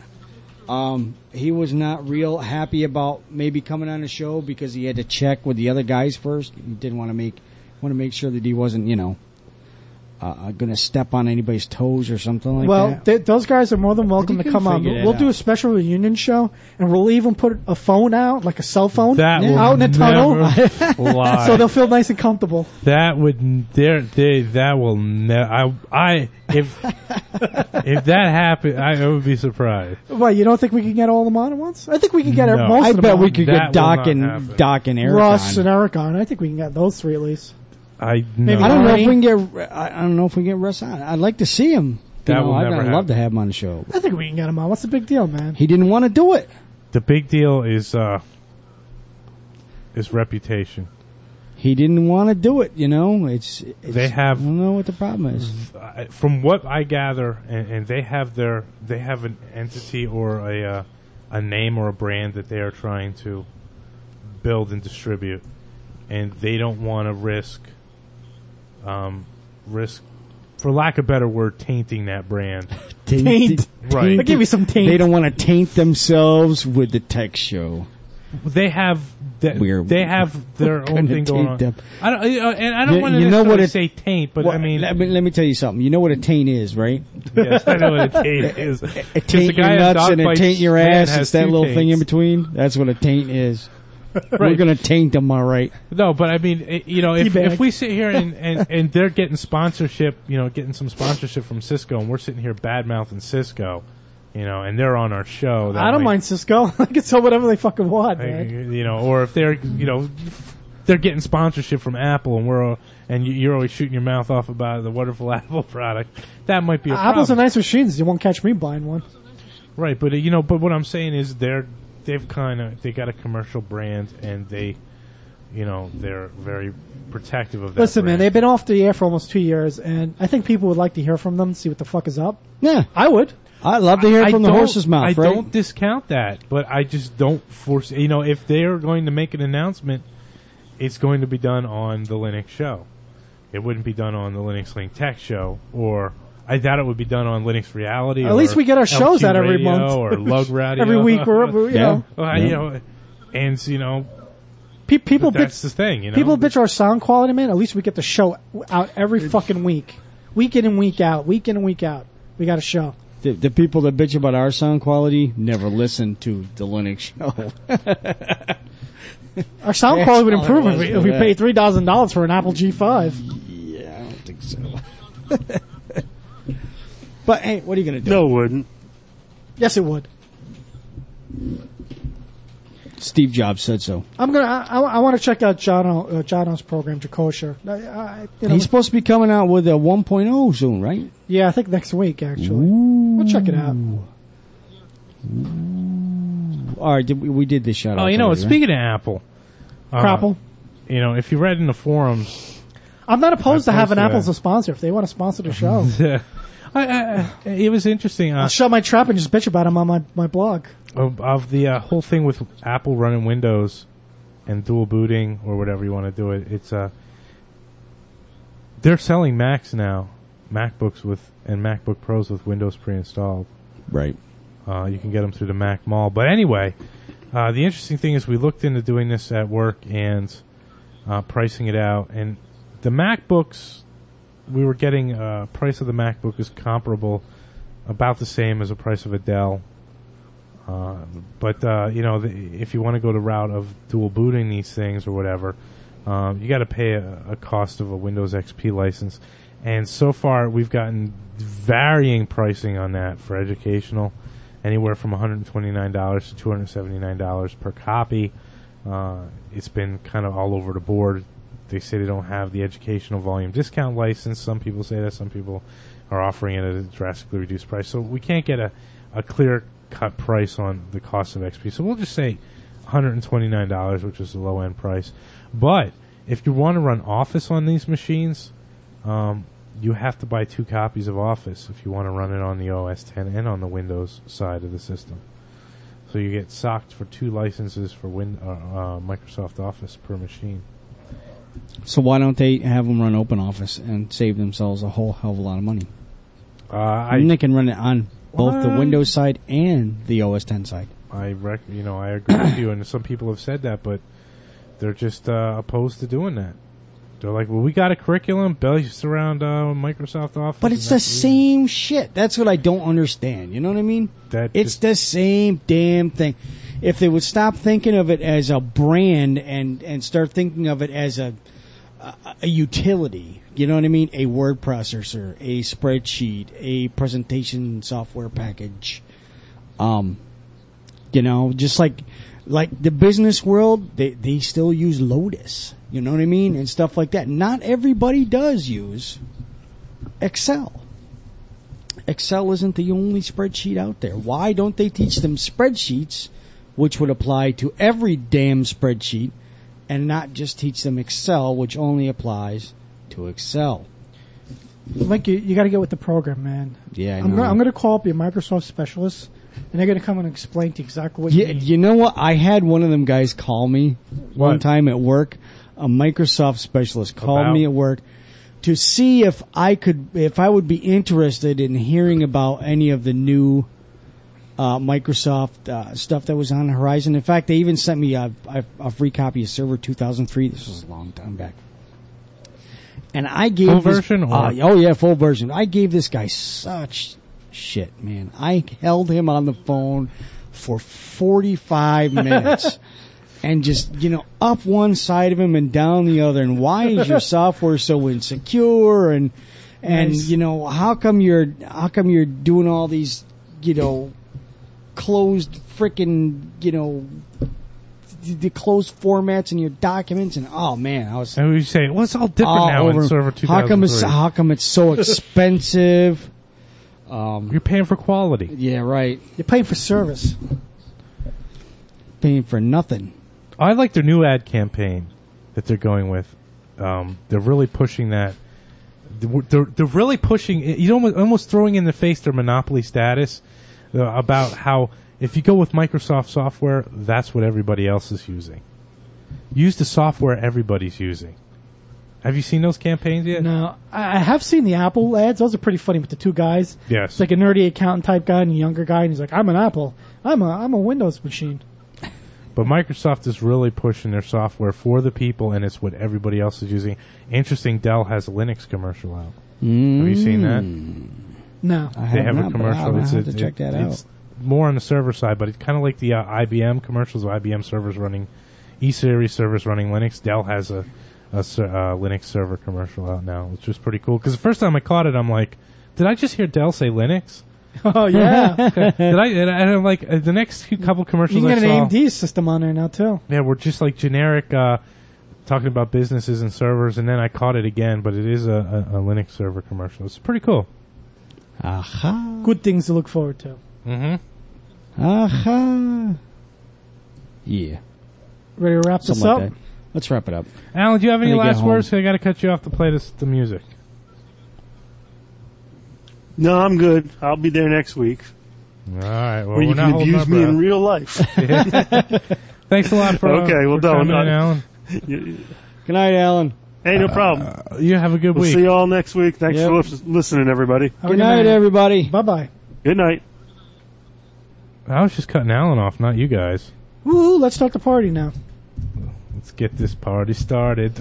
real happy about maybe coming on the show because he had to check with the other guys first. He didn't want to make sure that he wasn't, going to step on anybody's toes or something like that. Those guys are more than welcome But to you come can on. figure that We'll do out. a special reunion show, and we'll even put a phone out, like a cell phone, That will out in the tunnel, never fly. so they'll feel nice and comfortable. That would that will never. If that happened, I would be surprised. What, you don't think we can get all of them on at once? I think we can get No. most I of them bet on. we could That get will not happen. Doc and Eric Russ on. and Eric on. I think we can get those three at least. Maybe I don't know if Arnie. we can get. I don't know if we can get Russ on. I'd like to see him. That will I'd never love to happen. have him on the show. I think we can get them on. What's the big deal, man? He didn't want to do it. The big deal is reputation. He didn't want to do it. It's They have- I don't know what the problem is. From what I gather, and they have an entity or a name or a brand that they are trying to build and distribute, and they don't want to risk, for lack of a better word, tainting that brand. Taint. Right. I'll give you some taint. They don't want to taint themselves with the tech show. They have We're- they have their we're own gonna thing going taint on. them. I don't, and I don't You- want to you know what necessarily it- say taint, but Well, I mean, let me tell you something. You know what a taint is, right? yes, I know what a taint is. A taint your nuts and a taint your ass. It's that little thing in between. That's what a taint is. We're going to taint them, all right. No, but I mean, Teabag. if we sit here and they're getting sponsorship, getting some sponsorship from Cisco, and we're sitting here bad-mouthing Cisco, and they're on our show. I don't mind Cisco. I can sell whatever they fucking want, man. Or if they're, they're getting sponsorship from Apple, and you're always shooting your mouth off about the wonderful Apple product, that might be a problem. Apple's are nice machines. You won't catch me buying one. Right, but but what I'm saying is they got a commercial brand, and they're very protective of that. Listen, man, brand. they've been off the air for almost 2 years, and I think people would like to hear from them, see what the fuck is up. Yeah. I would. I love to hear from the horse's mouth, I right? don't discount that, but I just don't force. If they're going to make an announcement, it's going to be done on the Linux show. It wouldn't be done on the Linux Link Tech show, or I doubt it would be done on Linux Reality. At least we get our shows LQ out every Radio month, or Lug Radio every week. Or Yeah. People that's bitch. the thing. People bitch our sound quality, man. At least we get the show out every fucking week, week in and week out, week in and week out. We got a show. The people that bitch about our sound quality never listen to the Linux show. Our sound quality would improve all it if was we for paid $3,000 for an Apple G5. Yeah, I don't think so. But hey, what are you going to do? No, it wouldn't. Yes, it would. Steve Jobs said so. I want to check out Jono's program, Jacosha. He's supposed to be coming out with a 1.0 soon, right? Yeah, I think next week actually. We'll check it out. All right, we did this shout out. Speaking of Apple, Crapple. If you read in the forums, I'm not opposed to having posted Apple as that. a sponsor if they want to sponsor the show. it was interesting. I'll shut my trap and just bitch about them on my blog. Of the whole thing with Apple running Windows and dual booting or whatever you want to do it, it's they're selling Macs now, MacBooks and MacBook Pros with Windows pre-installed. Right. You can get them through the Mac Mall. But anyway, the interesting thing is we looked into doing this at work and pricing it out, and the MacBooks we were getting price of the MacBook is comparable, about the same as the price of a Dell. But if you want to go the route of dual booting these things or whatever, you got to pay a cost of a Windows XP license. And so far, we've gotten varying pricing on that for educational, anywhere from $129 to $279 per copy. It's been kind of all over the board. They say they don't have the educational volume discount license. Some people say that. Some people are offering it at a drastically reduced price. So we can't get a clear cut price on the cost of XP. So we'll just say $129, which is the low end price. But if you want to run Office on these machines, you have to buy 2 copies of Office if you want to run it on the OS X and on the Windows side of the system. So you get socked for 2 licenses for Microsoft Office per machine. So why don't they have them run OpenOffice and save themselves a whole hell of a lot of money? And they can run it on both the Windows side and the OS X side. I agree with you, and some people have said that, but they're just opposed to doing that. They're like, well, we got a curriculum based around Microsoft Office. But it's the same shit. That's what I don't understand. You know what I mean? It's the same damn thing. If they would stop thinking of it as a brand and start thinking of it as a utility, you know what I mean? A word processor, a spreadsheet, a presentation software package. Just like the business world, they still use Lotus, you know what I mean? And stuff like that. Not everybody does use Excel. Excel isn't the only spreadsheet out there. Why don't they teach them spreadsheets, which would apply to every damn spreadsheet, and not just teach them Excel, which only applies to Excel? Mike, you got to get with the program, man. Yeah, I I'm know. going to call up your Microsoft specialist, and they're going to come and explain to you exactly what you need. You know what? I had one of them guys call me one time at work. A Microsoft specialist called me at work to see if I would be interested in hearing about any of the new Microsoft stuff that was on the horizon. In fact, they even sent me a free copy of Server 2003. This was a long time back. And I gave full version? Full version. I gave this guy such shit, man. I held him on the phone for 45 minutes. and just, up one side of him and down the other. And why is your software so insecure? And Nice. how come you're doing all these, closed frickin', the closed formats in your documents? And oh man, I was And we say, well, it's all different all now over. in Server 2003. How come it's so expensive? You're paying for quality. Yeah, right. You're paying for service. Paying for nothing. I like their new ad campaign that they're going with. They're really pushing that. They're really pushing. Almost throwing in the face their monopoly status about how if you go with Microsoft software, that's what everybody else is using. Use the software everybody's using. Have you seen those campaigns yet? No, I have seen the Apple ads. Those are pretty funny with the two guys. Yes. It's like a nerdy accountant type guy and a younger guy, and he's like, "I'm an Apple. I'm a Windows machine." But Microsoft is really pushing their software for the people, and it's what everybody else is using. Interesting, Dell has a Linux commercial out. Have you seen that? No. I They have not, a but commercial. I'll have to check that out. It's more on the server side, but it's kind of like the IBM commercials. IBM servers running E-Series servers running Linux. Dell has a Linux server commercial out now, which is pretty cool. Because the first time I caught it, I'm like, did I just hear Dell say Linux? Oh yeah. And I'm like, the next couple commercials You can get I an saw, AMD system on there now too. yeah, we're just like generic talking about businesses and servers, and then I caught it again, but it is a Linux server commercial. It's pretty cool. Aha. Good things to look forward to. Mm-hmm. Aha. Yeah. Ready to wrap this Something up? like that. Let's wrap it up. Alan, do you have any Let me get last home. words? I got to cut you off to play the music. No, I'm good. I'll be there next week. All right. Well, Or you we're not can holding abuse our me in breath. real life. Thanks a lot for Okay, well for done. coming in, Alan. Good night, Alan. Hey, no problem. You have a good We'll week. see you all next week. Thanks Yep. for listening, everybody. Good night, everybody. Bye bye. Good night. I was just cutting Alan off, not you guys. Woo! Let's start the party now. Let's get this party started.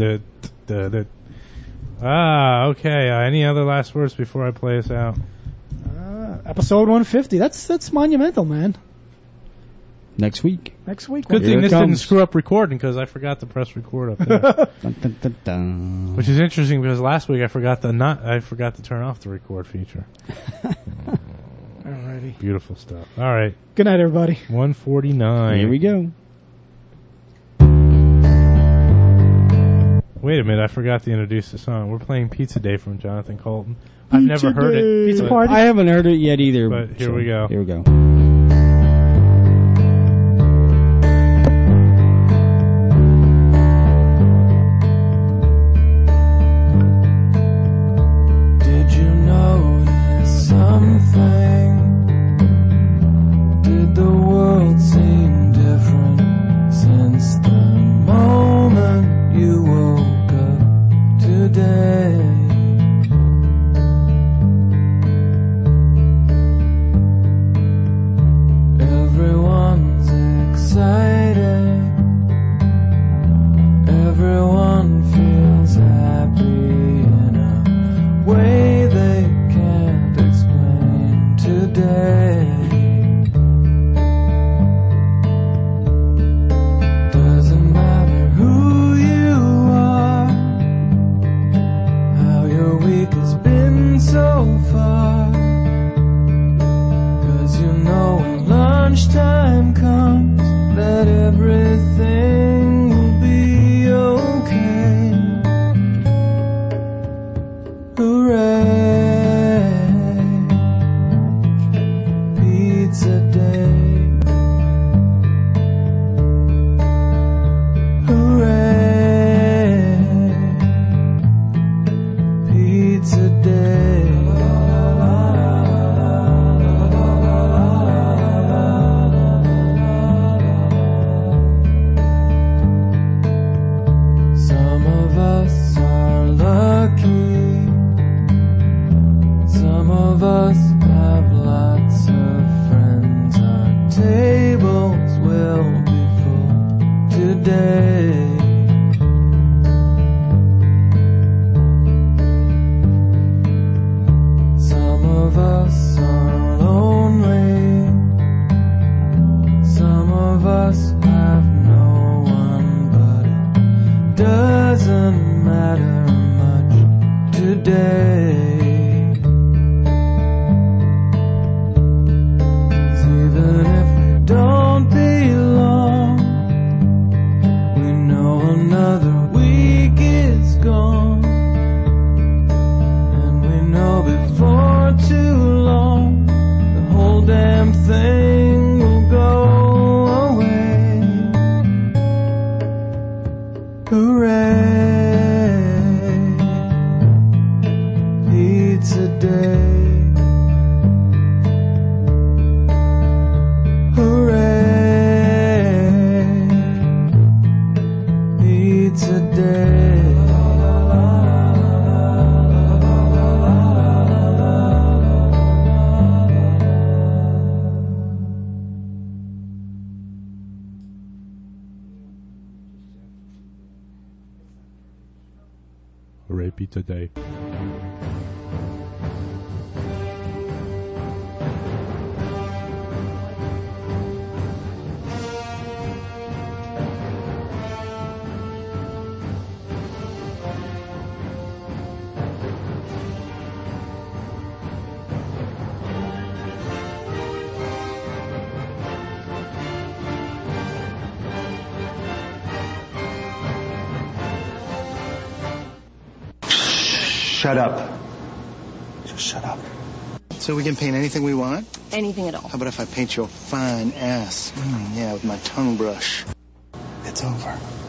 Okay. Any other last words before I play us out? Episode 150. That's monumental, man. Next week. Next week. Good Here thing it this didn't comes. screw up recording because I forgot to press record up there. Dun, dun, dun, dun. Which is interesting because last week I forgot to turn off the record feature. Alrighty. Beautiful stuff. All right. Good night, everybody. 149. Here we go. Wait a minute, I forgot to introduce the song. We're playing Pizza Day from Jonathan Colton. I've never Pizza heard Day. it. Pizza but- Party? I haven't heard it yet either. But here we go. Here we go. Did you notice something? Did the world seem different since the moment you woke up today? Everyone's excited. Everyone feels happy in a way they can't explain today. Doesn't matter who you are, how your week has been so far. 'Cause you know when lunchtime comes that everything will be okay. Hooray. rapey today. Shut up. Just shut up. So we can paint anything we want? Anything at all. How about if I paint your fine ass? Yeah, with my tongue brush. It's over.